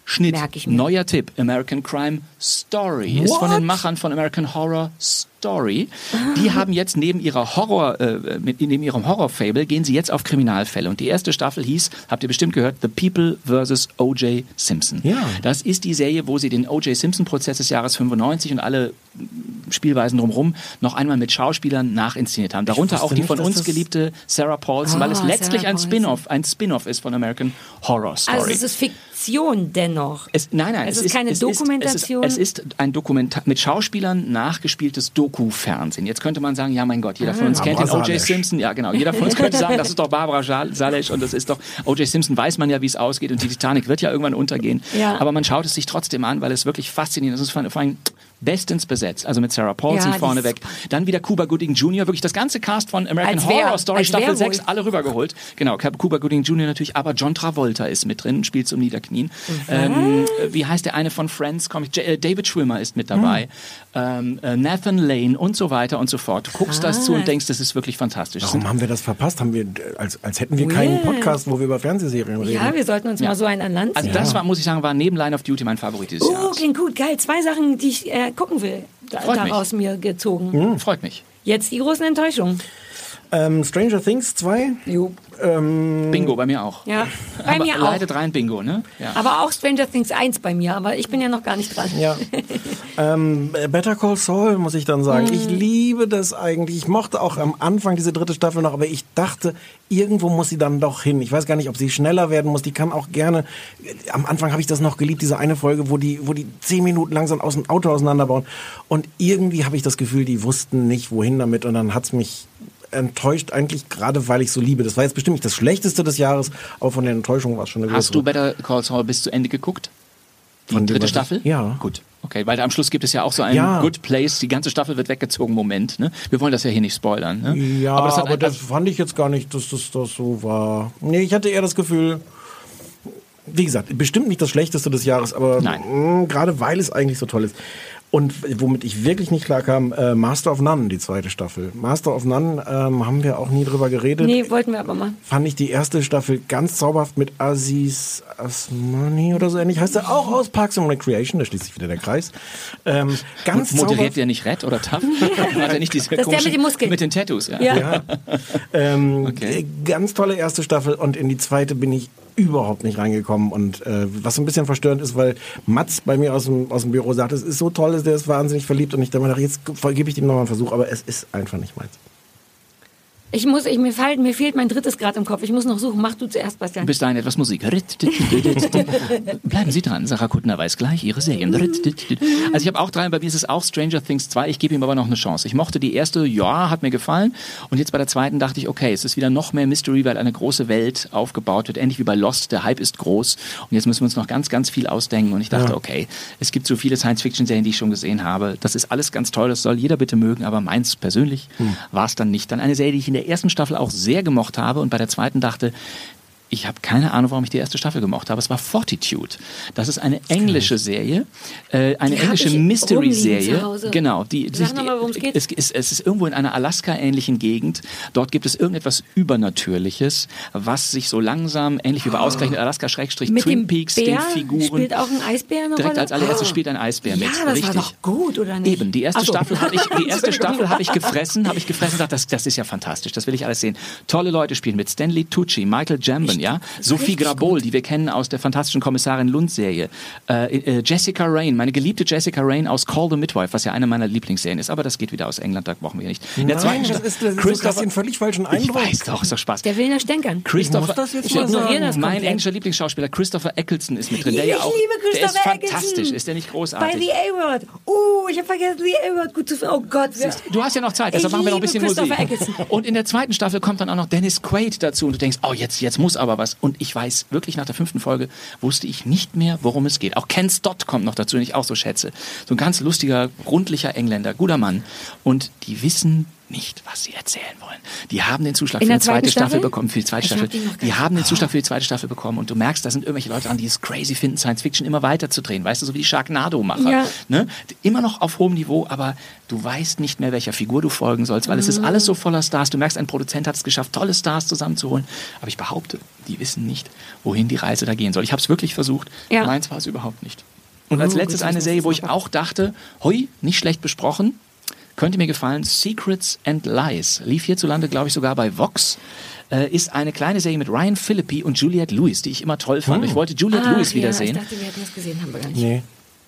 Schnitt, Merk ich mir. neuer Tipp, American Crime Story. Ist von den Machern von American Horror Story. Die haben jetzt neben ihrer Horror, äh, mit, neben ihrem Horror-Fable gehen sie jetzt auf Kriminalfälle. Und die erste Staffel hieß, habt ihr bestimmt gehört, The People versus O J. Simpson. Ja. Das ist die Serie, wo sie den O J. Simpson-Prozess des Jahres fünfundneunzig und alle Spielweisen drumherum noch einmal mit Schauspielern nachinszeniert haben. Darunter wusste auch die nicht, von dass uns das- geliebte Sarah Paulson, Ah, weil es letztlich Sarah ein Paulson. Spin-off, ein Spin-off ist von American Horror Story. Also es ist Fiktion dennoch. Es, nein, nein, Es ist keine Dokumentation? Es ist, es ist ein Dokumentar mit Schauspielern nachgespieltes Doku-Fernsehen. Jetzt könnte man sagen, ja mein Gott, jeder von uns kennt den Barbara O J. Salesch. Simpson. Ja genau, jeder von uns könnte sagen, das ist doch Barbara Schal- Salesch und das ist doch, O J. Simpson weiß man ja, wie es ausgeht und die Titanic wird ja irgendwann untergehen. Ja. Aber man schaut es sich trotzdem an, weil es wirklich faszinierend ist. Es ist vor vor allem bestens besetzt, also mit Sarah Paulson Ja, die vorneweg. Dann wieder Cuba Gooding Junior, wirklich das ganze Cast von American Als wer? Horror Story Als Staffel wer wohl? sechs, alle rübergeholt. Genau, Cuba Gooding Junior natürlich, aber John Travolta ist mit drin, spielt zum Niederknien. Ähm, wie heißt der eine von Friends? Komm, ich, J- äh, David Schwimmer ist mit dabei. Ähm, äh, Nathan Lane und so weiter und so fort. Du guckst das zu und denkst, das ist wirklich fantastisch. Es sind Warum haben wir das verpasst? Haben wir, als, als hätten wir keinen Podcast, wo wir über Fernsehserien reden. Ja, wir sollten uns mal so einen an Land Also ziehen. das war, muss ich sagen, war neben Line of Duty mein Favorit dieses Oh, Jahres. klingt gut, geil. Zwei Sachen, die ich äh, gucken will, da, Freut mich. daraus mir gezogen. Freut mich. Jetzt die großen Enttäuschungen. Ähm, Stranger Things zwei. Jo. Bingo, bei mir auch. Ja, bei aber mir auch. leidet rein Bingo, ne? Ja. Aber auch Stranger Things eins bei mir, aber ich bin ja noch gar nicht dran. Ja. ähm, Better Call Saul, muss ich dann sagen. Mhm. Ich liebe das eigentlich. Ich mochte auch am Anfang diese dritte Staffel noch, aber ich dachte, irgendwo muss sie dann doch hin. Ich weiß gar nicht, ob sie schneller werden muss. Die kann auch gerne, am Anfang habe ich das noch geliebt, diese eine Folge, wo die, wo die zehn Minuten langsam aus dem Auto auseinanderbauen. Und irgendwie habe ich das Gefühl, die wussten nicht, wohin damit. Und dann hat's mich enttäuscht, eigentlich gerade, weil ich so liebe. Das war jetzt bestimmt nicht das Schlechteste des Jahres, aber von der Enttäuschung war es schon eine Hast du größere. Better Call Saul bis zu Ende geguckt? Die Von dem, dritte was ich- Staffel? Ja. Gut. Okay, weil am Schluss gibt es ja auch so einen Ja. Good Place, die ganze Staffel wird weggezogen, Moment. Ne? Wir wollen das ja hier nicht spoilern. Ne? Ja, aber aber, das, hat ein- das fand ich jetzt gar nicht, dass das, das so war. Nee, ich hatte eher das Gefühl, wie gesagt, bestimmt nicht das Schlechteste des Jahres, aber Nein. mh, gerade weil es eigentlich so toll ist. Und womit ich wirklich nicht klar kam, äh, Master of None, die zweite Staffel. Master of None ähm, haben wir auch nie drüber geredet. Nee, wollten wir aber mal. Fand ich die erste Staffel ganz zauberhaft mit Aziz Asmani oder so ähnlich. Heißt er auch aus Parks and Recreation, da schließt sich wieder der Kreis. Ähm, ganz moderiert zauberhaft. der nicht Red oder Tough? Hat er nicht diese Das ist der mit komischen- den Muskeln. Mit den Tattoos, ja. Ja. Ja. ähm, Okay. Ganz tolle erste Staffel und in die zweite bin ich überhaupt nicht reingekommen und äh, was so ein bisschen verstörend ist, weil Mats bei mir aus dem, aus dem Büro sagt, es ist so toll, der ist wahnsinnig verliebt und ich dachte, mir, jetzt gebe ich dem nochmal einen Versuch, aber es ist einfach nicht meins. Ich muss, ich, mir, fehlt, mir fehlt mein drittes Grad im Kopf. Ich muss noch suchen. Mach du zuerst, Bastian. Bis dahin etwas Musik. Bleiben Sie dran, Sarah Kuttner weiß gleich ihre Serien. Also ich habe auch drei, bei mir ist es auch Stranger Things zwei, ich gebe ihm aber noch eine Chance. Ich mochte die erste, ja, hat mir gefallen. Und jetzt bei der zweiten dachte ich, okay, es ist wieder noch mehr Mystery, weil eine große Welt aufgebaut wird, ähnlich wie bei Lost, der Hype ist groß. Und jetzt müssen wir uns noch ganz, ganz viel ausdenken. Und ich dachte, okay, es gibt so viele Science-Fiction-Serien, die ich schon gesehen habe. Das ist alles ganz toll, das soll jeder bitte mögen, aber meins persönlich war es dann nicht. Dann eine Serie, die ich in der ersten Staffel auch sehr gemocht habe und bei der zweiten dachte, ich habe keine Ahnung, warum ich die erste Staffel gemocht habe. Es war Fortitude. Das ist eine englische Serie, äh, eine Die hab englische ich rumliegen Mystery-Serie. zu Hause. Genau, die, Sag die, noch mal, worum es geht. es, es, es ist irgendwo in einer Alaska-ähnlichen Gegend. Dort gibt es irgendetwas Übernatürliches, was sich so langsam, ähnlich wie bei ausgerechnet Alaska Schrägstrich Mit Twin dem Peaks, Bär den Figuren. spielt auch ein Eisbär eine Direkt Rolle? als allererstes spielt ein Eisbär Ja, mit. das Richtig. war doch gut, oder nicht? Eben, die erste Ach so. Staffel habe ich, die erste Staffel habe ich gefressen, habe ich gefressen und dachte, das, das ist ja fantastisch, das will ich alles sehen. Tolle Leute spielen mit Stanley Tucci, Michael Jambon, ja, Sophie Grabol, die wir kennen aus der fantastischen Kommissarin Lund-Serie, äh, äh, Jessica Raine, meine geliebte Jessica Raine aus Call the Midwife, was ja eine meiner Lieblingsserien ist, aber das geht wieder aus England, da brauchen wir nicht. In der Nein, zweiten das Staffel- ist, das ist, du Christopher- hast den völlig falschen ich Eindruck. weiß doch, ist doch Spaß. Der will nur stänkern. Christopher, muss das jetzt ich mal ignoriere sagen. das Mein komplett. englischer Lieblingsschauspieler Christopher Eccleston ist mit drin. Der Ich ja auch, liebe der ist Christopher fantastisch. Eccleston. Ist der nicht Bei großartig? The A-Word. Uh, ich habe vergessen, The A-Word gut zu finden. Oh Gott. wer- Du hast ja noch Zeit, deshalb Ich machen wir noch ein liebe bisschen Musik. Christopher Eccleston. Und in der zweiten Staffel kommt dann auch noch Dennis Quaid dazu und du denkst, oh, jetzt, jetzt muss aber was. Und ich weiß, wirklich nach der fünften Folge wusste ich nicht mehr, worum es geht. Auch Ken Stott kommt noch dazu, den ich auch so schätze. So ein ganz lustiger, rundlicher Engländer, guter Mann. Und die wissen nicht, was sie erzählen wollen. Die haben den Zuschlag In für der die zweite zweiten Staffel Staffel? bekommen, für die zweite Ich hab Staffel. die noch gar Die nicht. haben den Zuschlag für die zweite Staffel bekommen und du merkst, da sind irgendwelche Leute dran, die es crazy finden, Science Fiction immer weiter zu drehen. Weißt du, so wie die Sharknado-Macher. Ja. Ne? Immer noch auf hohem Niveau, aber du weißt nicht mehr, welcher Figur du folgen sollst, weil Mhm. es ist alles so voller Stars. Du merkst, ein Produzent hat es geschafft, tolle Stars zusammenzuholen. Aber ich behaupte, die wissen nicht, wohin die Reise da gehen soll. Ich habe es wirklich versucht. Ja. Meins war es überhaupt nicht. Und als Oh, letztes gut, eine das Serie, ist wo ich aber- auch dachte, hui, nicht schlecht besprochen, könnte mir gefallen, Secrets and Lies. Lief hierzulande, glaube ich, sogar bei Vox. Äh, ist eine kleine Serie mit Ryan Phillippe und Juliette Lewis, die ich immer toll fand. Ich wollte Juliette Ah, Lewis ja, wiedersehen. ich dachte, wir hätten das gesehen, haben wir gar nicht. Nee,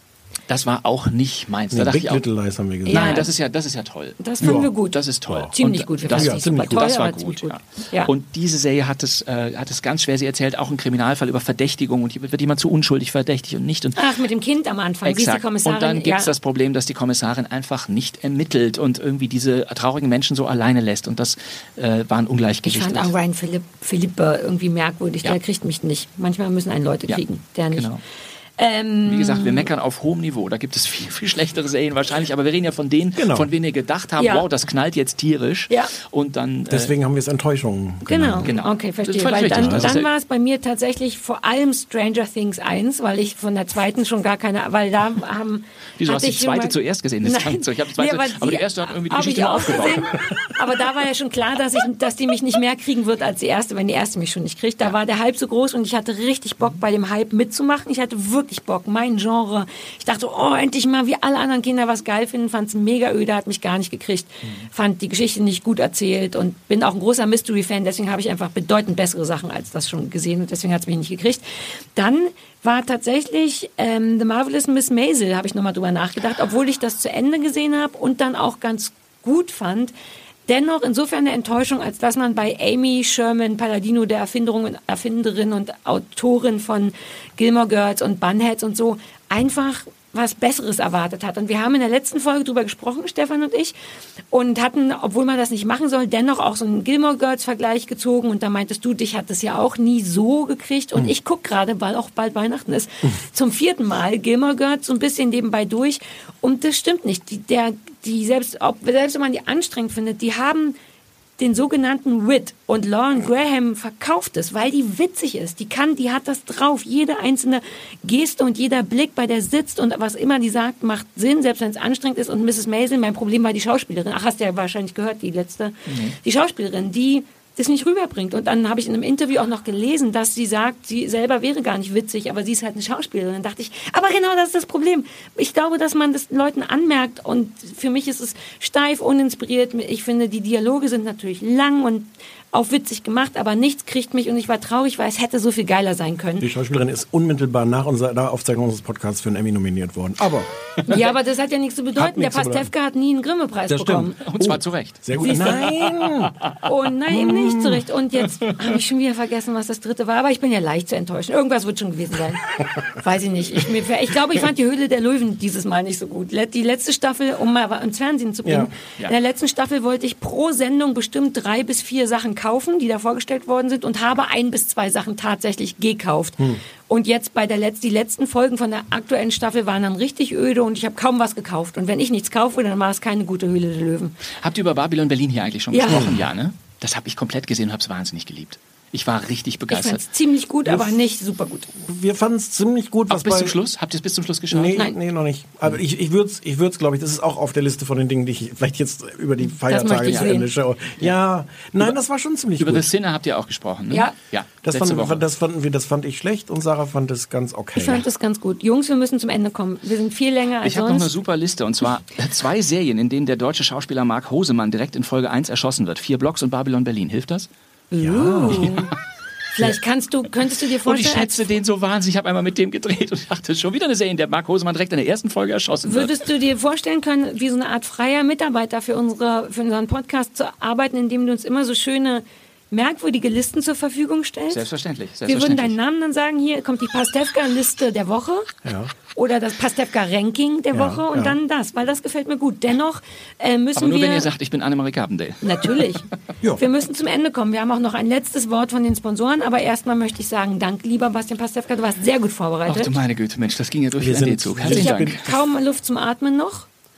Das war auch nicht meins. nee da dachte Big ich auch, Little Lies haben wir gesehen. Ja. nein, das ist ja, das ist ja toll. Das fanden Ja, wir gut. Das ist toll. Ziemlich Und gut. Wir Das, fanden ja, es nicht ziemlich super gut. toll, das war aber gut, ziemlich ja. Ja. Und diese Serie hat es, äh, hat es ganz schwer. Sie erzählt auch einen Kriminalfall über Verdächtigung und hier wird jemand zu unschuldig verdächtigt und nicht. Und Ach, mit dem Kind am Anfang. Sie ist die Exakt. Kommissarin. Und dann gibt es ja. das Problem, dass die Kommissarin einfach nicht ermittelt und irgendwie diese traurigen Menschen so alleine lässt. Und das äh, war ein Ich Ungleichgewicht. fand auch Ryan Philipp, Philippe irgendwie merkwürdig. Ja. Der kriegt mich nicht. Manchmal müssen einen Leute Ja, kriegen. Der nicht. genau. Ähm, Wie gesagt, wir meckern auf hohem Niveau. Da gibt es viel, viel schlechtere Serien wahrscheinlich. Aber wir reden ja von denen, Genau. von denen wir gedacht haben, Ja. wow, das knallt jetzt tierisch. Ja. Und dann... Äh, Deswegen haben wir es Enttäuschung Genau. genannt. Genau. Okay, Das verstehe. ist völlig Weil richtig. dann, Das ist dann ja- war es bei mir tatsächlich vor allem Stranger Things eins, weil ich von der zweiten schon gar keine, weil da haben. Wieso hast hatte du die ich zweite immer- zuerst gesehen? Das Nein. kann- so, ich hab die zweite- Nee, aber die erste hat irgendwie die hab Geschichte ich immer auch aufgebaut. gesehen. Aber da war ja schon klar, dass, ich, dass die mich nicht mehr kriegen wird als die erste, wenn die erste mich schon nicht kriegt. Da war der Hype so groß und ich hatte richtig Bock, bei dem Hype mitzumachen. Ich hatte wirklich Bock, mein Genre. Ich dachte, oh, endlich mal, wie alle anderen Kinder was geil finden, fand es mega öde, hat mich gar nicht gekriegt. Fand die Geschichte nicht gut erzählt und bin auch ein großer Mystery-Fan, deswegen habe ich einfach bedeutend bessere Sachen als das schon gesehen und deswegen hat es mich nicht gekriegt. Dann war tatsächlich ähm, The Marvelous Miss Maisel, habe ich nochmal drüber nachgedacht, obwohl ich das zu Ende gesehen habe und dann auch ganz gut fand. Dennoch insofern eine Enttäuschung, als dass man bei Amy Sherman Palladino, der Erfinderin, Erfinderin und Autorin von Gilmore Girls und Bunheads und so, einfach was Besseres erwartet hat. Und wir haben in der letzten Folge drüber gesprochen, Stefan und ich, und hatten, obwohl man das nicht machen soll, dennoch auch so einen Gilmore Girls Vergleich gezogen. Und da meintest du, dich hat das ja auch nie so gekriegt. Und ich gucke gerade, weil auch bald Weihnachten ist, zum vierten Mal Gilmore Girls so ein bisschen nebenbei durch. Und das stimmt nicht. Die, der, die selbst, ob, selbst wenn man die anstrengend findet, die haben den sogenannten Wit. Und Lauren Graham verkauft es, weil die witzig ist. Die kann, die hat das drauf. Jede einzelne Geste und jeder Blick, bei der sitzt und was immer die sagt, macht Sinn, selbst wenn es anstrengend ist. Und Misses Maisel, mein Problem war die Schauspielerin. Ach, hast du ja wahrscheinlich gehört, die letzte. Mhm. Die Schauspielerin, die das nicht rüberbringt. Und dann habe ich in einem Interview auch noch gelesen, dass sie sagt, sie selber wäre gar nicht witzig, aber sie ist halt eine Schauspielerin. Dann dachte ich, aber genau das ist das Problem. Ich glaube, dass man das Leuten anmerkt und für mich ist es steif, uninspiriert. Ich finde, die Dialoge sind natürlich lang und auch witzig gemacht, aber nichts kriegt mich und ich war traurig, weil es hätte so viel geiler sein können. Die Schauspielerin ist unmittelbar nach unserer Aufzeichnung unseres Podcasts für einen Emmy nominiert worden. Aber Ja, aber das hat ja nichts zu bedeuten. nichts Der zu Pastewka hat nie einen Grimme-Preis das bekommen. stimmt. Und zwar zu Recht. Sehr gut. Siehst du? Nein! Oh nein, eben nicht zurecht. Und jetzt habe ich schon wieder vergessen, was das dritte war. Aber ich bin ja leicht zu enttäuschen. Irgendwas wird schon gewesen sein. Weiß ich nicht. Ich, mir, ich glaube, ich fand die Höhle der Löwen dieses Mal nicht so gut. Die letzte Staffel, um mal ins Fernsehen zu bringen, Ja. Ja. in der letzten Staffel wollte ich pro Sendung bestimmt drei bis vier Sachen kaufen, die da vorgestellt worden sind und habe ein bis zwei Sachen tatsächlich gekauft. Hm. Und jetzt bei der letzten, die letzten Folgen von der aktuellen Staffel waren dann richtig öde und ich habe kaum was gekauft. Und wenn ich nichts kaufe, dann war es keine gute Höhle der Löwen. Habt ihr über Babylon Berlin hier eigentlich schon Ja. gesprochen? Ja, ne? Das habe ich komplett gesehen und habe es wahnsinnig geliebt. Ich war richtig Ich begeistert. fand es ziemlich gut, aber nicht super gut. Wir fanden es ziemlich gut. Auch Was bis bei, zum Schluss? Habt ihr es bis zum Schluss geschaut? Nee, Nein. nee, noch nicht. Aber ich, ich würde es, ich würd's, glaube ich, das ist auch auf der Liste von den Dingen, die ich vielleicht jetzt über die möchte Feiertage ich zu sehen. Ende schaue. Ja, nein, das war schon ziemlich Über gut. The Sinner habt ihr auch gesprochen, ne? Ja. Ja, Das, letzte fanden, Woche. das fanden wir, das fand ich schlecht und Sarah fand es ganz okay. Ich fand das ganz gut. Jungs, wir müssen zum Ende kommen. Wir sind viel länger als Ich habe noch eine sonst. super Liste und zwar zwei Serien, in denen der deutsche Schauspieler Mark Hosemann direkt in Folge eins erschossen wird. Vier Blocks und Babylon Berlin. Hilft das? Uh. Vielleicht kannst du, könntest du dir Und ich vorstellen, schätze den so wahnsinnig. Ich habe einmal mit dem gedreht und dachte, schon wieder eine Serie, in der Mark Hosemann direkt in der ersten Folge erschossen wird. würdest du dir vorstellen können, wie so eine Art freier Mitarbeiter für, unsere, für unseren Podcast zu arbeiten, indem du uns immer so schöne, merkwürdige Listen zur Verfügung stellst? Selbstverständlich, Wir würden selbstverständlich. deinen Namen dann sagen, hier kommt die Pastewka-Liste der Woche Ja. oder das Pastewka-Ranking der Ja, Woche und ja. dann das, weil das gefällt mir gut. Dennoch äh, müssen Aber nur wir... wenn ihr sagt, ich bin Annemarie Carpendale. Natürlich. Ja. Wir müssen zum Ende kommen. Wir haben auch noch ein letztes Wort von den Sponsoren, aber erstmal möchte ich sagen, danke, lieber Bastian Pastewka, du warst sehr gut Ach vorbereitet. du meine Güte, Mensch, das ging ja durch Wir wie ein sind- D-Zug. wir Herzlichen Ich habe Dank. kaum Luft zum Atmen noch.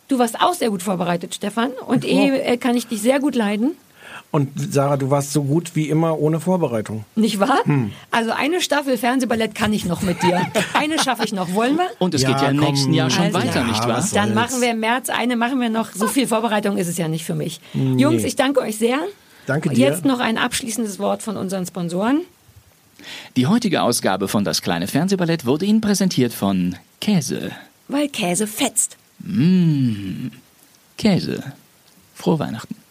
Du warst auch sehr gut vorbereitet, Stefan. Und eh äh, kann ich dich sehr gut leiden. Und Sarah, du warst so gut wie immer ohne Vorbereitung. Nicht wahr? Hm. Also eine Staffel Fernsehballett kann ich noch mit dir. Eine schaffe ich noch. Wollen wir? Und es Ja, geht ja im komm. nächsten Jahr schon Also, weiter, ja, nicht wahr? was Dann soll's. machen wir im März eine, machen wir noch. So viel Vorbereitung ist es ja nicht für mich. Jungs, ich danke euch sehr. Danke dir. Jetzt noch ein abschließendes Wort von unseren Sponsoren. Die heutige Ausgabe von Das kleine Fernsehballett wurde Ihnen präsentiert von Käse. Weil Käse fetzt. Mmh. Käse. Frohe Weihnachten.